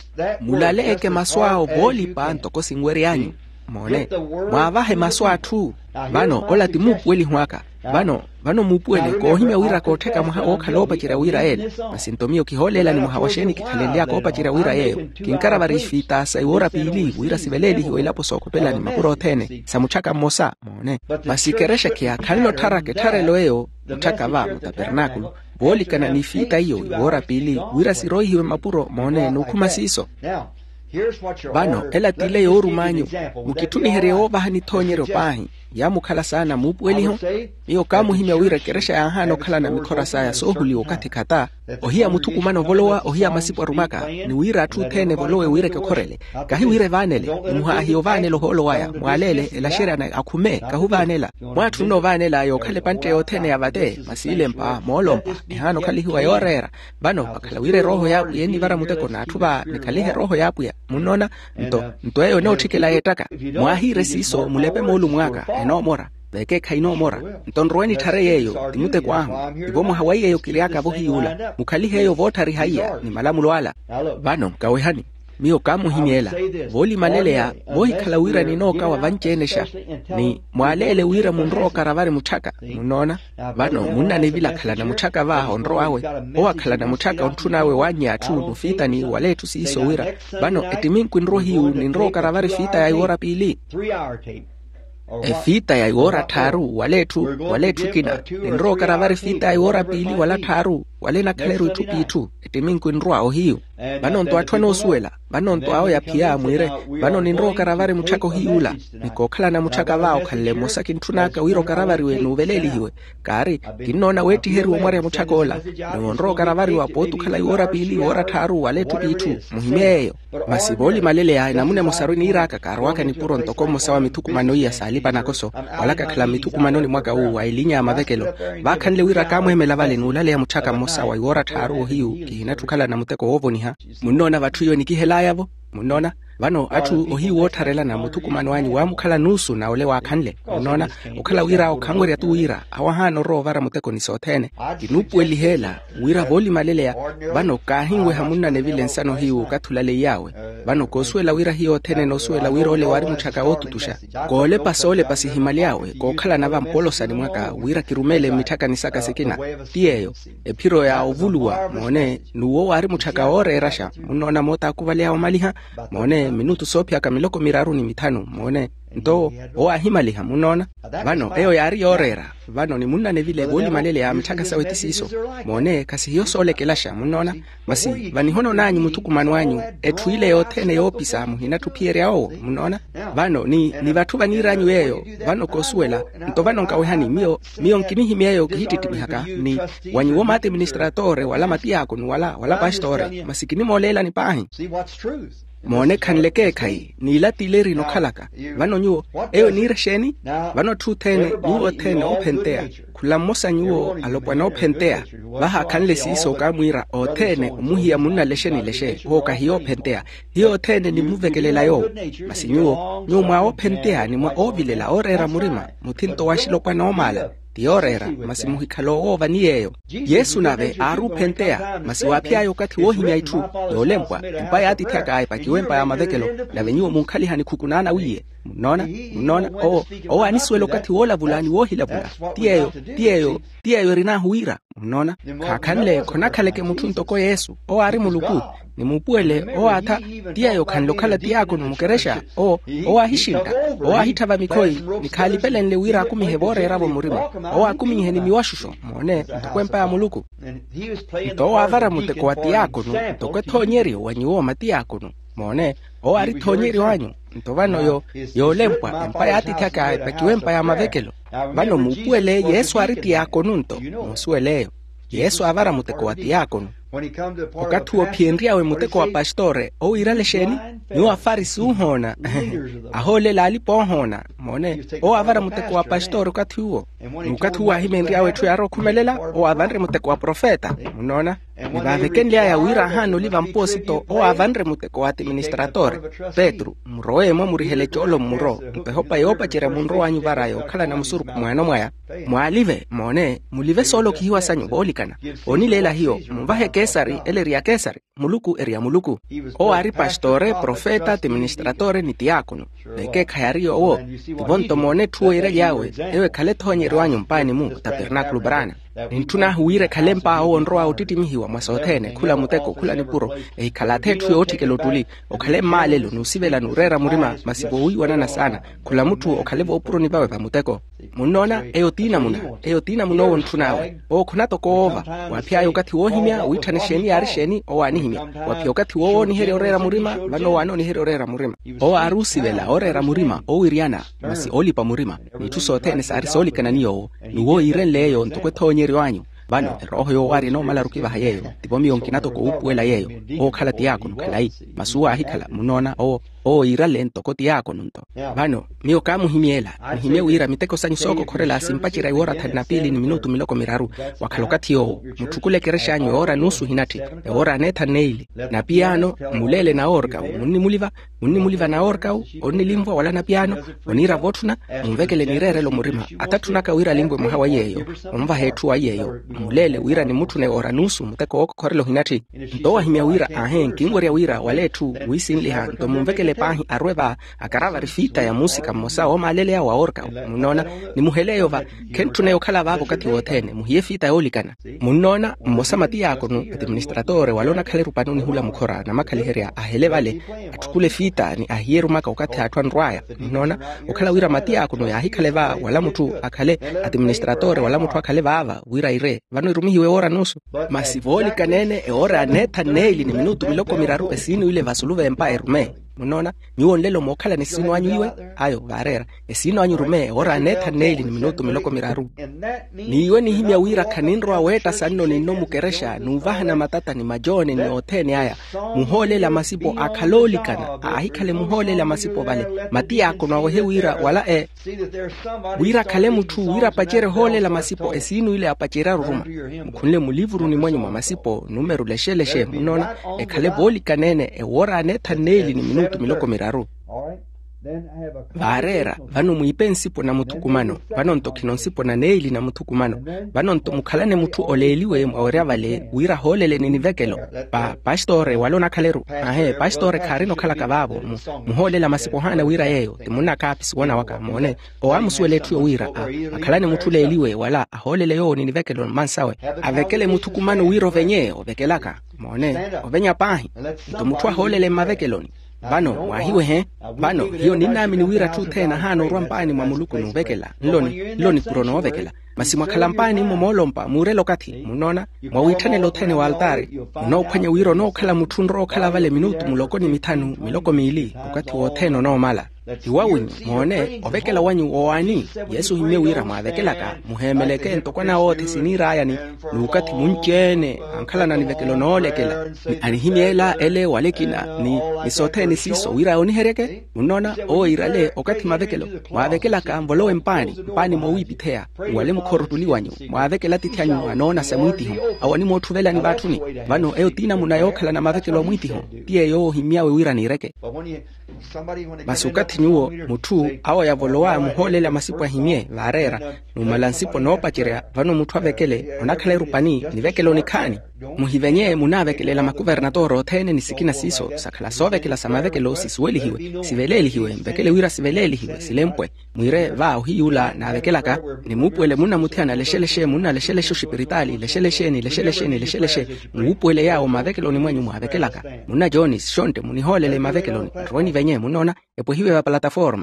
mulaleke maswao boli pa ntoko singweri yanyu mone mwavahe maswa tu bano ola timupueli huaka bano mupueli kohime wira koteka muha okalopa kira wira ele masintomio kiholela ni muhawasheni kikalelea kopa kira wira ele kinkara barifita saiwora pili wira sibeleli hiyo ilapo soko pela ni makuro tene samuchaka mosa mone masikeresha kia kalilo tarake tarelo mutaka va mutabernakulo boli kana nifita hiyo wora pili wira siroi hiyo mapuro mone nukuma siso bano ela tile yoru manyu mukituni hereo bahani tonyero pahi ya mukala sana mupueli ho iyo kamu himya wira keresha ya hano kala na mikora saya sohuli wakati kata ohia mutukumano volowa ohia masipo rumaka ni wira tu tene volowe wire kekorele kahi wire vanele muha hiyo vanelo holo waya mwalele ela shera na akume kahu vanela mwatu no vanela yo kale pante yo tene ya vade masile mpa molompa hano kali hiwa yorera bano bakala wire roho yapu yeni vara muteko na atuba nikalihe roho yapu ya munona nto eyo no chikela yetaka mwahire siso mulepe molu mwaka eno mora beke kaino mora ntonroeni tare yeyo timute kwahu ibomo hawaii yeyo kiliaka bohiula mukalihe yeyo votari haya ni malamu lwala bano kawehani miyo kamu himiela voli malele ya bohi kalawira ni noka wa vanchenesha ni mwalele wira munro karavari mutaka munona bano muna nevila kala na mutaka vaha onro awe owa kala na mutaka ontunawe wanya atu nufita ni waletu siso wira bano etiminku nro hiu ni nro karavari fita ya iwora pili fita ya iwora taru waletu kina nro karavari fita ya iwora pili wala taru wale na kaleru itupitu etiminku nro ao hiu bano nto atwa no suela bano nto ao ya pia mwire bano nro karavari mutako hiula niko kala na mutaka vao kalle mosaki ntunaka wiro karavari we nuveleli hiwe kari kinona weti heru mware mutako ola nro karavari wa potu kala iwora pili iwora taru waletu pitu muhimeyo masiboli malele ya namune mosaruni iraka karwaka ni puro ntoko mosawa mituku manoi ya salipa nakoso walaka kala mituku manoni mwaka uu wa ilinya ya mavekelo bakanle wira kamwe melavale nulale ya mutaka mosawa iwora taru hiu kihinatukala na muteko ovo ni ha munona vatuyo nikihela yavo munona vano atu ohi wotarela na mutukumano wanyu wa mukala nusu na ole wa kanle munona ukala wira okangweri atu wira awahano ro vara muteko ni sotene kinupu elihela wira voli malele ya vano kahingwe hamuna nevile nsano hiu katulale yawe vano kosuela wira hiyo tene no suela wira ole wari mutaka otutusha kole pasole pasihimali yawe kokala na vampolosa ni mwaka wira kirumele mitaka nisaka sekina tiyeyo epiro ya ovuluwa mone nuwo wari mutaka ore rasha munona mota akuvale ya omaliha mone muone minutu sopya kamiloko miraru ni mitano muone ndo oahimaliha munona vano eyo yari yorera vano ni munna ne vile boli malele ya mchaka sawetisiso muone kasi hiyo solekelasha munona masi vani hono nanyi mutukumano wanyu etwile yotene yopisa muhina tupiere ao munona vano ni vatu vaniranyu yeyo vano kosuela nto vano nkawehani mio nkinihi yeyo kihititimihaka ni wanyu woma administratore wala matiako wala pastore masikini molela ni pahi muone kanleke kai ni latileri no khalaka vano nyuo eyo ni resheni vano tutene nyuo tene opentea kula mosa nyuo alopwa no pentea baha kanle siso kamwira otene umuhia munna lesheni leshe hoka hiyo pentea hiyo tene ni muvekelela yo masi nyuo mwa opentea ni mwa ovilela orera murima mutinto washilopwa no mala tiorera masi muhikalo ova ni yeyo Yesu nave arupentea masi wapiayo kati wohinya itu yolempwa mpaya ati tiaka aipa kiwempa ya mavekelo na venyu munkali hani kukunana uye munona aniswelo kati wola vulani wohila vula tiyeyo rina huira munona kakanle konakaleke mutuntoko Yesu ari muluku ni mupuele ata tiyeyo kanlokala tiyako numukeresha ahishinda ahitava mikoi nikalipele nle wira kumihebore rabo murima akuminye ni miwashusho muone kwempa ya muluku avara muteko watiyako tokwe tonyeri wanyuo matiyako muone ari tonyeri wanyu vano yolempwa empaya atitaka pakiwempa ya mavekelo vano mupuele Yesu ariti yako nunto musueleyo Yesu avara muteko watiyako wakati wopiendria we muteko wa pastore iralesheni ni wa farisi uhona ahole lalipo hona muone avara muteko wa pastore wakati huo ahimendria wetu yaro kumelela avandre muteko wa profeta munona nivavekendlia ya wira hano liva mposito avandre muteko wa administratore Petru mroemo murihele cholo muro mpehopa yopa chere munro wanyu varayo kala na musuru kumwano mwaya mwalive muone mulive solo kihiwa sanyu bolikana onilela hiyo mvahe Kesari eleria Kesari muluku eria muluku ari pastore profeta administratore ni tiakono beke kayario tibonto mone tuo ire yawe ewe kale tonyeri wanyu mpani mu tabernakulo brana nintuna huire kalempa onroa utitimihiwa masotene kula muteko kula nipuro kalate tu yotikelo tuli okale malelo nusivela nurera murima masibo uiwanana sana kula mutu okalevo opuro ni bawe pa muteko munona eyotina muno wontunawe kunato koova wapya yokati wohimya uitanesheni arisheni anihimya wapya yokati ni heri orera murima vano ni heri orera murima arusi vela orera murima iriana masi olipa murima nitusotene sarisoli kananiyo nuwo irenleyo ntokwe tonyeri wanyu vano roho yo wari no malaruki bahayeyo tibomi yonkinato ko upuela yeyo khala tiyako nkalai masuwa hikala munona irale ntokoti yako nunto vano mio kamuhimiela muhimye wira miteko sanyu soko korela simpachira iwora 32 ni minutu miloko miraru wakalokati mutukule keresha anyo ora nusu hinati ora neta neili na piano mulele na orka munni muliva na orka onni limvo wala na piano onira votuna mvekele nirere lo murima atatunaka wira lingwe muhawa yeyo mva hetu wa yeyo mulele wira ni mutu ne ora nusu muteko oko korelo hinati ndoa himya wira kingori ya wira waletu wisinliha ndo mvekele pahi arweba akarava rifita ya musika mosa malele ya waorka munona ni muheleyova kentune okhala vavo kati wotene muhiye fita yolikana munona mosa mati yako no administratore walona khale rupano ni hula mukhora na makhali heria ahele vale atukule fita ni ahieru maka ukati atwan rwaya munona okhala wira mati yako no yahikhale va wala mutu akhale administratore wala mutu akhale vava wira ire vano irumihiwe ora nusu masivoli kanene ora neta neili ni minutu miloko miraru esini ile vasuluve empire rume munona nyuo lelo mokhala ni sino anyuiwe ayo varera esino anyurume ora neta neili ni minutu miloko miraru niwe ni himya wira kaninro aweta sanno ni no mukeresha nuvaha na matata ni majone ni otene aya muhole la masipo akalolikana ahikale muhole la masipo vale matia akono he wira wala wira kale mutu wira pachere hole la masipo esino ile apachera ruma mukunle mulivuru ni mwenye masipo numero leshe munona kale boli kanene ora neta neili ni minutu miloko miraru varera vano muipensipo na mutukumano vano ntokinonsipo na neili na mutukumano vano ntomukhalane mutu oleliwe mwaorea vale wira holele ninivekelo pastore walona khaleru pastore kharino khala kavavo muholela masipo hana wira yeyo timuna kapisi wana waka mone amusueletu yo wira akhalane mutu leliwe wala aholele yo ninivekelo mansawe avekele mutukumano wiro venye ovekelaka mone ovenya pahi ntomutu aholele mavekeloni vano mwahiwe vano hiyo ninami niwira tu tena hano rwampani mwa muluku nuvekela nloni puro novekela masimwa kalampani momolompa murelo kati munona mwawithanelo thene wa altare unophwanya wiro no khala muthunro khala vale minutu mulokoni mithanu miloko mili ukati wotheno no mala iwawinyu mone ovekela wanyu owani Yesu hime wira mwavekela ka muhemeleke ntokwana wote siniraya ni ukati munchene ankhala na nivekelo no lekela ani himiela ele walekina ni sotheni siso wira onihereke munona o irale okati mavekelo mwavekela ka mbolo empani mowipithea wale mkhorotuli wanyu mwavekela tithanyu anona samwitiho awani mothuvela ni bathuni vano eotina munayokhala na mavekelo mwitiho tie yo himiawe wira nireke basukati nyuo mutu awo yavolowa muholela masipo ahimie varera numalansipo nopachirea vano mutu avekele onakhala rupani nivekelo nikhani muhivenye munavekelela makuvernatoro thene nisikina siso sakhala sovekela samavekelo sisuwelihiwe sivelelihiwe mbekele wira sivelelihiwe silempwe mwire va uhiyula navekelaka nimupwele muna muthiana lesheleshe muna lesheleshe shipiritali lesheleshe mupwele yao mavekelo ni mwenyu mwavekelaka muna Jonis shonte muniholele mavekelo roni venye munona epohiwe va plataforma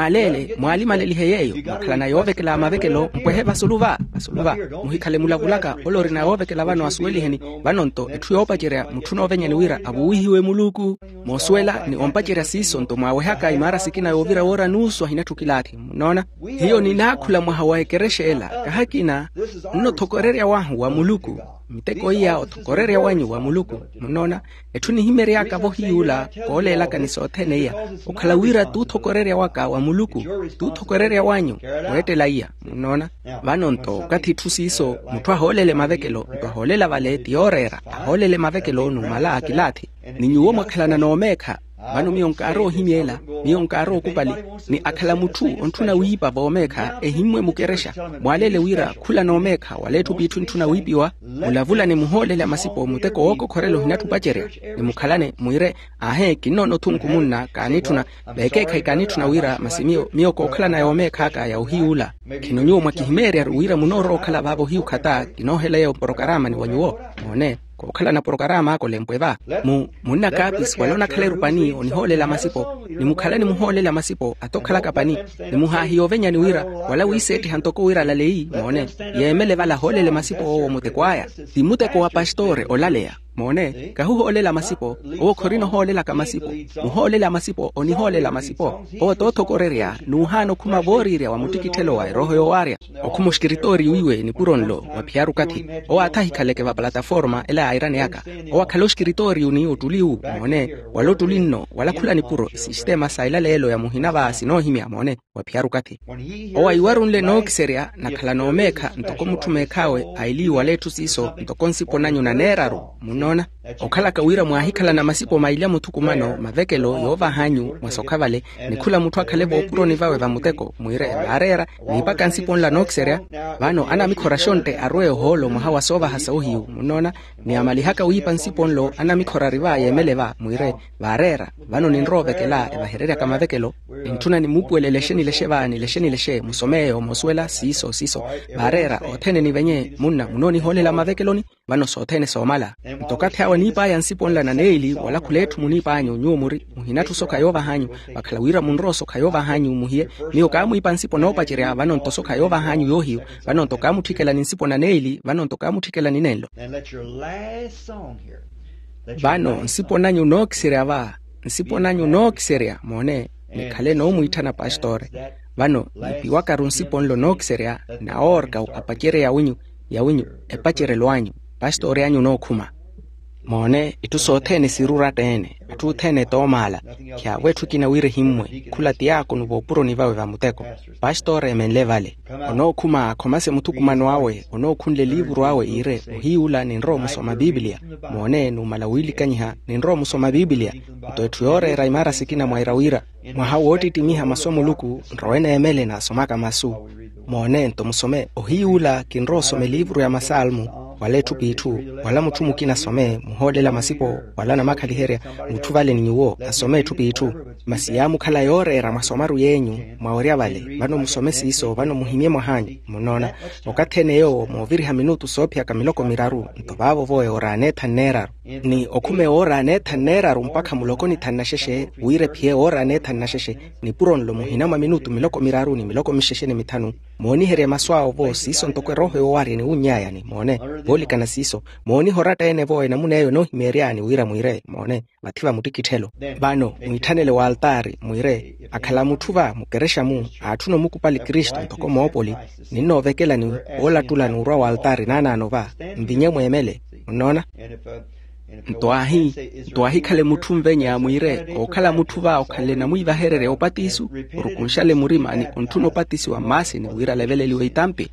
mwalima leliheyeyo makhala na yovekela mavekelo mpwehe basuluva muhikhale mulavulaka olori na yovekela vano asuweliheni vanonto ethu yopacherea muthu novenyeni wira abuwihiwe muluku moswela ni ompacherea siso nto mwawehaka imara sikina yovira wora nusu hinatukilathi munona hiyo ni nakhula mwahawaekereshela kahakina nnothokorerea wahu wa muluku miteko iya othokorerea wanyu wa muluku munona ethu ni himere yaka vohiyula kolela kanisothene iya ukhala wira tuthokorerea waka wa muluku tuthokorerea wanyu wetela iya munona vanonto kathi thusiso muthu aholele mavekelo muthu aholela valeti yorera aholele mavekelo numala akilathi ninyuwo mwakhalana nomekha vano mionkaro himiela mionkaro kupali ni akhala muthu onthuna wipa vomekha ehimwe mukeresha mwalele wira khula nomekha walethu pithu nthuna wipiwa mulavula ni muholele masipo muteko oko khorelo hinatupachere ni mukhalane muire ahe kinono thunkumunna kanithuna bekekha ikanithuna wira masimio mioko khala na yomekha ka ya uhiula kinonyo mwakihimere wira munoro khala babo hiukhata kinoheleyo programma ni wanyuwo mone kokhala na programa ako lempweva munna kapis walona khale rupani oniholela masipo ni mukhala ni muholela masipo atokhala kapani ni muhahiyo venya ni wira wala wiseti hantoko wira lalei mone yemele vala holele masipo owo mutekwaya timuteko wa pastore olalea mone kahuholela masipo o khorino holela ka masipo muholela masipo oniholela masipo o tothokoreria nuhano kuma voriria wa mutikithelo wa roho yo waria okumushkiritori wiwe ni puronlo wa piaru kathi o athahikhaleke va plataforma ela airane yaka o akhaloshkiritori uni utuliu mone walotulinno wala khula ni puro sistema saila lelo ya muhina va sinohimia mone wa piaru kathi o aiwarunle no kiseria na khala no mekha ntoko muthumekhawe aili walethu siso ntoko nsipo nanyu na neraru nona okhala kawira mwahikhala na masipo maila muthukumano mavekelo yova hanyu mwasokhavale nikhula muthu akhalebo opuroni vawe vamuteko muire varera nipaka nsiponla noxerea vano ana mikhorashonte arwe holo mwahawa sova hasauhiu munona ni amalihaka uipa nsiponlo ana mikhora riva yemeleva muire varera vano ninrovekela evaherera kamavekelo intuna ni mupwele lesheni leshe musomeyo moswela siso varera othene ni venye munna munoni holela mavekeloni vano sothene somala tokati hawa nipa ya nsiponla na neili wala kulethu munipa anyo nyumuri muhinatu soka yova hanyu bakhala wira munro soka yova hanyu muhie niyo kamu ipa nsipo no pachirea vano ntosoka yova hanyu yohiyo vano ntokamu thikela ninsipo na neili vano ntokamu thikela ninenlo vano nsipo nanyu no kiserea mone nikhale no muithana pastore vano nipiwaka runsipo nlo no kiserea na orga ukapachere ya winyu epachere lwanyu pastore yanyu no khuma mone itusothene sirura tene atuthene tomala kya wethu kina wire himwe khulati yako nubopuro ni vawe vamuteko pastore menlevale ono khuma khomase muthukumano wawe ono khunle livru wawe ire uhiula ni nro musoma biblia mone numala wilikanyha ni nro musoma biblia mtoethu yore raimara sikina mwaira mwahawoti timiha masomo luku nroene emele na somaka masu mone nto musome uhiula kinro some livru ya masalmu waletu pitu wala mutu mukina some muhodela masipo wala na makaliheria mutu vale ninyuo asome tu pitu masiyamu kala yore ra masomaru yenyu mwaoria vale vano musome siso vano muhimie mwahanyi munona okatene yo moviri ha minutu sopia kamiloko miraru ntobavo voe orane taneraru ni okume orane taneraru mpaka mulokoni tanasheshe uire pie orane tanasheshe ni puron lo muhina ma minutu miloko miraru ni miloko misheshe ni mitanu moni here maswao vo siso ntokwe roho yowari ni unyaya ni mone boli kana siso moni horata ene voe na muneyo no himeriani uira muire mone bativa mutikitelo bano muitanele wa altari muire akala mutuva mukeresha mu atuno mukupali Kristo ntoko mopoli nino vekela ni ola tula nurwa wa altari nana anova mbinye mwemele unaona Ntoahi kale mutu mvenya muire okala mutuva okale na muiva herere opatisu urukunshale murima ni untuno patisi wa masi ni wira levele liwe itampi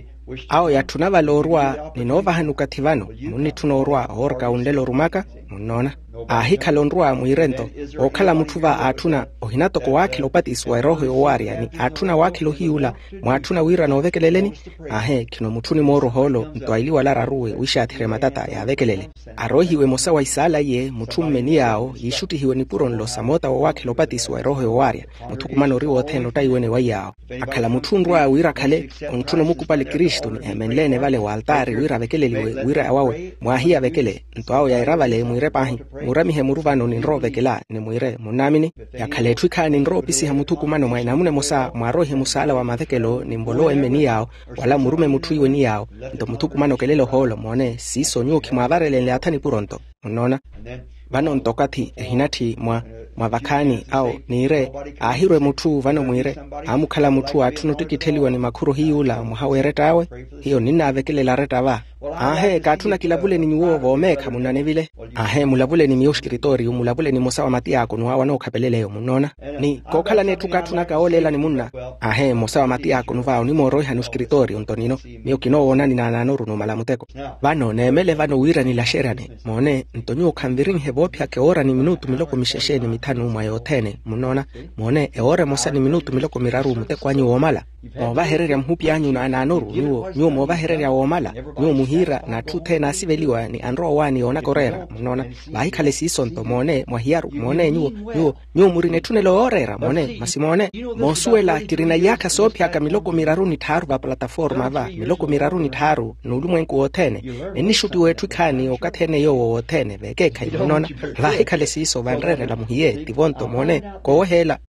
ao ya tunava lorwa ni nova hanukativano muni tunorwa orka undelo rumaka munona ahika londrwa muirento okala mutuva atuna ohinato kwa wakilo patisi wa roho yowaria ni atuna wakilo hiula mwatuna wira na ovekeleleni kino mutuni moro holo ntoaili wala raruwe wisha atire matata ya vekelele arohi we mosa wa isala ye mutumme ni yao yishuti hiwe ni puron lo samota wa wakilo patisi wa roho yowaria mutukumano riwo teno taiwene wa yao akala mutundwa wira kale untuno mukupali Kristo ni emenlene vale wa altari wira vekeleliwe wira awawe mwahia vekele ntoao ya iravale muire pahi muramihe muruvano ni nro vekela ni muire munamini ya kale twika ni nro pisi hamutukumano mwaina mune mosa mwarohi musala wa mavekelo ni mbolo emeni yao wala murume mutuiwe ni yao nto mutukumano kelelo holo mwone siso nyuki mwavarele le atani puronto unona vano ntokati hinati mwavakani au niire ahirwe mutu vano muire amukala mutu atunutikiteliwa ni makuru hiula muhaweretawe hiyo nina avekelela retava katuna kilabule ni nyuo vomeka munane vile mulabule ni mioshkiritori mulabule ni mosawa mati yako nuwa wano kapeleleyo munona ni kokala netu katuna kaolela ni munna mosawa mati yako nuwa ni moroi hanushkiritori untonino mio kino wonani na nanoru no malamuteko vano neemele vano wira ni lasherane mone ntonyo kamvirini hevopia ke ora ni minutu miloko mishesheni mitanu mwayotene munona mone ora mosa ni minutu miloko miraru muteko anyu womala mova herere mhupi anyu na nanoru nyuo mova herere womala nyuo muhira na tute na siveliwa ni anro wani ona korera munona bahikale sisonto mone mwahiaru mone nyuo murine tunelo orera mone masimone mosuela kirina yaka sopia ka miloko miraru ni taru ba plataforma va miloko miraru ni taru nulumwenku wotene enishuti wetu kani okatene yo wotene vekeka munona bahikale siso vanrere la muhie tivonto mone kohela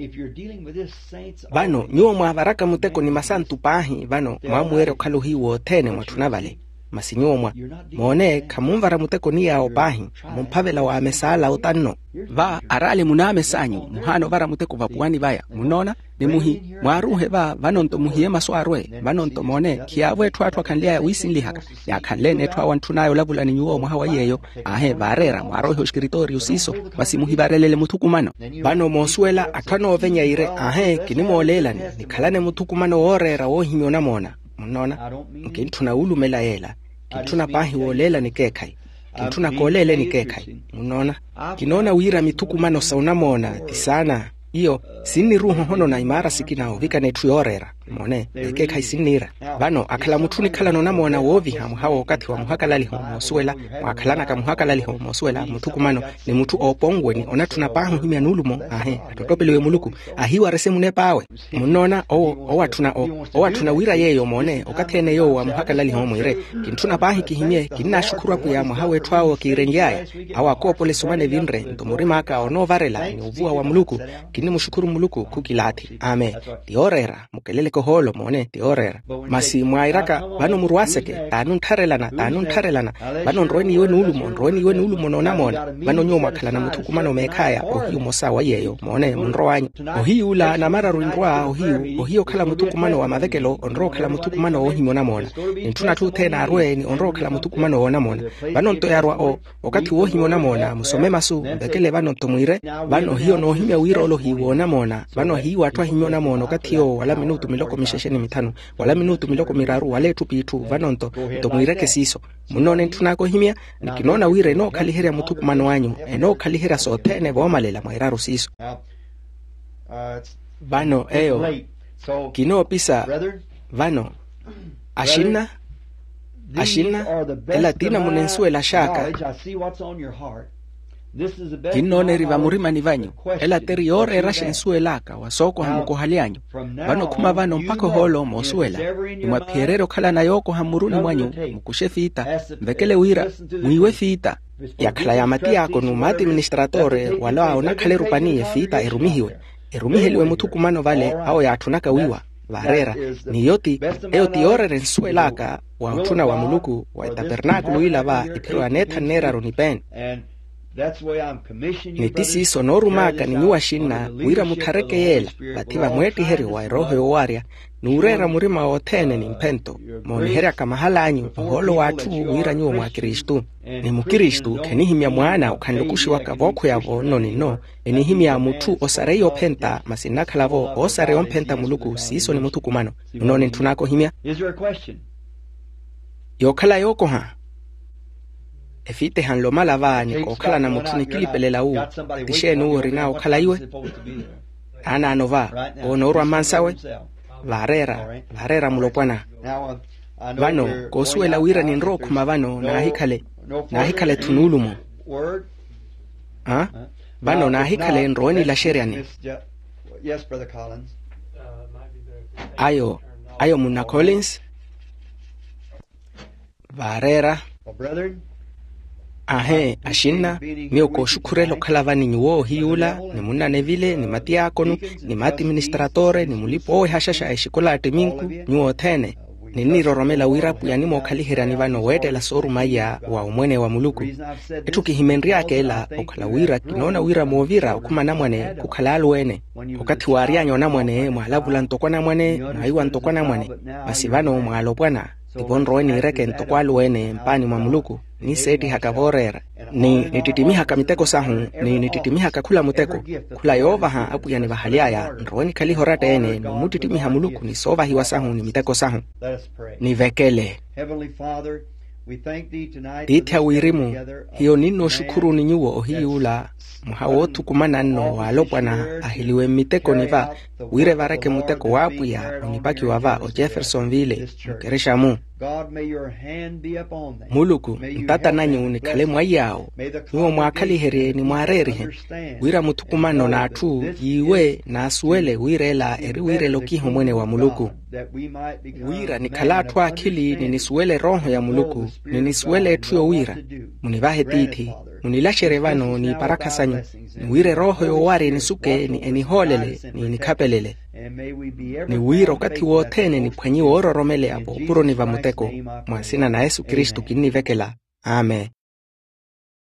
vano nyuo mwavaraka muteko ni masantu pahi vano mwamuere kaluhi wotene mwatunavale masinyomwa mone kamumvara muteko ni yao pahi mumpavela wa amesala utanno va arale muname sanyu muhano vara muteko vapuani vaya munona ni muhi mwaruhe vanonto muhie maswarwe vanonto mone kiavwe twatwa kanlia wisinlihaka ya kanlene twa wantunayo labula ni nyuo mwahawa yeyo varera mwarohe oshkiritori usiso basi muhi varelele mutukumano vano mosuela akano venya ire kinimolelani nikalane mutukumano orera wohimiona mona munona nkintuna ulumela yela kintuna pahi wolela nikekai kintuna kolele nikekai munona kinona wira mitukumano saunamona tisana iyo sini ruho hono na imara sikinao vika netu yorera mone nikekai sinira vano akala mutuni kala nona mona wovi hamuhawa wakati wa muhakalali homosuela wakalana ka muhakalali homosuela mutukumano ni mutu opongwe ni onatuna pahu himya nulumo atotopelewe muluku ahiwa resemu nepawe munona owatuna wira yeyo mone okatene yo wa muhakalali homoire kintuna pahi kihimye kinna shukura kuya muhawe twao kirengyaya awakopole sumane vinre ntomurima aka ono varela ni uvua wa muluku kini mushukuru muluku kukilati tiorera mukelele koholo mone tiorera masi mwairaka vano murwaseke tanun tarelana vano nroeni iwe nulumo nona mona vano nyoma kalana mutukumano mekaya ohiyo mosa wa yeyo mone munroanyi ohiyo la na mara ruindroa ohiyo kala mutukumano wa mavekelo onro kala mutukumano ohimona mona ntuna tu tena arweni onro kala mutukumano ona mona vano nto yarwa okati ohimona mona musome masu bekele vano nto muire vano hiyo no himya wiro lo hiwona mona vano hiyo atwa himona mona okati yo wala minutu miloko mishesheni mitanu wala minutu miloko miraru wale tupitu vano nto muireke siso munone tunako himya nikinona wire no kalihera mutukumano wanyu eno kalihera sotene bomalela mwairaru siso vano kino pisa vano ashina ashina ela tina munensuela shaka kinone riva murima ni vanyu ela teriore rasha nsuelaka wasoko hamuko halianyu vano kuma vano mpako holo mosuela imwapierero khala na yoko hamuruni mwanyu mukushe fita mvekele wira mwiwe fita yakhala ya mati yako numati administratore wala aona khale rupaniye fita erumiheliwe mutukumano vale ao ya atunaka wiwa varera ni yoti eotiore nsuelaka wa utuna wa muluku wa tabernakulo ila va ipiro aneta nera ronipen nitisi sonorumaka ni nyuwa shina wira mutareke yela bativa mweti heri wa roho yowaria nurera murima otene ni mpento monihera kama halanyu holo watu wira nyuwa mwa Kristu ni mukristu kenihimya mwana ukandukushi wakavoko yavo nonino enihimya mutu osare yopenta masinakalavo osare yompenta muluku siso ni mutukumano noni tunako himya yokala yoko ha efite hanlo malavani okhala na mutuni kilipelela u tishenu orina okhala iwe ana anova onorwa mansawe varera mulopwana vano kosuela wira ni nro kuma vano na hikale tunulumo vano na hikale nroeni la sheriani ayo muna Collins varera ahe ashina mioko shukurelo kalavani nyuo hiula ni muna nevile ni mati yakonu ni mati administratore ni mulipo oe hashasha eshikola ateminku nyuo tene ni niroromela wirapu ya nimo kalihira ni vano wete la soru maya wa umwene wa muluku etu kihimenri yake ela okala wira kinona wira movira okuma namwane kukala aluene wakati warianyo namwane mwalabula ntokwa namwane maiwa ntokwa namwane masivano mwalopwana ibonroeni reke ntokwa aluene mpani mwa muluku ni seti hakavorera ni nititimiha kamiteko sahu ni nititimiha kakula muteko kula yova ha apu ya nivahaliaya nroeni kalihorate ene ni mutitimiha muluku ni sova hiwa sahu ni miteko sahu ni vekele Ditia wirimu hiyo nino shukuru ni nyuo hiula muhawotu kumanano walopwana ahiliwe miteko niva wire vareke muteko wapu ya unipaki wava o Jeffersonville mkeresha mu muluku ntata nanyu unikale mwayao nyuo mwakali here ni mwarerihe wira mutukumano na atu yiwe na asuele wire la eri wire lokiho mwene wa muluku wira nikalatu akili ninisuele roho ya muluku ninisuele tuyo wira munivahe titi munilashere vano ni paraka sanyu ni wire roho yowari nisuke ni eniholele ni nikapelele ni wiro kati wotene ni kwenye ororomele abo puro ni vamuteko mwasina na Yesu Kristu kinivekela. Amen.